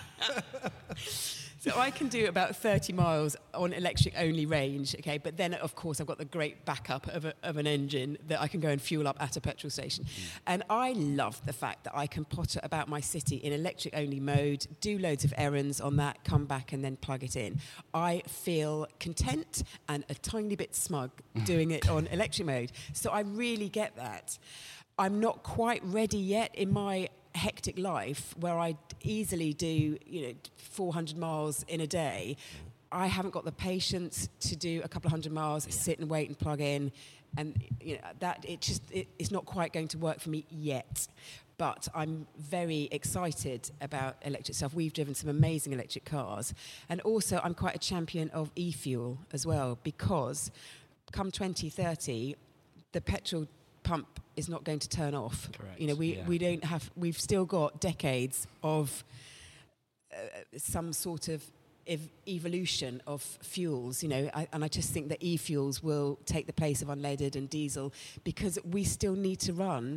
[SPEAKER 10] So I can do about thirty miles on electric-only range, okay? But then, of course, I've got the great backup of, a, of an engine that I can go and fuel up at a petrol station. Mm. And I love the fact that I can potter about my city in electric-only mode, do loads of errands on that, come back and then plug it in. I feel content and a tiny bit smug doing it on electric mode. So I really get that. I'm not quite ready yet in my hectic life where I easily do, you know, four hundred miles in a day. I haven't got the patience to do a couple of hundred miles, yeah. sit and wait and plug in, and you know that it just it, it's not quite going to work for me yet. But I'm very excited about electric stuff. We've driven some amazing electric cars, and also I'm quite a champion of e-fuel as well, because come twenty thirty, the petrol pump is not going to turn off.
[SPEAKER 1] Correct.
[SPEAKER 10] You know, we,
[SPEAKER 1] yeah.
[SPEAKER 10] we don't have, we've still got decades of uh, some sort of ev- evolution of fuels, you know, I, and I just think that e-fuels will take the place of unleaded and diesel, because we still need to run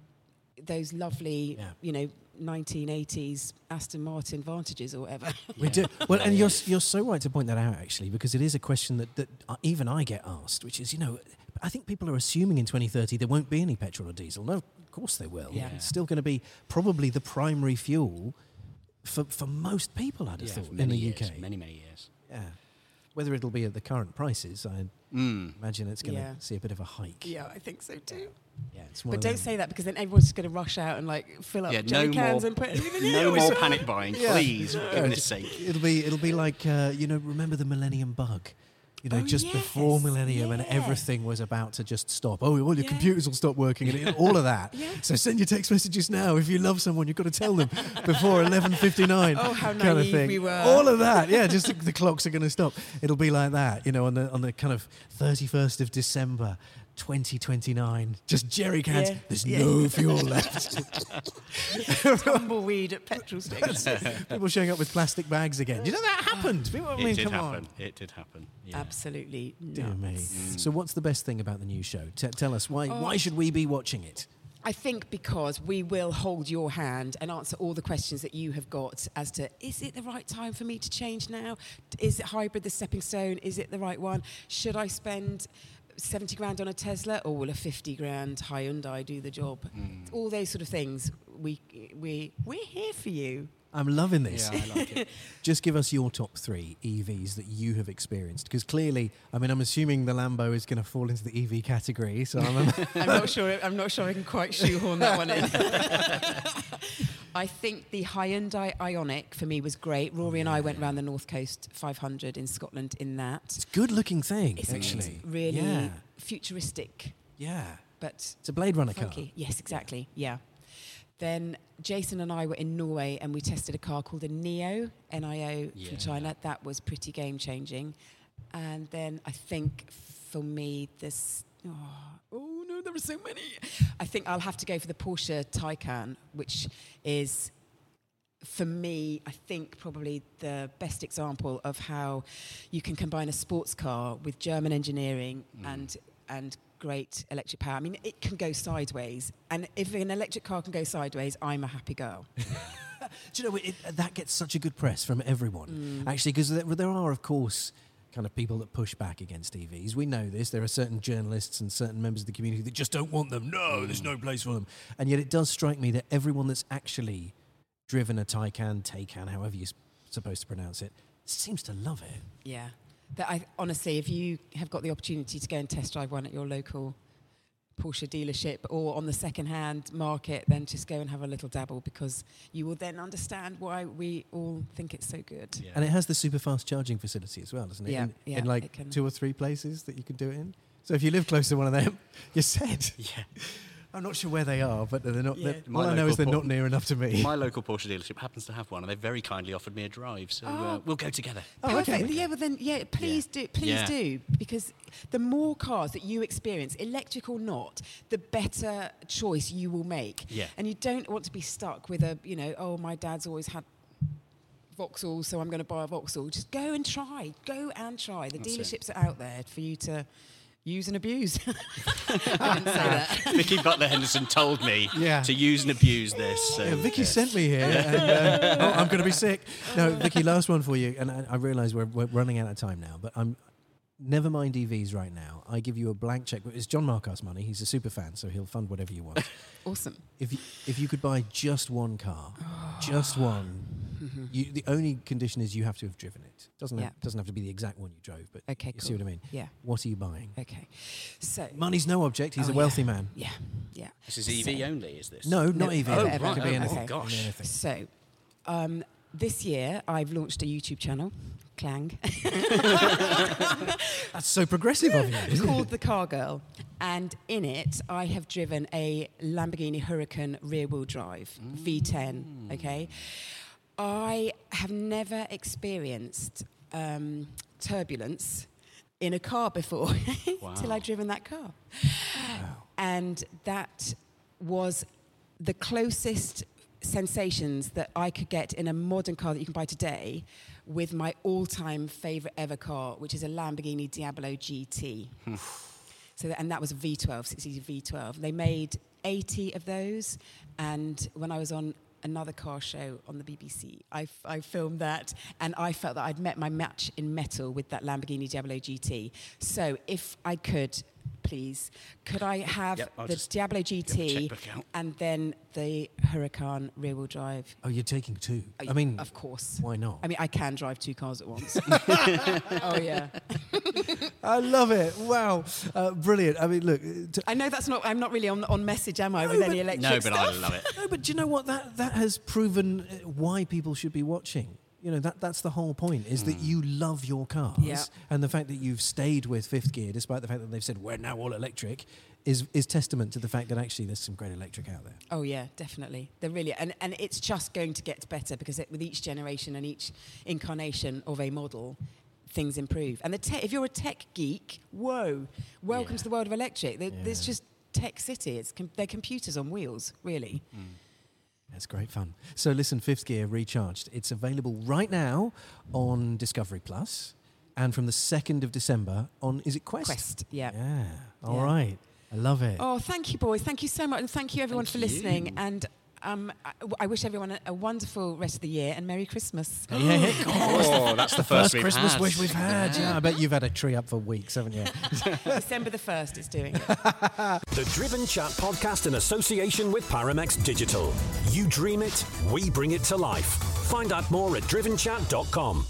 [SPEAKER 10] those lovely, yeah. you know, nineteen eighties Aston Martin Vantages or whatever.
[SPEAKER 5] We do. Well, and you're you're so right to point that out, actually, because it is a question that, that even I get asked, which is, you know, I think people are assuming in twenty thirty there won't be any petrol or diesel. No, of course they will.
[SPEAKER 10] Yeah.
[SPEAKER 5] It's still going to be probably the primary fuel for for most people, I'd have
[SPEAKER 1] yeah,
[SPEAKER 5] thought,
[SPEAKER 1] for many
[SPEAKER 5] in the
[SPEAKER 1] years,
[SPEAKER 5] U K.
[SPEAKER 1] Many, many years.
[SPEAKER 5] Yeah. Whether it'll be at the current prices, I mm. imagine it's going to
[SPEAKER 10] Yeah.
[SPEAKER 5] see a bit of a hike.
[SPEAKER 10] Yeah, I think so too.
[SPEAKER 5] Yeah, it's one
[SPEAKER 10] But
[SPEAKER 5] of
[SPEAKER 10] don't
[SPEAKER 5] them.
[SPEAKER 10] say that, because then everyone's just going to rush out and like fill up
[SPEAKER 1] Yeah,
[SPEAKER 10] jerry
[SPEAKER 1] no
[SPEAKER 10] cans
[SPEAKER 1] more,
[SPEAKER 10] and put it in.
[SPEAKER 1] no more panic buying,
[SPEAKER 5] Yeah.
[SPEAKER 1] please, for
[SPEAKER 5] Yeah,
[SPEAKER 1] goodness
[SPEAKER 5] just-
[SPEAKER 1] sake.
[SPEAKER 5] It'll be it'll be like uh, you know, remember the Millennium Bug? You know,
[SPEAKER 10] Oh,
[SPEAKER 5] just before
[SPEAKER 10] yes,
[SPEAKER 5] Millennium, and
[SPEAKER 10] yeah.
[SPEAKER 5] everything was about to just stop. Oh, all your
[SPEAKER 10] Yeah.
[SPEAKER 5] computers will stop working, and it- all of that.
[SPEAKER 10] Yeah.
[SPEAKER 5] So send your text messages now. If you love someone, you've got to tell them before eleven fifty-nine.
[SPEAKER 10] Oh, how
[SPEAKER 5] kind of
[SPEAKER 10] naive
[SPEAKER 5] thing.
[SPEAKER 10] we were.
[SPEAKER 5] All of that, yeah. Just the, the clocks are going to stop. It'll be like that, you know, on the on the kind of thirty-first of December. twenty twenty-nine, just jerry cans.
[SPEAKER 10] Yeah.
[SPEAKER 5] There's
[SPEAKER 10] Yeah.
[SPEAKER 5] no fuel left.
[SPEAKER 10] Tumbleweed at petrol stations.
[SPEAKER 5] People showing up with plastic bags again. Do you know that happened? People, I
[SPEAKER 1] It
[SPEAKER 5] mean,
[SPEAKER 1] did
[SPEAKER 5] come
[SPEAKER 1] happen.
[SPEAKER 5] on.
[SPEAKER 1] It did happen. Yeah.
[SPEAKER 10] Absolutely
[SPEAKER 5] Dear me.
[SPEAKER 10] nuts.
[SPEAKER 5] So, what's the best thing about the new show? T- tell us why. Why should we be watching it?
[SPEAKER 10] I think because we will hold your hand and answer all the questions that you have got as to, is it the right time for me to change now? Is it hybrid the stepping stone? Is it the right one? Should I spend seventy grand on a Tesla, or will a fifty grand Hyundai do the job?
[SPEAKER 1] Mm.
[SPEAKER 10] All those sort of things. We, we, we're here for you.
[SPEAKER 5] I'm loving this.
[SPEAKER 1] Yeah, I like it.
[SPEAKER 5] Just give us your top three E Vs that you have experienced. Because clearly, I mean, I'm assuming the Lambo is going to fall into the E V category. So I'm,
[SPEAKER 10] I'm not sure. I'm not sure I can quite shoehorn that one in. I think the Hyundai Ioniq for me was great. Rory and I went around the North Coast five hundred in Scotland in that.
[SPEAKER 5] it's a good-looking thing,
[SPEAKER 10] Isn't
[SPEAKER 5] actually.
[SPEAKER 10] it? Really
[SPEAKER 5] Yeah.
[SPEAKER 10] futuristic,
[SPEAKER 5] Yeah.
[SPEAKER 10] but
[SPEAKER 5] It's a Blade Runner
[SPEAKER 10] funky.
[SPEAKER 5] car.
[SPEAKER 10] Yes, exactly. Yeah. Then Jason and I were in Norway and we tested a car called a Nio, N I O
[SPEAKER 1] Yeah.
[SPEAKER 10] from China. That was pretty game-changing. And then I think for me, this... Oh, oh no, there are so many. I think I'll have to go for the Porsche Taycan, which is, for me, I think probably the best example of how you can combine a sports car with German engineering
[SPEAKER 1] Mm.
[SPEAKER 10] and and great electric power. I mean, it can go sideways. And if an electric car can go sideways, I'm a happy girl.
[SPEAKER 5] Do you know, it, that gets such a good press from everyone,
[SPEAKER 10] Mm.
[SPEAKER 5] actually, because there, there are, of course, kind of people that push back against E Vs. We know this. There are certain journalists and certain members of the community that just don't want them. No, there's no place for them. And yet it does strike me that everyone that's actually driven a Taycan, Taycan, however you're s- supposed to pronounce it, seems to love it.
[SPEAKER 10] Yeah. That I honestly, if you have got the opportunity to go and test drive one at your local Porsche dealership or on the second-hand market, then just go and have a little dabble, because you will then understand why we all think it's so good.
[SPEAKER 1] Yeah.
[SPEAKER 5] And it has the super fast charging facility as well, doesn't it?
[SPEAKER 10] Yeah,
[SPEAKER 5] in,
[SPEAKER 10] yeah,
[SPEAKER 5] in like
[SPEAKER 10] it can.
[SPEAKER 5] two or three places that you can do it in. So if you live close to one of them, you're set.
[SPEAKER 1] Yeah.
[SPEAKER 5] I'm not sure where they are, but they're not.
[SPEAKER 10] Yeah.
[SPEAKER 5] They're,
[SPEAKER 1] My
[SPEAKER 5] all I know is they're
[SPEAKER 1] local
[SPEAKER 5] not near enough to me.
[SPEAKER 1] My local Porsche dealership happens to have one, and they very kindly offered me a drive, so uh,
[SPEAKER 10] Oh.
[SPEAKER 1] we'll go together.
[SPEAKER 5] Oh, okay.
[SPEAKER 10] Perfect. Yeah, well then, yeah, please do, please
[SPEAKER 1] Yeah.
[SPEAKER 10] do, because the more cars that you experience, electric or not, the better choice you will make.
[SPEAKER 1] Yeah.
[SPEAKER 10] And you don't want to be stuck with a, you know, oh, my dad's always had Vauxhall, so I'm going to buy a Vauxhall. Just go and try. Go and try. The
[SPEAKER 1] That's it.
[SPEAKER 10] dealerships are out there for you to use and abuse. I didn't say that.
[SPEAKER 1] Vicky Butler Henderson told me
[SPEAKER 5] Yeah.
[SPEAKER 1] to use and abuse this. So,
[SPEAKER 5] Yeah, Vicky
[SPEAKER 1] yeah.
[SPEAKER 5] sent me here, and uh, oh, I'm going to be sick. No, Vicky, last one for you, and I, I realise we're, we're running out of time now, but I'm never mind E Vs right now. I give you a blank check. It's John Markar's money. He's a super fan, so he'll fund whatever you want.
[SPEAKER 10] Awesome.
[SPEAKER 5] If you, if you could buy just one car, just one, you, the only condition is you have to have driven it. Doesn't
[SPEAKER 10] Yeah.
[SPEAKER 5] have, doesn't have to be the exact one you drove, but
[SPEAKER 10] Okay,
[SPEAKER 5] you see
[SPEAKER 10] cool.
[SPEAKER 5] what I mean.
[SPEAKER 10] Yeah.
[SPEAKER 5] What are you buying?
[SPEAKER 10] Okay. So.
[SPEAKER 5] Money's no object. He's
[SPEAKER 10] Oh,
[SPEAKER 5] a wealthy
[SPEAKER 10] yeah.
[SPEAKER 5] man.
[SPEAKER 10] Yeah. Yeah.
[SPEAKER 1] This is E V
[SPEAKER 10] So-
[SPEAKER 1] only, is this?
[SPEAKER 5] No,
[SPEAKER 10] No,
[SPEAKER 5] not E V.
[SPEAKER 10] oh,
[SPEAKER 5] It
[SPEAKER 10] right.
[SPEAKER 5] could be
[SPEAKER 10] Oh,
[SPEAKER 5] anything.
[SPEAKER 10] okay.
[SPEAKER 5] Could be anything.
[SPEAKER 10] So, um, this year I've launched a YouTube channel, Clang,
[SPEAKER 5] That's so progressive of you. isn't it?
[SPEAKER 10] called The Car Girl, and in it I have driven a Lamborghini Huracan rear-wheel drive V ten. Okay, I have never experienced um, turbulence in a car before till
[SPEAKER 1] Wow.
[SPEAKER 10] I'd driven that car, and that was the closest sensations that I could get in a modern car that you can buy today with my all-time favourite ever car, which is a Lamborghini Diablo G T. So that, and that was a V twelve, sixty V twelve. They made eighty of those, and when I was on another car show on the B B C, I, f- I filmed that, and I felt that I'd met my match in metal with that Lamborghini Diablo G T. So if I could, please, could I have
[SPEAKER 1] Yep, I'll
[SPEAKER 10] the
[SPEAKER 1] just
[SPEAKER 10] Diablo G
[SPEAKER 1] get the
[SPEAKER 10] T
[SPEAKER 1] checkbook out.
[SPEAKER 10] and then the Huracan rear-wheel drive?
[SPEAKER 5] Oh, you're taking two.
[SPEAKER 10] Uh,
[SPEAKER 5] I mean,
[SPEAKER 10] of course.
[SPEAKER 5] why not?
[SPEAKER 10] I mean, I can drive two cars at once. Oh yeah.
[SPEAKER 5] I love it. Wow. Uh, brilliant. I mean, look. uh, t-
[SPEAKER 10] I know that's not. I'm not really on on message, am I, with
[SPEAKER 5] No,
[SPEAKER 10] any
[SPEAKER 5] but-
[SPEAKER 10] electric
[SPEAKER 1] No, but
[SPEAKER 10] stuff?
[SPEAKER 1] I love it.
[SPEAKER 5] no, but do you know what? That that has proven uh, why people should be watching. You know, that that's the whole point, is that you love your cars.
[SPEAKER 10] Yeah.
[SPEAKER 5] And the fact that you've stayed with fifth gear, despite the fact that they've said we're now all electric, is is testament to the fact that actually there's some great electric out there.
[SPEAKER 10] Oh yeah, definitely. They're really, and, and it's just going to get better, because it, with each generation and each incarnation of a model, things improve. And the te- if you're a tech geek, whoa, welcome
[SPEAKER 1] Yeah.
[SPEAKER 10] to the world of electric. There, There's
[SPEAKER 5] Yeah.
[SPEAKER 10] just Tech City. It's com- they're computers on wheels, really.
[SPEAKER 5] That's great fun. So listen, Fifth Gear Recharged. It's available right now on Discovery Plus, and from the second of December on, is it Quest?
[SPEAKER 10] Quest, yeah.
[SPEAKER 5] Yeah. All
[SPEAKER 10] Yeah.
[SPEAKER 5] right. I love it.
[SPEAKER 10] Oh, thank you, boys. Thank you so much, and thank you everyone
[SPEAKER 1] Thank
[SPEAKER 10] for listening.
[SPEAKER 1] you.
[SPEAKER 10] And um, I, I wish everyone a, a wonderful rest of the year and Merry Christmas.
[SPEAKER 5] Hey, hey, hey.
[SPEAKER 1] Oh, that's the first,
[SPEAKER 5] First
[SPEAKER 1] we've
[SPEAKER 5] Christmas
[SPEAKER 1] had.
[SPEAKER 5] wish we've had. Yeah, I bet you've had a tree up for weeks, haven't you?
[SPEAKER 10] December the first is doing it.
[SPEAKER 4] The Driven Chat podcast in association with Paramex Digital. You dream it, we bring it to life. Find out more at driven chat dot com.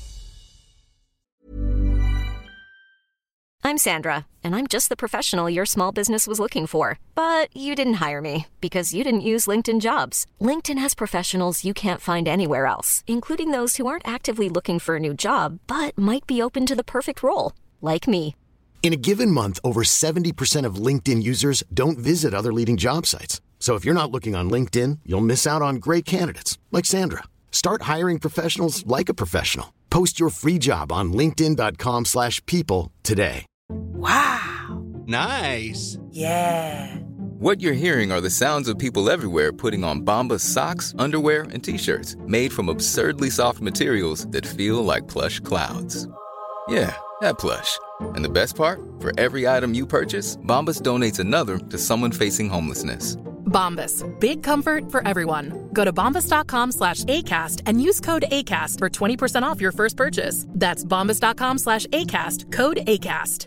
[SPEAKER 2] I'm Sandra, and I'm just the professional your small business was looking for. But you didn't hire me because you didn't use LinkedIn Jobs. LinkedIn has professionals you can't find anywhere else, including those who aren't actively looking for a new job, but might be open to the perfect role, like me.
[SPEAKER 3] In a given month, over seventy percent of LinkedIn users don't visit other leading job sites. So if you're not looking on LinkedIn, you'll miss out on great candidates like Sandra. Start hiring professionals like a professional. Post your free job on linkedin dot com slash people today.
[SPEAKER 11] Wow.
[SPEAKER 12] Nice.
[SPEAKER 11] Yeah. What you're hearing are the sounds of people everywhere putting on Bombas socks, underwear, and T-shirts made from absurdly soft materials that feel like plush clouds. Yeah, that plush. And the best part? For every item you purchase, Bombas donates another to someone facing homelessness.
[SPEAKER 13] Bombas. Big comfort for everyone. Go to bombas dot com slash ACAST and use code ACAST for twenty percent off your first purchase. That's bombas dot com slash ACAST. Code ACAST.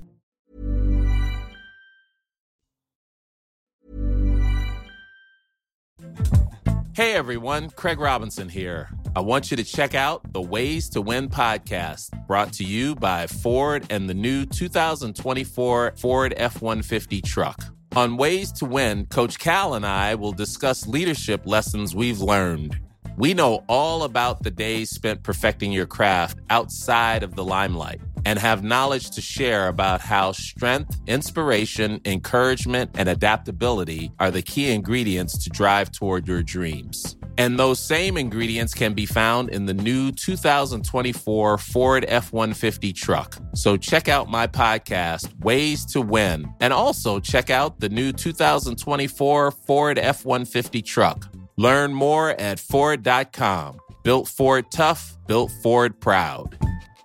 [SPEAKER 12] Hey everyone, Craig Robinson here. I want you to check out the Ways to Win podcast, brought to you by Ford and the new two thousand twenty-four Ford F one fifty truck. On Ways to Win, Coach Cal and I will discuss leadership lessons we've learned. We know all about the days spent perfecting your craft outside of the limelight and have knowledge to share about how strength, inspiration, encouragement, and adaptability are the key ingredients to drive toward your dreams. And those same ingredients can be found in the new two thousand twenty-four Ford F one fifty truck. So check out my podcast, Ways to Win, and also check out the new two thousand twenty-four Ford F one fifty truck. Learn more at Ford dot com. Built Ford tough, built Ford proud.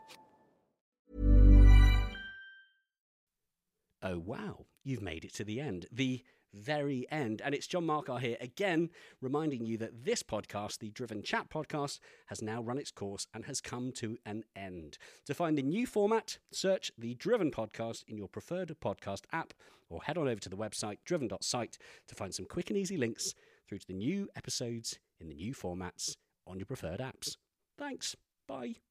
[SPEAKER 1] Oh, wow. You've made it to the end. The very end. And it's John Markar here again, reminding you that this podcast, the Driven Chat podcast, has now run its course and has come to an end. To find a new format, search the Driven podcast in your preferred podcast app or head on over to the website driven dot site to find some quick and easy links through to the new episodes in the new formats on your preferred apps. Thanks. Bye.